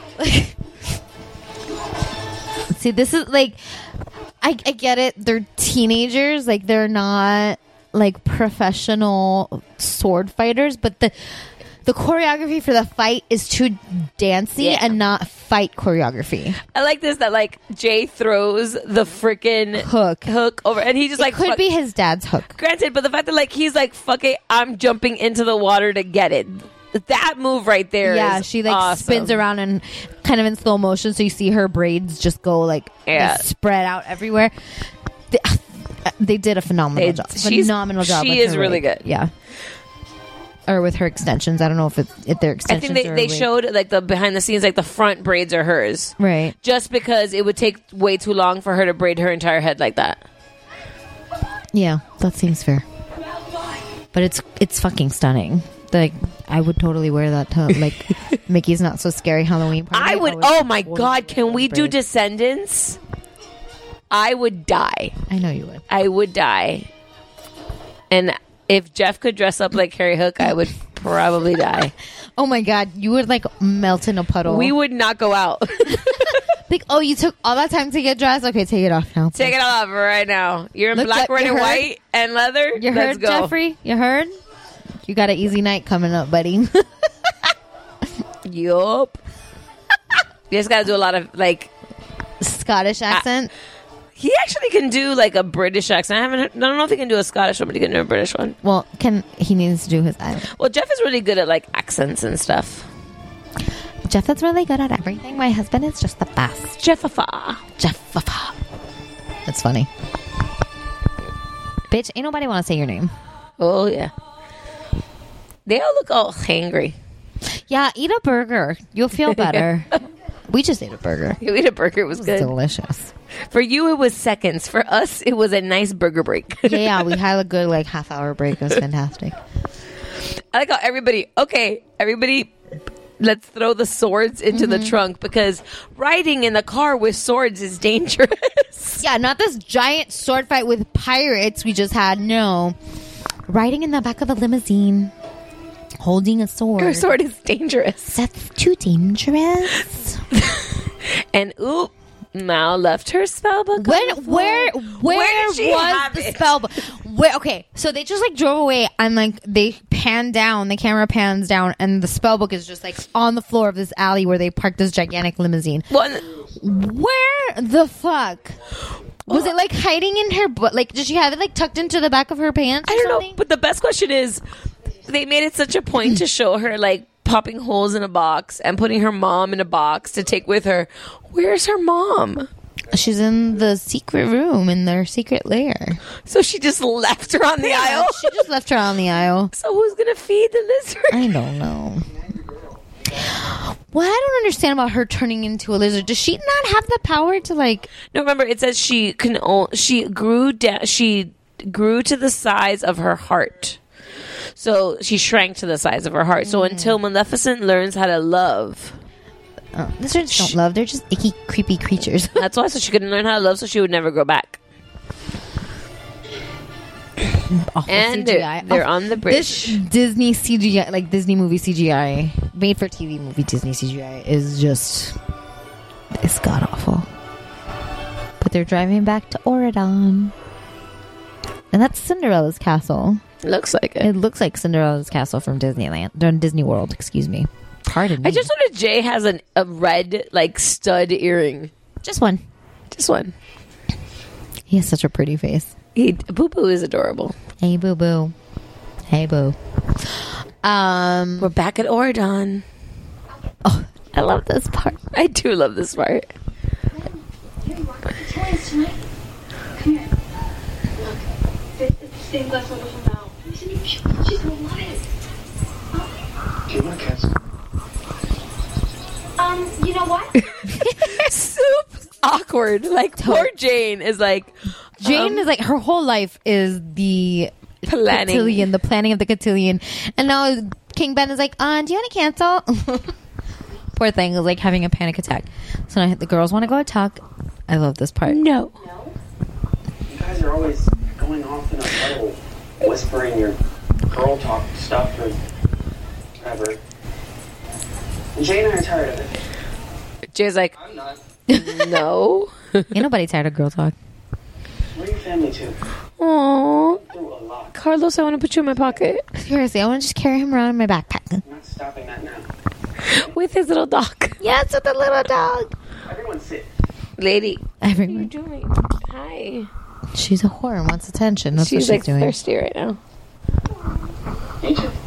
See, this is like, I, I get it. They're teenagers. Like, they're not like professional sword fighters, but the the choreography for the fight is too dancey yeah. and not fight choreography. I like this that like Jay throws the freaking hook hook over, and he just it like could fuck- be his dad's hook. Granted, but the fact that like he's like fuck it, I'm jumping into the water to get it. That move right there, yeah, is she like awesome. spins around and kind of in slow motion, so you see her braids just go like yeah. like, spread out everywhere. They, they did a phenomenal they, job. Phenomenal job. She with is her really wig. good. Yeah. Or with her extensions. I don't know if it's if they're I extensions. think they, or they wig. showed like the behind the scenes, like the front braids are hers, right? Just because it would take way too long for her to braid her entire head like that. Yeah, that seems fair. But it's it's fucking stunning. Like I would totally wear that to like Mickey's Not So Scary Halloween party. I would. oh my god! Can we do Descendants? I would die. I know you would. I would die. And if Jeff could dress up like Harry Hook, I would probably die. Oh my god, you would like melt in a puddle. We would not go out. Like, oh, you took all that time to get dressed? Okay, take it off now. Take it off right now. You're in Look, black, red, you and heard? white, and leather. You Let's heard, go. Jeffrey? You heard? You got an easy night coming up, buddy. Yup. You just got to do a lot of like Scottish accent. Uh, he actually can do like a British accent. I haven't. Heard, I don't know if he can do a Scottish one, but he can do a British one. Well, can he needs to do his accent. Well, Jeff is really good at like accents and stuff. Jeff is really good at everything. My husband is just the best. Jeffafa. Jeffafa. That's funny. Bitch, ain't nobody want to say your name. Oh, yeah. They all look all hangry. Yeah, eat a burger. You'll feel better. We just ate a burger. You ate a burger. It was, it was good. Delicious. For you, it was seconds. For us, it was a nice burger break. yeah, yeah. We had a good, like, half-hour break. It was fantastic. I like how everybody, okay, everybody, let's throw the swords into Mm-hmm. the trunk because riding in the car with swords is dangerous. Yeah, not this giant sword fight with pirates we just had. No. Riding in the back of a limousine, holding a sword. Your sword is dangerous. That's too dangerous. And oop, Mal left her spell book. When, on the floor. where, where, Where did she was have the it? spell book? Where, okay, so they just like drove away and like they pan down, the camera pans down, and the spell book is just like on the floor of this alley where they parked this gigantic limousine. One, Where the fuck? Was it like hiding in her butt? Like, did she have it like tucked into the back of her pants? Or I don't something? know, but the best question is, they made it such a point to show her like popping holes in a box and putting her mom in a box to take with her. Where's her mom? She's in the secret room in their secret lair. So she just left her on the Yeah, aisle? She just left her on the aisle. So who's going to feed the lizard? I don't know. What I don't understand about her turning into a lizard, does she not have the power to like... No, remember, it says she can. O- she grew down. She grew to the size of her heart. So she shrank to the size of her heart. So until Maleficent learns how to love, Oh, lizards don't love. They're just icky, creepy creatures. that's why. So she couldn't learn how to love, so she would never grow back. Awful And C G I. they're, they're Oh, on the bridge. This Disney C G I, like Disney movie C G I, made for T V movie Disney C G I, is just it's god awful. But they're driving back to Oridon, and that's Cinderella's castle. Looks like it. It looks like Cinderella's castle from Disneyland, from Disney World. Excuse me. Pardon me. I just noticed Jay has an, a red like stud earring. Just one. Just one. He has such a pretty face. He Boo Boo is adorable. Hey boo boo. Hey boo. Um, We're back at Oridon. Oh, I love this part. I do love this part. Here you are. Tell us tonight. Come here. Look, it's the same glass window from now. She's gonna love it. Do you want to cancel? Um, you know what? Soup awkward. Like poor Jane is like Jane um, is like, her whole life is the planning. cotillion, the planning of the cotillion. And now King Ben is like, uh, do you want to cancel? Poor thing is like having a panic attack. So now the girls want to go talk. I love this part. No. No. You guys are always going off in a huddle, whispering your girl talk stuff or whatever. And Jay and I are tired of it. Jay's like, I'm not. no. Ain't nobody tired of girl talk. We're your family too. Aww. Through a lot. Carlos, I want to put you in my pocket. Seriously, I want to just carry him around in my backpack. I'm not stopping that now. With his little dog. Yes, with the little dog. Everyone sit. Lady. What are you Everyone. doing? Hi. She's a whore and wants attention. That's she's what she's like doing. thirsty right now. Ain't you?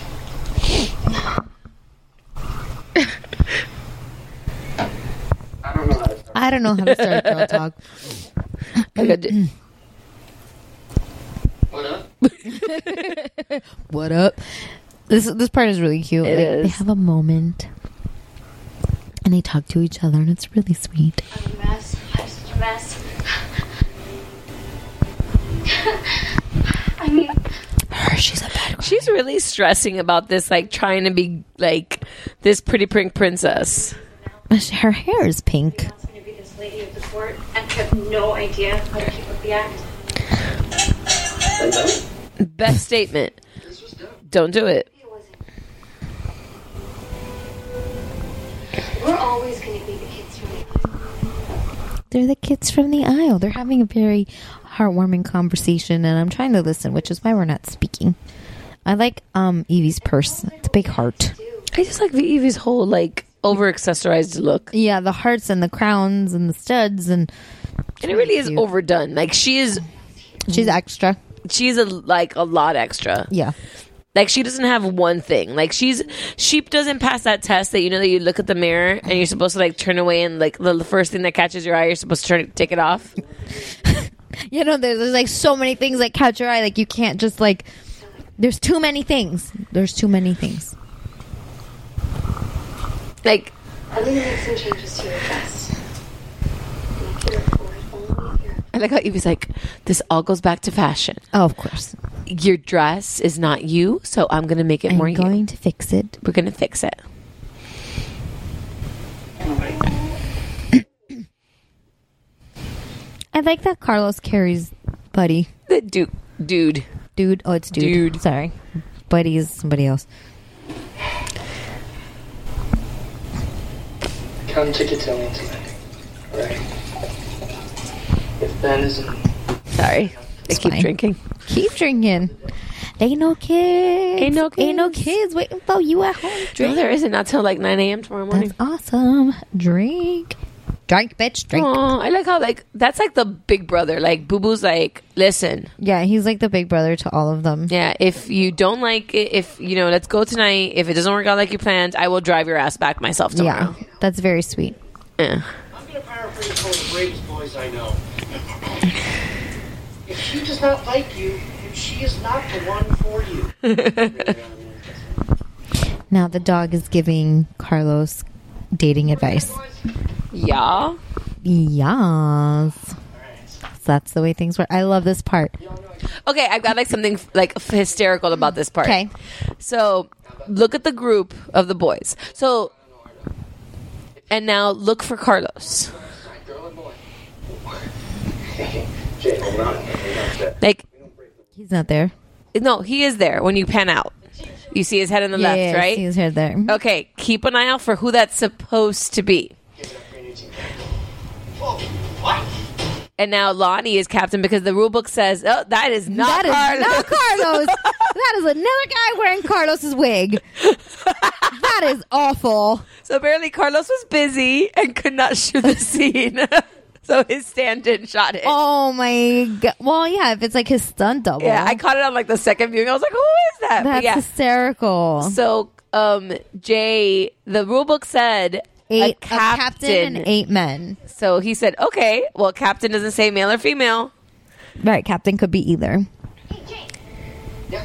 I don't know how to start. I don't know how to start girl talk. Like I did. What up? What up? This this part is really cute. It Like, is. They have a moment, and they talk to each other, and it's really sweet. I'm a mess. I'm such a mess. I mean, Her, she's a bad girl. She's really stressing about this, like trying to be like this pretty pink princess. Her hair is pink. I was going to be this lady of the court and I have no idea how to keep up the act. Then don't. Best statement. Don't do it. It wasn't. We're always going to be the kids from the island. They're the kids from the aisle. They're having a very heartwarming conversation, and I'm trying to listen, which is why we're not speaking. I like um Evie's purse. It's a big heart. I just like Evie's whole like over accessorized look. Yeah, the hearts and the crowns and the studs, and And it really is cute. overdone. Like she is she's extra. she's a like a lot extra. Yeah. Like, she doesn't have one thing. Like, she's she doesn't pass that test that, you know, that you look at the mirror and you're supposed to, like, turn away and, like, the, the first thing that catches your eye, you're supposed to turn take it off. You know, there's, there's, like, so many things that catch your eye. Like, you can't just, like... There's too many things. There's too many things. Like... I'm going to make some changes to your dress. I like how Evie's like, this all goes back to fashion. Oh, of course. Your dress is not you, so I'm going to make it I'm more you. I'm going to fix it. We're going to fix it. I like that Carlos carries Buddy. The dude. Dude. Dude. Oh, it's dude. Dude. Sorry. Buddy is somebody else. Come to Cotillion tonight. Alright. If Ben isn't... Sorry. I keep fine. drinking. Keep drinking. Ain't no kids. Ain't no kids. Ain't no kids waiting for you at home. Drink. No, there isn't. Not till like nine a.m. tomorrow morning. That's awesome. Drink. Drink, bitch. Drink. Aww, I like how, like, that's like the big brother. Like, Boo Boo's like, listen. Yeah, he's like the big brother to all of them. Yeah, if you don't like it, if, you know, let's go tonight. If it doesn't work out like you planned, I will drive your ass back myself tomorrow. Yeah, that's very sweet. Yeah. I'm going to paraphrase one of the bravest boys I know. If she does not like you, she is not the one for you. Now the dog is giving Carlos dating advice. Yeah. Yes. So that's the way things work. I love this part. Okay, I've got like something like hysterical about this part. Okay. So look at the group of the boys. So, and now look for Carlos. Like, he's not there. No, he is there when you pan out. You see his head on the yeah, left, yeah, right? See his head there. Okay, keep an eye out for who that's supposed to be. And now Lonnie is captain because the rule book says, oh, that is not that Carlos. Is not Carlos. That is another guy wearing Carlos's wig. That is awful. So apparently Carlos was busy and could not shoot the scene. So his stand-in shot it. Oh my god. Well, yeah, if it's like his stunt double. Yeah, I caught it on like the second viewing. I was like, who is that? That's But yeah. hysterical. So, um, Jay, the rule book said Eight, a captain. a captain and eight men. So he said, okay, well, captain doesn't say male or female. Right, captain could be either. Hey, Jay. Yeah.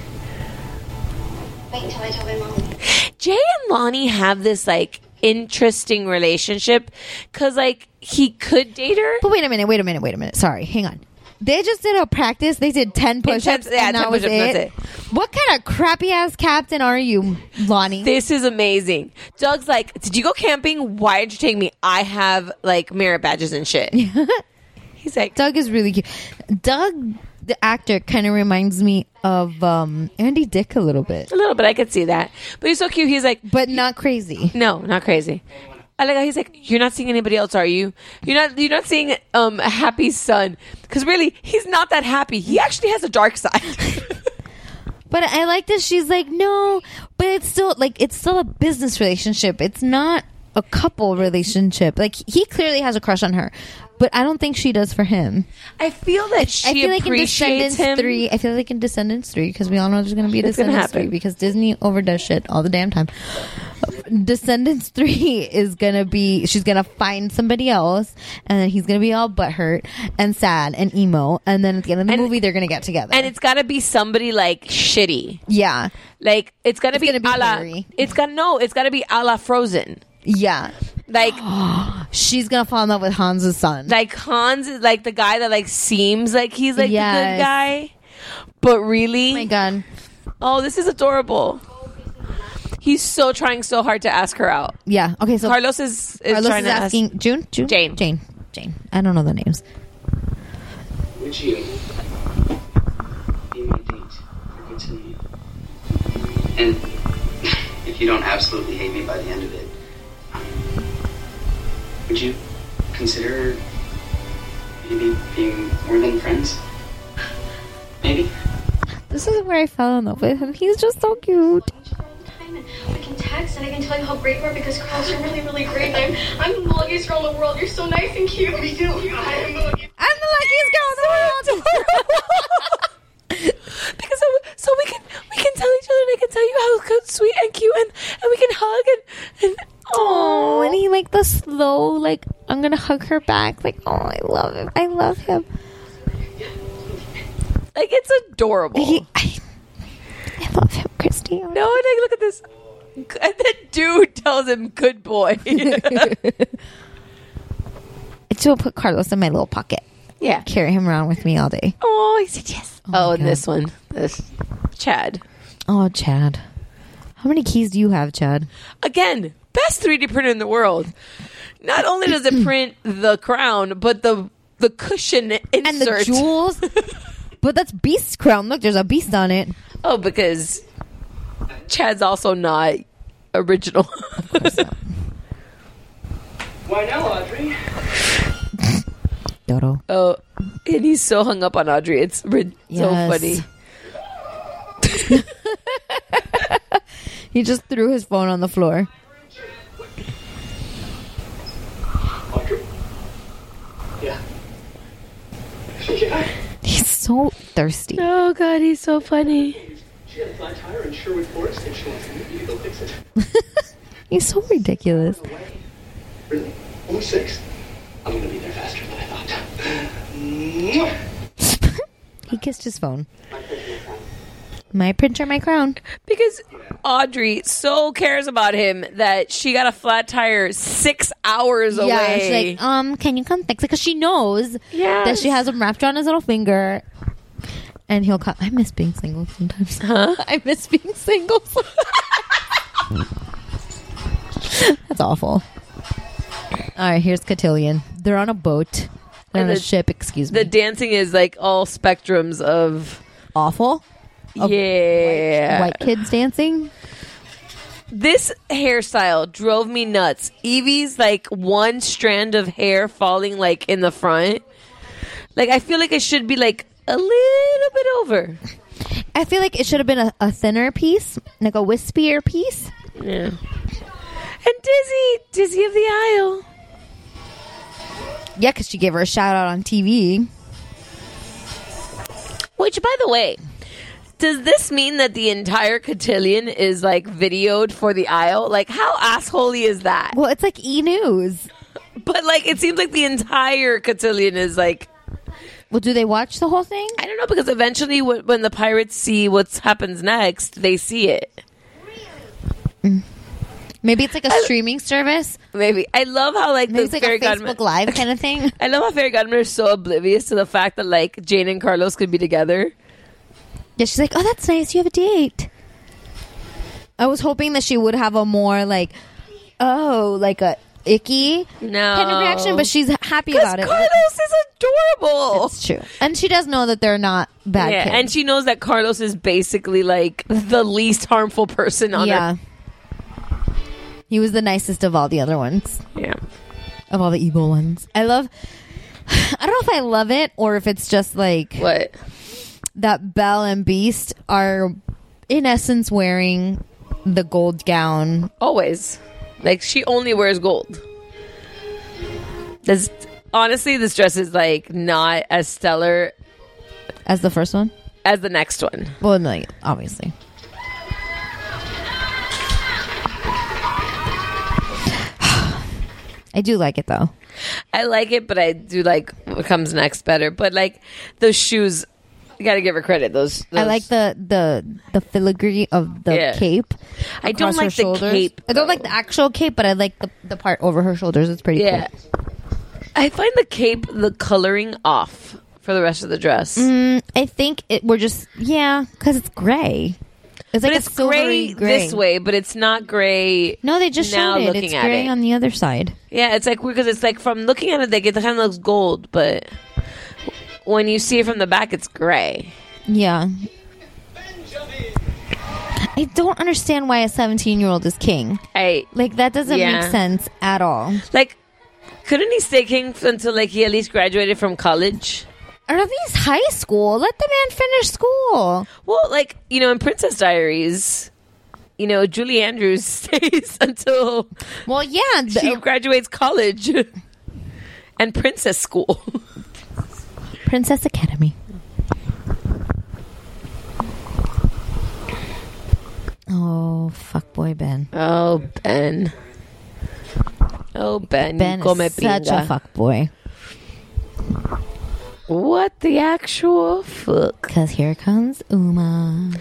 Wait until I tell my mom. Jay and Lonnie have this, like, interesting relationship because, like, he could date her. But wait a minute, wait a minute, wait a minute. Sorry, hang on. They just did a practice. They did ten push-ups, yeah, and ten that was push-ups, it. that's it. What kind of crappy-ass captain are you, Lonnie? This is amazing. Doug's like, did you go camping? Why did you take me? I have, like, merit badges and shit. He's like... Doug is really cute. Doug, the actor, kind of reminds me of um, Andy Dick a little bit. A little bit. I could see that. But he's so cute. He's like... But not crazy. No, not crazy. I like how he's like, you're not seeing anybody else, are you? You're not You're not seeing um, a happy son. Because really, he's not that happy. He actually has a dark side. But I like that she's like, no, but it's still like it's still a business relationship. It's not a couple relationship. Like he clearly has a crush on her, but I don't think she does for him. I feel that she I feel like in appreciates Descendants him. three. I feel like in Descendants three because we all know there's going to be a It's gonna Descendants happen. three because Disney overdoes shit all the damn time. Descendants three is gonna be she's gonna find somebody else and then he's gonna be all butthurt and sad and emo and then at the end of the And- movie they're gonna get together. And it's got to be somebody like shitty. Yeah, Like it's got to be, gonna be a la, Harry. It's got no. It's got to be a la Frozen. yeah. Like She's gonna fall in love with Hans's son. like Hans is like the guy that like seems like he's like the Yes. good guy, but really, Oh my god. oh, this is adorable. He's so trying so hard to ask her out. Yeah. Okay. So Carlos is, is Carlos trying is to asking ask June. June. Jane. Jane. Jane. I don't know the names. Would you be my date for Cotillion? And if you don't absolutely hate me by the end of it, would you consider maybe being more than friends? Maybe? This is where I fell in love with him. He's just so cute. We can text and I can tell you how great you are because Carlos, you're really, really great. I'm, I'm the luckiest girl in the world. You're so nice and cute. Me too. I am the luckiest. I'm the luckiest girl in the world. because so, so we can we can tell each like, I'm gonna hug her back. Like, oh, I love him. I love him. Like, it's adorable. He, I, I love him, Christy. No, like, look at this. And the dude tells him, good boy. So I'll put Carlos in my little pocket. Yeah. Carry him around with me all day. Oh, he said yes. Oh, Oh, my and God. this one. This. Chad. Oh, Chad. How many keys do you have, Chad? Again, best three D printer in the world. Not only does it print the crown, but the the cushion insert. And the jewels. But that's Beast's crown. Look, there's a beast on it. Oh, because Chad's also not original. Of course not. Why now, Audrey? Dodo. Oh, and he's so hung up on Audrey. It's rid- so Yes. funny. He just threw his phone on the floor. Audrey? Yeah. Yeah. He's so thirsty. Oh, God, he's so funny. She had a flat tire in Sherwood Forest and she wants to meet you to go fix it. He's so ridiculous. Really? Only six? I'm gonna be there faster than I thought. Mwah. He kissed his phone. My printer, my crown. Because Audrey so cares about him that she got a flat tire six hours Yeah, away. she's like, um, can you come fix it? Because she knows Yes. that she has him wrapped around his little finger. And he'll come. I miss being single sometimes. Huh? I miss being single. That's awful. All right, here's Cotillion. They're on a boat. They're on And a the- ship, excuse me. The dancing is like all spectrums of awful. Of yeah, White kids dancing. This hairstyle drove me nuts. Evie's like one strand of hair falling like in the front. Like I feel like it should be like a little bit over. I feel like it should have been a, a thinner piece, like a wispier piece. Yeah. And Dizzy, Dizzy of the Isle. Yeah, because she gave her a shout out on T V. Which, by the way, does this mean that the entire cotillion is like videoed for the Isle? Like, how assholey is that? Well, it's like E! News. But like, it seems like the entire cotillion is like. Well, do they watch the whole thing? I don't know, because eventually, w- when the pirates see what happens next, they see it. Mm. Maybe it's like a I, streaming service. Maybe. I love how like Maybe the it's like fairy a Facebook godmother, Live kind of thing. I love how Fairy Godmother is so oblivious to the fact that like Jane and Carlos could be together. Yeah, she's like, oh, that's nice. You have a date. I was hoping that she would have a more like, oh, like a icky no. kind of reaction, but she's happy about it. Carlos is adorable. It's true. And she does know that they're not bad yeah, kids. and she knows that Carlos is basically like the least harmful person on yeah. Earth. He was the nicest of all the other ones. Yeah. Of all the evil ones. I love I don't know if I love it or if it's just like what? That Belle and Beast are in essence wearing the gold gown. Always. Like she only wears gold. This honestly this dress is like not as stellar as the first one? As the next one. Well, no, obviously. I do like it though. I like it, but I do like what comes next better. But like those shoes, you got to give her credit. Those, those I like the the the filigree of the yeah. cape. I don't like the shoulders. cape. I don't like the actual cape, but I like the the part over her shoulders. It's pretty yeah. cool. I find the cape, the coloring off for the rest of the dress. Mm, I think it. We're just yeah, because it's gray. It's like but a it's silvery gray, gray this way, but it's not gray. No, they just now showed it. looking It's at gray it. on the other side. Yeah, it's like because it's like from looking at it, like it kind of looks gold, but when you see it from the back, it's gray. Yeah. I don't understand why a seventeen-year-old is king. I like that doesn't yeah. make sense at all. Like, couldn't he stay king until like he at least graduated from college? Or at least high school. Let the man finish school. Well, like, you know, in Princess Diaries, you know, Julie Andrews stays until well, yeah, the, she graduates college and princess school. Princess Academy. Oh, fuckboy Ben. Oh, Ben. Oh, Oh, Ben. Ben come is such pinga. a fuckboy. What the actual fuck? Because here comes Uma.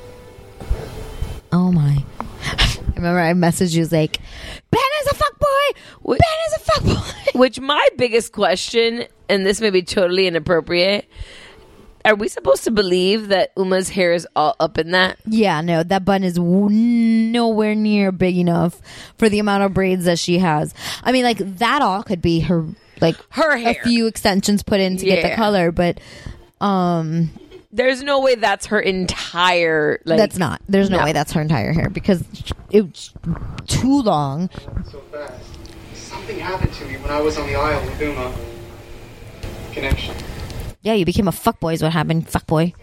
Oh my. I remember I messaged you like, Ben is a fuckboy! Ben is a fuckboy! Which my biggest question, and this may be totally inappropriate, are we supposed to believe that Uma's hair is all up in that? Yeah, no, that bun is w- nowhere near big enough for the amount of braids that she has. I mean, like, that all could be her, like, her hair. A few extensions put in to get the Yeah. color, but, um... There's no way that's her entire, like... That's not. There's no, No. way that's her entire hair, because it's too long. So fast. Something happened to me when I was on the aisle with Uma. Connection. Yeah, you became a fuckboy is what happened, fuckboy.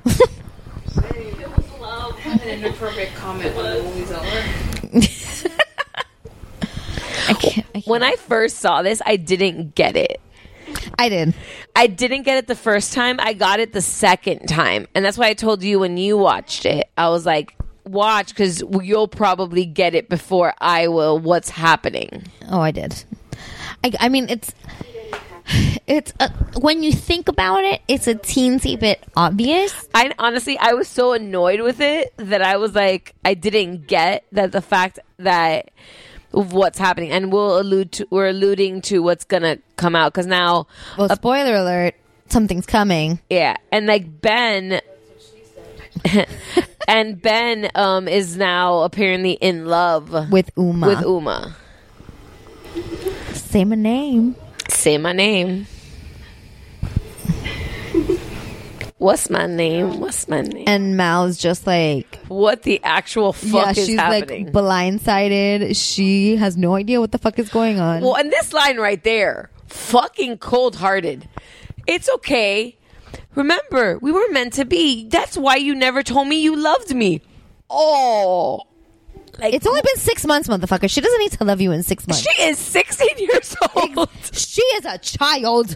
An inappropriate comment when the movie's over. I can't, I can't. When I first saw this, I didn't get it. I did. I didn't get it the first time. I got it the second time. And that's why I told you when you watched it, I was like, watch, because you'll probably get it before I will. What's happening? Oh, I did. I, I mean, it's... It's a, when you think about it, it's a teensy bit obvious. I honestly, I was so annoyed with it that I was like, I didn't get that the fact that of what's happening, and we'll allude to, we're alluding to what's gonna come out because now, well, spoiler alert, something's coming. Yeah, and like Ben, and Ben um is now apparently in love with Uma. With Uma, say my name. Say my name. What's my name? What's my name? And Mal's just like, what the actual fuck yeah, is she's happening? like blindsided. She has no idea what the fuck is going on. Well, and this line right there, fucking cold-hearted. It's okay. Remember, we were meant to be. That's why you never told me you loved me. Oh. Like, it's only been six months, motherfucker. She doesn't need to love you in six months. She is sixteen years old. She is a child.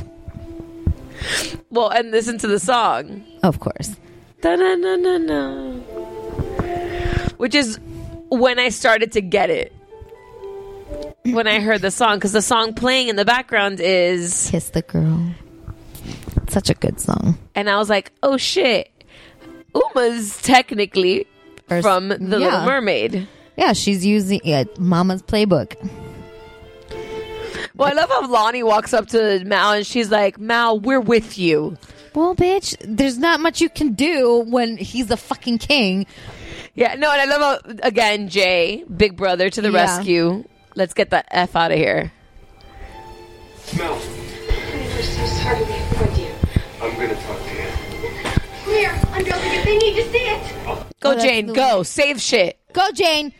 Well, and listen to the song. Of course. Da-na-na-na-na. Which is when I started to get it. When I heard the song. Because the song playing in the background is... Kiss the Girl. Such a good song. And I was like, oh shit. Uma's technically... Or, from The yeah. Little Mermaid. Yeah, she's using yeah, Mama's playbook. Well, I love how Lonnie walks up to Mal and she's like, Mal, we're with you. Well, bitch, there's not much you can do when he's the fucking king. Yeah, no, and I love how, again, Jay, big brother to the Yeah. rescue. Let's get the F out of here. Mel, I'm so sorry to be with you. I'm going to talk to you. Clear. I'm building it. They need to see it. Go, Oh, that's Jane, the- go. Save shit. Go, Jane.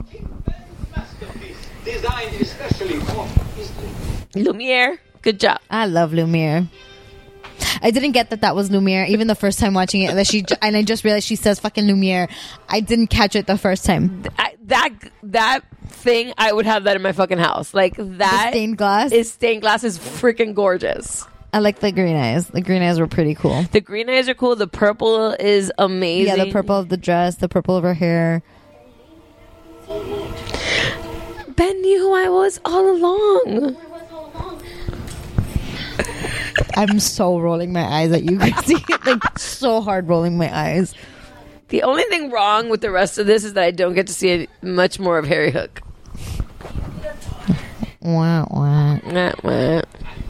Designed especially for Lumiere, good job. I love Lumiere. I didn't get that that was Lumiere, even the first time watching it. That she and I just realized she says fucking Lumiere. I didn't catch it the first time. I, that that thing, I would have that in my fucking house. Like that The stained glass is stained glass is freaking gorgeous. I like the green eyes. The green eyes were pretty cool. The green eyes are cool. The purple is amazing. Yeah, the purple of the dress, the purple of her hair. Ben knew who I was all along. I'm so rolling my eyes at you, Chrissy. Like, so hard rolling my eyes. The only thing wrong with the rest of this is that I don't get to see much more of Harry Hook. Wah, wah. Wah, wah.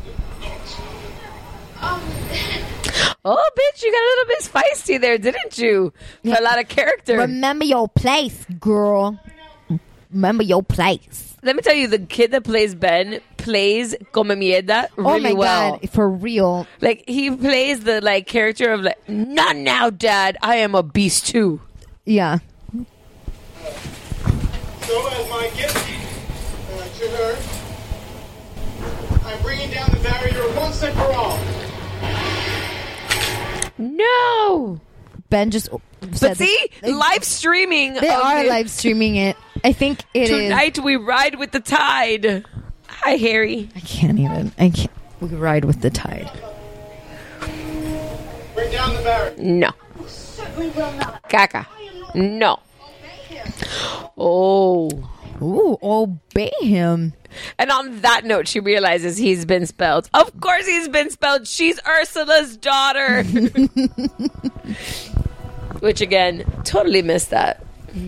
Oh, bitch, you got a little bit feisty there, didn't you? For a lot of character. Remember your place, girl. Remember your place. Let me tell you, the kid that plays Ben plays Come Mierda really oh my well. god, for real. Like, he plays the, like, character of, like, not now, Dad. I am a beast, too. Yeah. So, as my gift uh, to her, I'm bringing down the barrier once and for all. No! Ben just But said see, that- live streaming. They of are it. live streaming it. I think it is. Tonight we ride with the tide. Hi, Harry. I can't even. I can't. We ride with the tide. Bring down the barrier. No. Certainly will not. Caca. No. Oh. Ooh, obey him. And on that note, she realizes he's been spelled. Of course he's been spelled. She's Ursula's daughter. Which, again, totally missed that.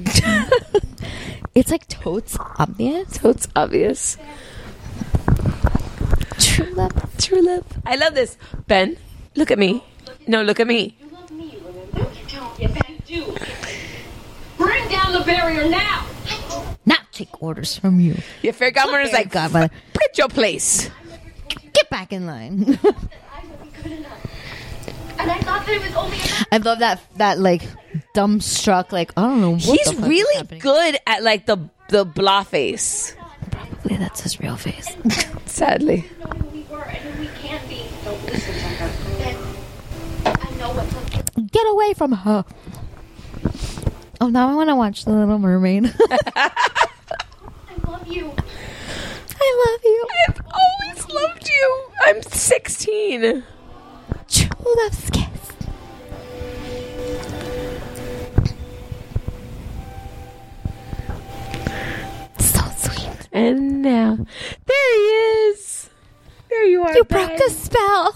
It's like totes obvious. Totes obvious. True love. True love. I love this. Ben, look at me. No, look at me. You love me, remember? You don't. Yes, I do. Bring down the barrier now. Not take orders from you. Your fairy godmother's Fairy like, godmother. Get your place. Get back in line. I will be good enough. And I thought that it was only enough. I love that, that like, dumbstruck, like, I don't know what He's the fuck is really happening. good at, like, the, the blah face. Probably that's his real face. Sadly. I know who we were and who we can be. Don't listen to her. Then I know what. Get away from her. Oh, now I want to watch The Little Mermaid. I love you. I love you. I've always loved you. I'm sixteen. True love's kiss. So sweet. And now, there he is. There you are. You Ben. broke a spell.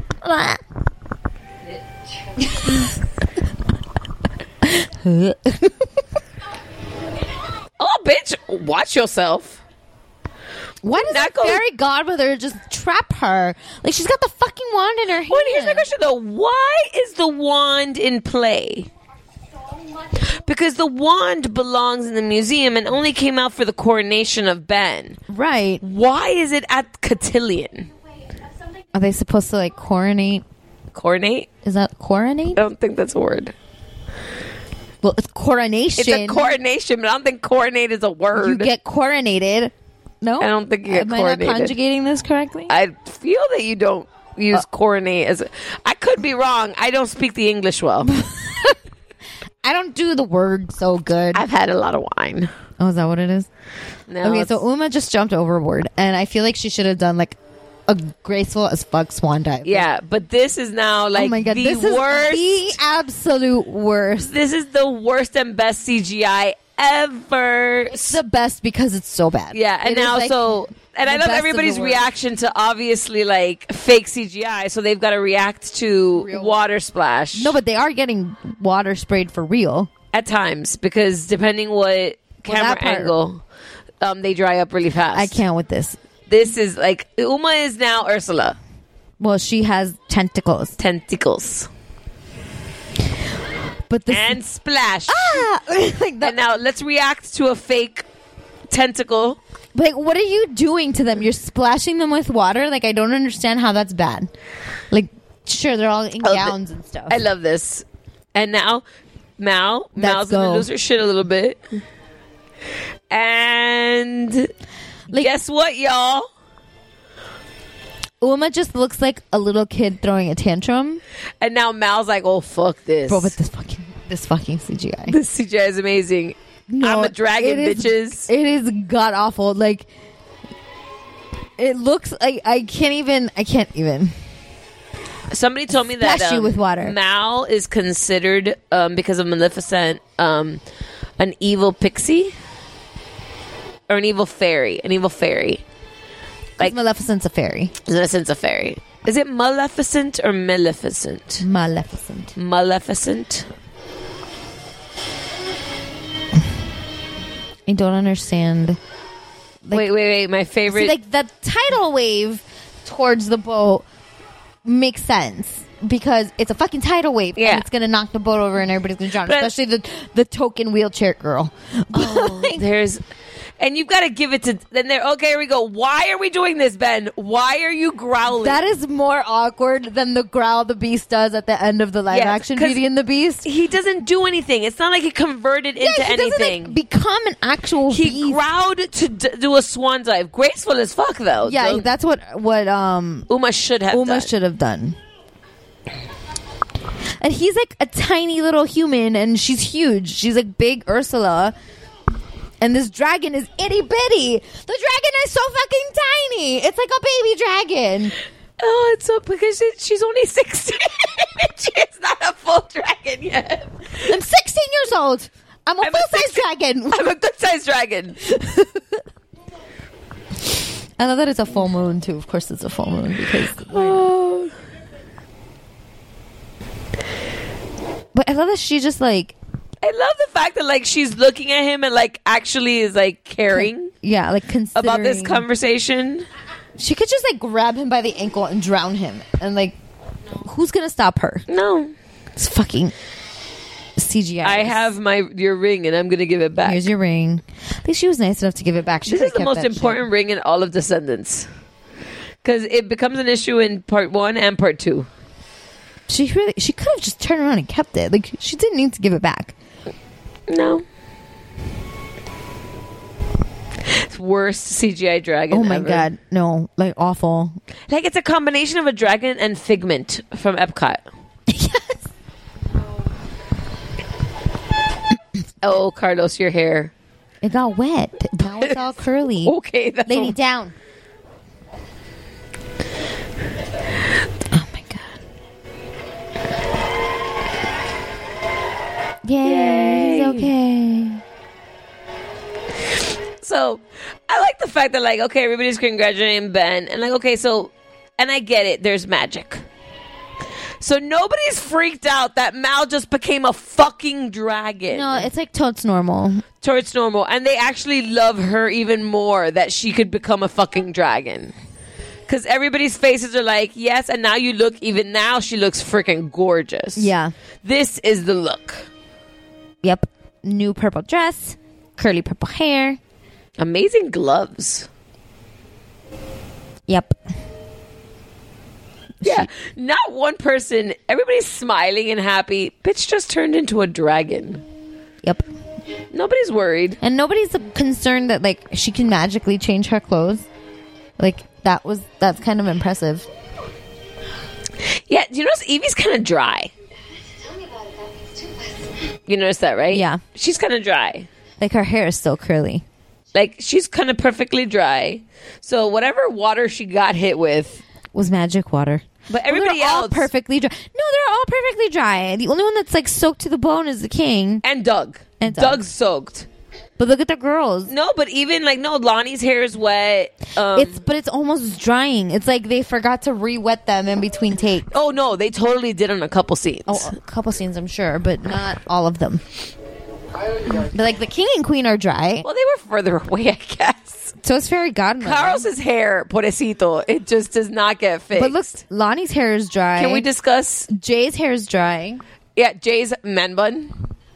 Oh, bitch. Watch yourself. Why does Not the go- fairy godmother just trap her? Like, she's got the fucking wand in her hand. Well, here's my question, though. Why is the wand in play? Because the wand belongs in the museum and only came out for the coronation of Ben. Right. Why is it at Cotillion? Are they supposed to, like, coronate? Coronate? Is that coronate? I don't think that's a word. Well, it's coronation. It's a coronation, but I don't think coronate is a word. You get coronated. No? I don't think you get Am I coronated. not conjugating this correctly? I feel that you don't use Uh, coronate as a, I could be wrong. I don't speak the English well. I don't do the word so good. I've had a lot of wine. Oh, is that what it is? No, okay, it's- so Uma just jumped overboard, and I feel like she should have done, like, a graceful as fuck swan dive. Yeah, but this is now like oh my God, the this worst. is the absolute worst. This is the worst and best C G I ever. It's the best because it's so bad. Yeah, and It is, now like, so and I the love best of everybody's the worst. reaction to obviously like fake C G I, so they've got to react to Real. water splash. No, but they are getting water sprayed for real. At times, because depending what camera that part- angle, um, they dry up really fast. I can't with this. This is like Uma is now Ursula. Well, she has tentacles. Tentacles. But this And splash. ah, like the, And now let's react to a fake tentacle. like, what are you doing to them? You're splashing them with water. Like, I don't understand how that's bad. Like, sure, they're all in Oh, gowns th- and stuff. I love this. And now Mal, Mal's go. gonna lose her shit a little bit. And Like- guess what, y'all? Uma just looks like a little kid throwing a tantrum. And now Mal's like, oh fuck this. Bro, but this fucking this fucking C G I. This C G I is amazing. I'm a dragon, it is- bitches. It is god awful. Like, it looks like I can't even. I can't even. Somebody told me that Splash you um, with water. Mal is considered, um, because of Maleficent, um, an evil pixie or an evil fairy. An evil fairy. Like Maleficent's a fairy. Maleficent's a fairy. Is it Maleficent or Maleficent? Maleficent. Maleficent. I don't understand. wait, wait, wait. My favorite. See, like the tidal wave towards the boat makes sense because it's a fucking tidal wave. Yeah. And it's gonna knock the boat over and everybody's gonna drown, But- especially the the token wheelchair girl. There's, and you've got to give it to. Then there. Okay, here we go. Why are we doing this, Ben? Why are you growling? That is more awkward than the growl the beast does at the end of the live Yes, action 'cause Beauty and the Beast. He doesn't do anything. It's not like he converted into yeah, he doesn't, anything. like, become an actual he beast. growled to d- do a swan dive. Graceful as fuck, though. Yeah, So that's what what um Uma should have. Uma done. should have done. And he's like a tiny little human, and she's huge. She's like big Ursula. And this dragon is itty bitty. The dragon is so fucking tiny. It's like a baby dragon. Oh, it's so because it, she's only sixteen. She's not a full dragon yet. I'm sixteen years old. I'm a full-size dragon. I'm a good-sized dragon. I love that it's a full moon, too. Of course it's a full moon because... Oh. But I love that she just, like... I love the fact that, like, she's looking at him and, like, actually is, like, caring. Yeah, like, considering... about this conversation. She could just, like, grab him by the ankle and drown him. And, like, who's gonna stop her? No. It's fucking C G I. I have my your ring and I'm gonna give it back. Here's your ring. At least she was nice enough to give it back. She this is the kept most that important shit. ring in all of Descendants. Because it becomes an issue in part one and part two. She really... She could have just turned around and kept it. Like, she didn't need to give it back. No. Worst C G I dragon Oh my ever. god, no, like awful. Like it's a combination of a dragon and Figment from Epcot. Yes. Oh, Carlos, your hair. It got wet. Now it's all curly. Okay, that's lady all- down. Oh my god. Yay, Yay. he's okay. So I like the fact that like, okay, everybody's congratulating Ben and like, okay, so, and I get it. There's magic. So nobody's freaked out that Mal just became a fucking dragon. No, it's like totes normal. Towards normal. And they actually love her even more that she could become a fucking dragon. Because everybody's faces are like, yes, and now you look, even now she looks freaking gorgeous. Yeah. This is the look. Yep. New purple dress, curly purple hair. Amazing gloves. Yep. Yeah, not one person. Everybody's smiling and happy. Bitch just turned into a dragon. Yep. Nobody's worried. And nobody's concerned that, like, she can magically change her clothes. Like, that was, that's kind of impressive. Yeah, do you notice Evie's kind of dry? You notice that, right? Yeah. She's kind of dry. Like, her hair is still curly. Like, she's kind of perfectly dry. So whatever water she got hit with was magic water. But Well, everybody they're all else perfectly dry. No, they're all perfectly dry. The only one that's like soaked to the bone is the king. And Doug. And Doug. Doug's soaked. But look at the girls. No, but even like no, Lonnie's hair is wet. Um, It's but it's almost drying. It's like they forgot to re-wet them in between takes. oh no, they totally did on a couple scenes. Oh, a couple scenes, I'm sure, but not all of them. But like the king and queen are dry. Well, they were further away, I guess. So it's fairy godmother. Carlos's hair, pobrecito, it just does not get fixed. But look, Lonnie's hair is dry. Can we discuss Jay's hair is dry. Yeah, Jay's man bun.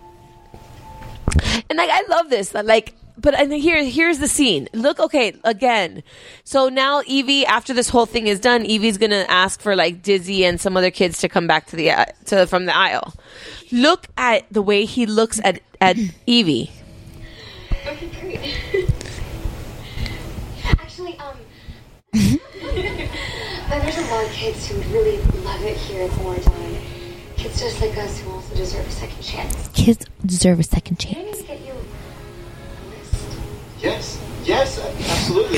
And like I love this. Like, but I think here, here's the scene. Look, okay, again. So now Evie, after this whole thing is done, Evie's gonna ask for like Dizzy and some other kids to come back to the uh, to from the aisle. Look at the way he looks at at Evie. Okay, great. Actually, um, but there's a lot of kids who would really love it here at Moradon. Kids just like us who also deserve a second chance. Kids deserve a second Can I chance. just get you Yes, yes, absolutely.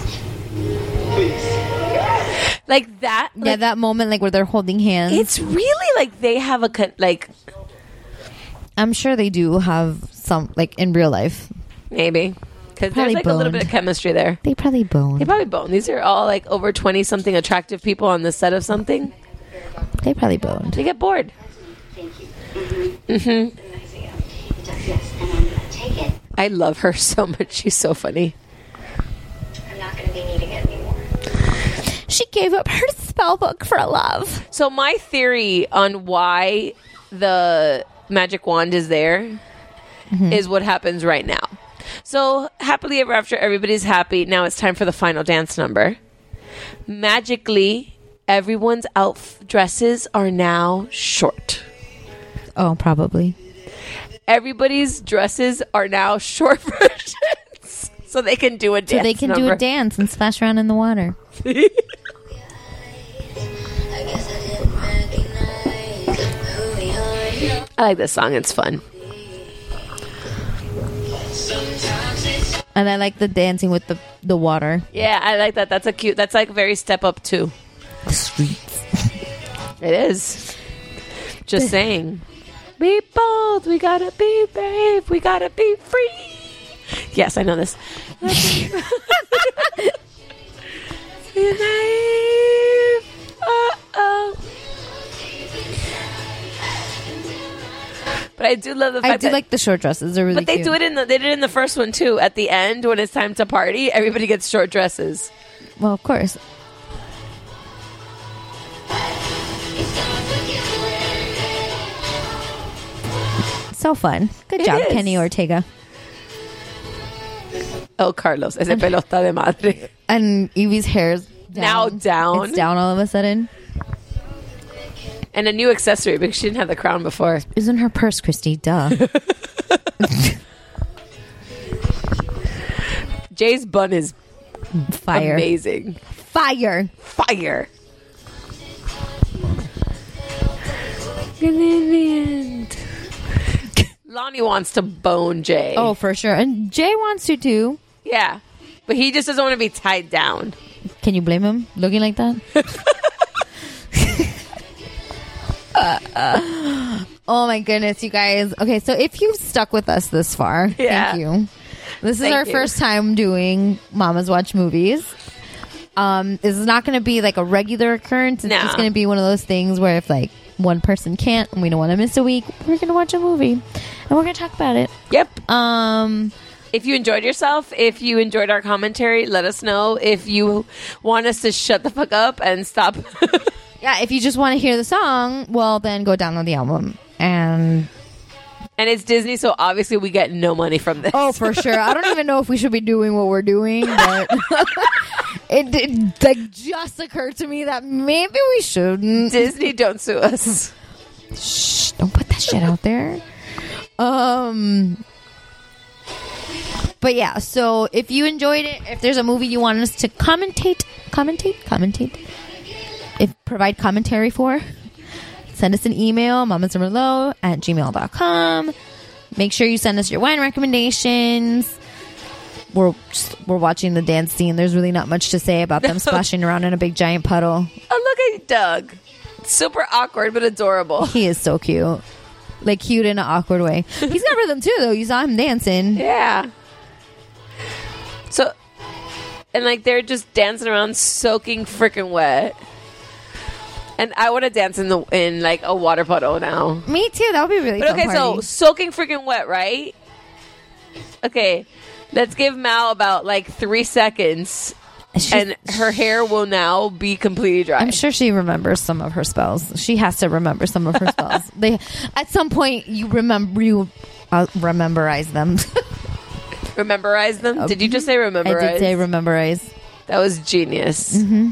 Please. Like that. Yeah, like, that moment, like where they're holding hands. It's really like they have a con- like. I'm sure they do have some, like in real life. Maybe. Because there's Probably like a little boned. bit of chemistry there. They probably bone. They probably bone. These are all like over twenty something attractive people on the set of something. They probably boned. They get bored. Thank you. Mm-hmm. Yes, and I'm gonna take it. I love her so much. She's so funny. I'm not gonna be needing it anymore. She gave up her spell book for love. So my theory on why the magic wand is there is what happens right now. So happily ever after, everybody's happy. Now it's time for the final dance number. Magically, everyone's out dresses are now short. Oh, probably. Everybody's dresses are now short versions, so they can do a dance. So they can do number. a dance and splash around in the water. I like this song. It's fun. And I like the dancing with the, the water. Yeah, I like that. That's a cute. That's like very step up too. The streets. It is. Just saying. Be bold. We gotta be brave. We gotta be free. Yes, I know this. Be naive. Uh-oh. But I do love the fact I do that, like the short dresses. They're really but they cute. do it in the they did it in the first one too. At the end, when it's time to party, everybody gets short dresses. Well, of course. So fun. Good It job, is. Kenny Ortega. Oh, Carlos, ese pelota de madre. And Evie's hair's down. Now down. It's down all of a sudden. And a new accessory because she didn't have the crown before. Isn't her purse, Christy? Duh. Jay's bun is Fire. amazing. Fire. Fire. And in the end, Lonnie wants to bone Jay. Oh, for sure. And Jay wants to too. Yeah. But he just doesn't want to be tied down. Can you blame him looking like that? uh, uh. Oh my goodness, you guys. Okay, so if you've stuck with us this far, Yeah. thank you. This is Thank our you. first time doing Mama's Watch Movies. Um, this is not going to be like a regular occurrence. It's No. just going to be one of those things where if like one person can't and we don't want to miss a week, we're going to watch a movie and we're going to talk about it. Yep. Um, if you enjoyed yourself, if you enjoyed our commentary, let us know. If you want us to shut the fuck up and stop. Yeah, if you just want to hear the song, well, then go download the album. And and it's Disney, so obviously we get no money from this. oh, for sure. I don't even know if we should be doing what we're doing, but it, it like just occurred to me that maybe we shouldn't. Disney, don't sue us. Shh, don't put that shit out there. Um, but yeah, so if you enjoyed it, if there's a movie you want us to commentate, commentate, commentate, if provide commentary for, send us an email, mamasmerlot at gmail dot com. Make sure you send us your wine recommendations. We're just, we're watching the dance scene. There's really not much to say about them splashing around in a big giant puddle. Oh, look at Doug. Super awkward, but adorable. He is so cute. Like, cute in an awkward way. He's got rhythm, too, though. You saw him dancing. Yeah. So, and like, they're just dancing around soaking freaking wet. And I want to dance in the in like a water puddle now. Me too. That would be really But fun okay, so party. soaking freaking wet, right? Okay, let's give Mal about like three seconds, and her hair will now be completely dry. I'm sure she remembers some of her spells. She has to remember some of her spells. They, at some point, you remember you uh, rememberize them. Rememberize them? Did you just say rememberize? I did say rememberize. That was genius. Mm-hmm.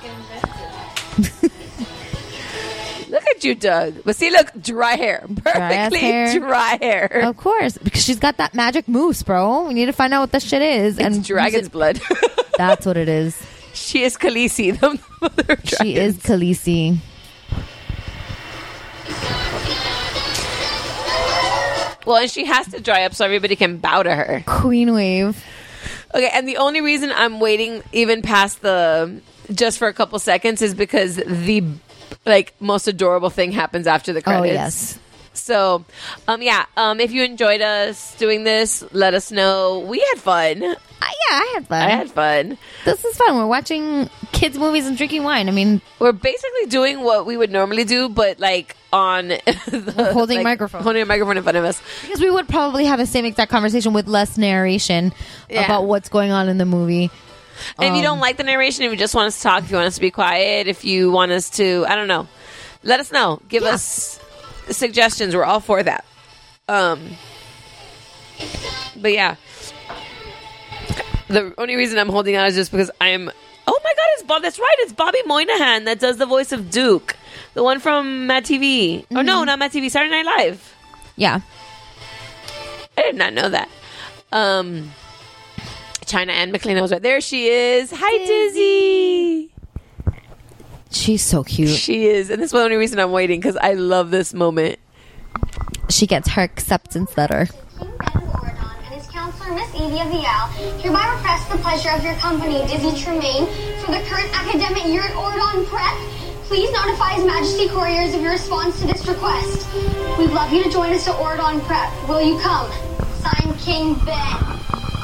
Look at you, Doug. But see, look, dry hair. Perfectly hair. dry hair. Of course, because she's got that magic mousse, bro. We need to find out what that shit is. It's and dragon's blood. That's what it is. She is Khaleesi, the mother of dragons. She is Khaleesi. Well, and she has to dry up so everybody can bow to her. Queen wave. Okay, and the only reason I'm waiting even past the just for a couple seconds is because the like most adorable thing happens after the credits. Oh, yes. So, um, yeah, um, if you enjoyed us doing this, let us know. We had fun. Uh, yeah, I had fun. I had fun. This is fun. We're watching kids' movies and drinking wine. I mean, we're basically doing what we would normally do, but like on the, holding like, a microphone, holding a microphone in front of us, because we would probably have the same exact conversation with less narration Yeah. about what's going on in the movie. And if you Um, don't like the narration, if you just want us to talk, if you want us to be quiet, if you want us to, I don't know, let us know. Give us suggestions. We're all for that. Um, but yeah, the only reason I'm holding on is just because I'm. Oh my God! It's Bob. That's right. It's Bobby Moynihan that does the voice of Duke, the one from Mad T V. Oh no, not Mad T V. Saturday Night Live. Yeah, I did not know that. Um. China Ann McLean was right there. She is. Hi, Dizzy. she's so cute. She is, and that's the only reason I'm waiting because I love this moment. She gets her acceptance letter. And his counselor, Miss Evie of the Owl, hereby requests the pleasure of your company, Dizzy Tremaine, for the current academic year at Ordon Prep. Please notify His Majesty couriers of your response to this request. We We'd love you to join us at Ordon Prep. Will you come? Signed, King Ben.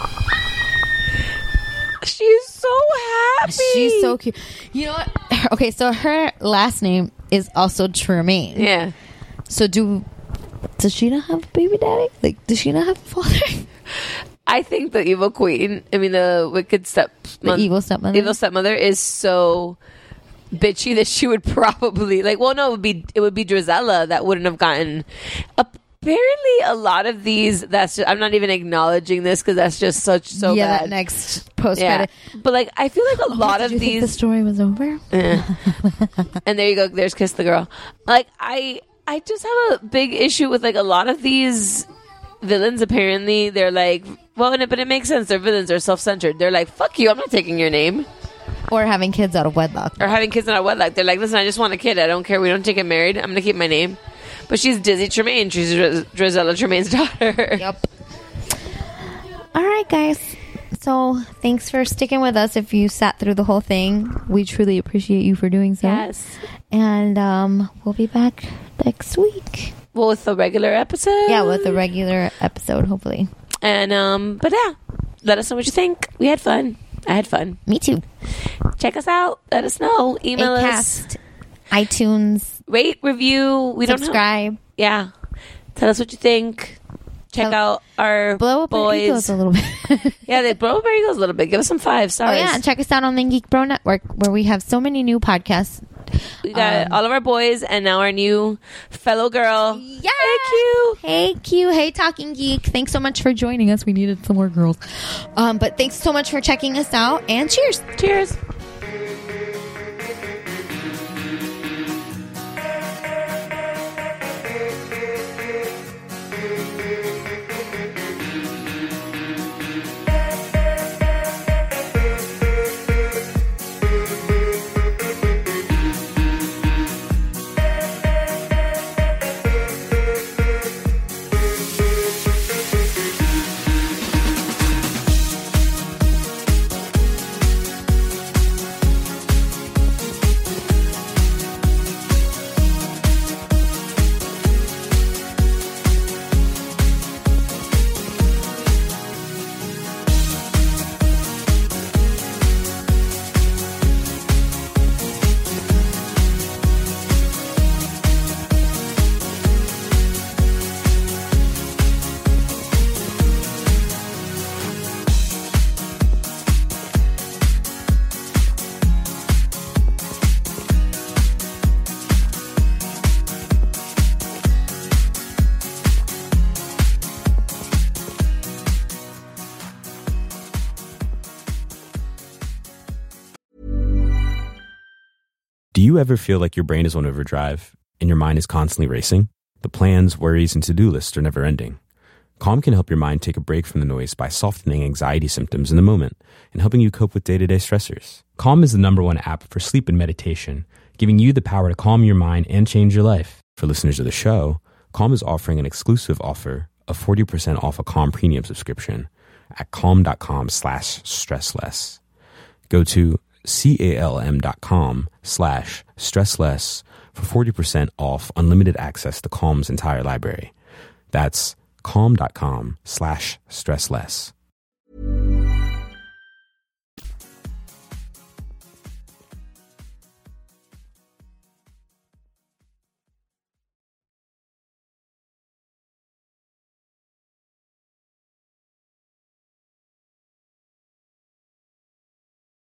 She's so happy. She's so cute. You know what? Okay, so her last name is also Tremaine. Yeah. So do does she not have a baby daddy? Like, does she not have a father? I think the evil queen, I mean the wicked step, The evil stepmother? evil stepmother is so bitchy that she would probably like. Well, no, it would be it would be Drizella that wouldn't have gotten. Apparently, a lot of these. That's just, I'm not even acknowledging this because that's just such so yeah, bad. that next post Yeah. credit. But like, I feel like a Oh, lot did of you think these. the story was over. Eh. And there you go. There's Kiss the Girl. Like I, I just have a big issue with like a lot of these villains. Apparently, they're like, well, and it, but it makes sense. They're villains. They're self-centered. They're like, fuck you. I'm not taking your name. Or having kids out of wedlock. Or having kids out of wedlock. They're like, listen, I just want a kid. I don't care. We don't take it married. I'm gonna keep my name. But she's Dizzy Tremaine. She's Dr- Drizella Tremaine's daughter. Yep. All right, guys. So thanks for sticking with us. If you sat through the whole thing, we truly appreciate you for doing so. Yes. And um, we'll be back next week. Well, with a regular episode. Yeah, with a regular episode, hopefully. And um, but yeah, let us know what you think. We had fun. I had fun. Me too. Check us out. Let us know. Email us. Acast, iTunes. Rate, review. We subscribe. don't know. Yeah. Tell us what you think. Check Tell, out our blow up boys. our egos a little bit. Yeah, they blow up our egos a little bit. Give us some five stars. Oh yeah, and check us out on the Geek Bro Network, where we have so many new podcasts. We got Um, all of our boys and now our new fellow girl. Yeah. Hey, Q. Hey, Q. Hey, Talking Geek. Thanks so much for joining us. We needed some more girls. Um, but thanks so much for checking us out. And cheers. Cheers. Do you ever feel like your brain is on overdrive and your mind is constantly racing? The plans, worries, and to-do lists are never ending. Calm can help your mind take a break from the noise by softening anxiety symptoms in the moment and helping you cope with day-to-day stressors. Calm is the number one app for sleep and meditation, giving you the power to calm your mind and change your life. For listeners of the show, Calm is offering an exclusive offer of forty percent off a Calm premium subscription at calm.com slash stressless. Go to calm.com slash stressless for forty percent off unlimited access to Calm's entire library. That's calm.com slash stressless.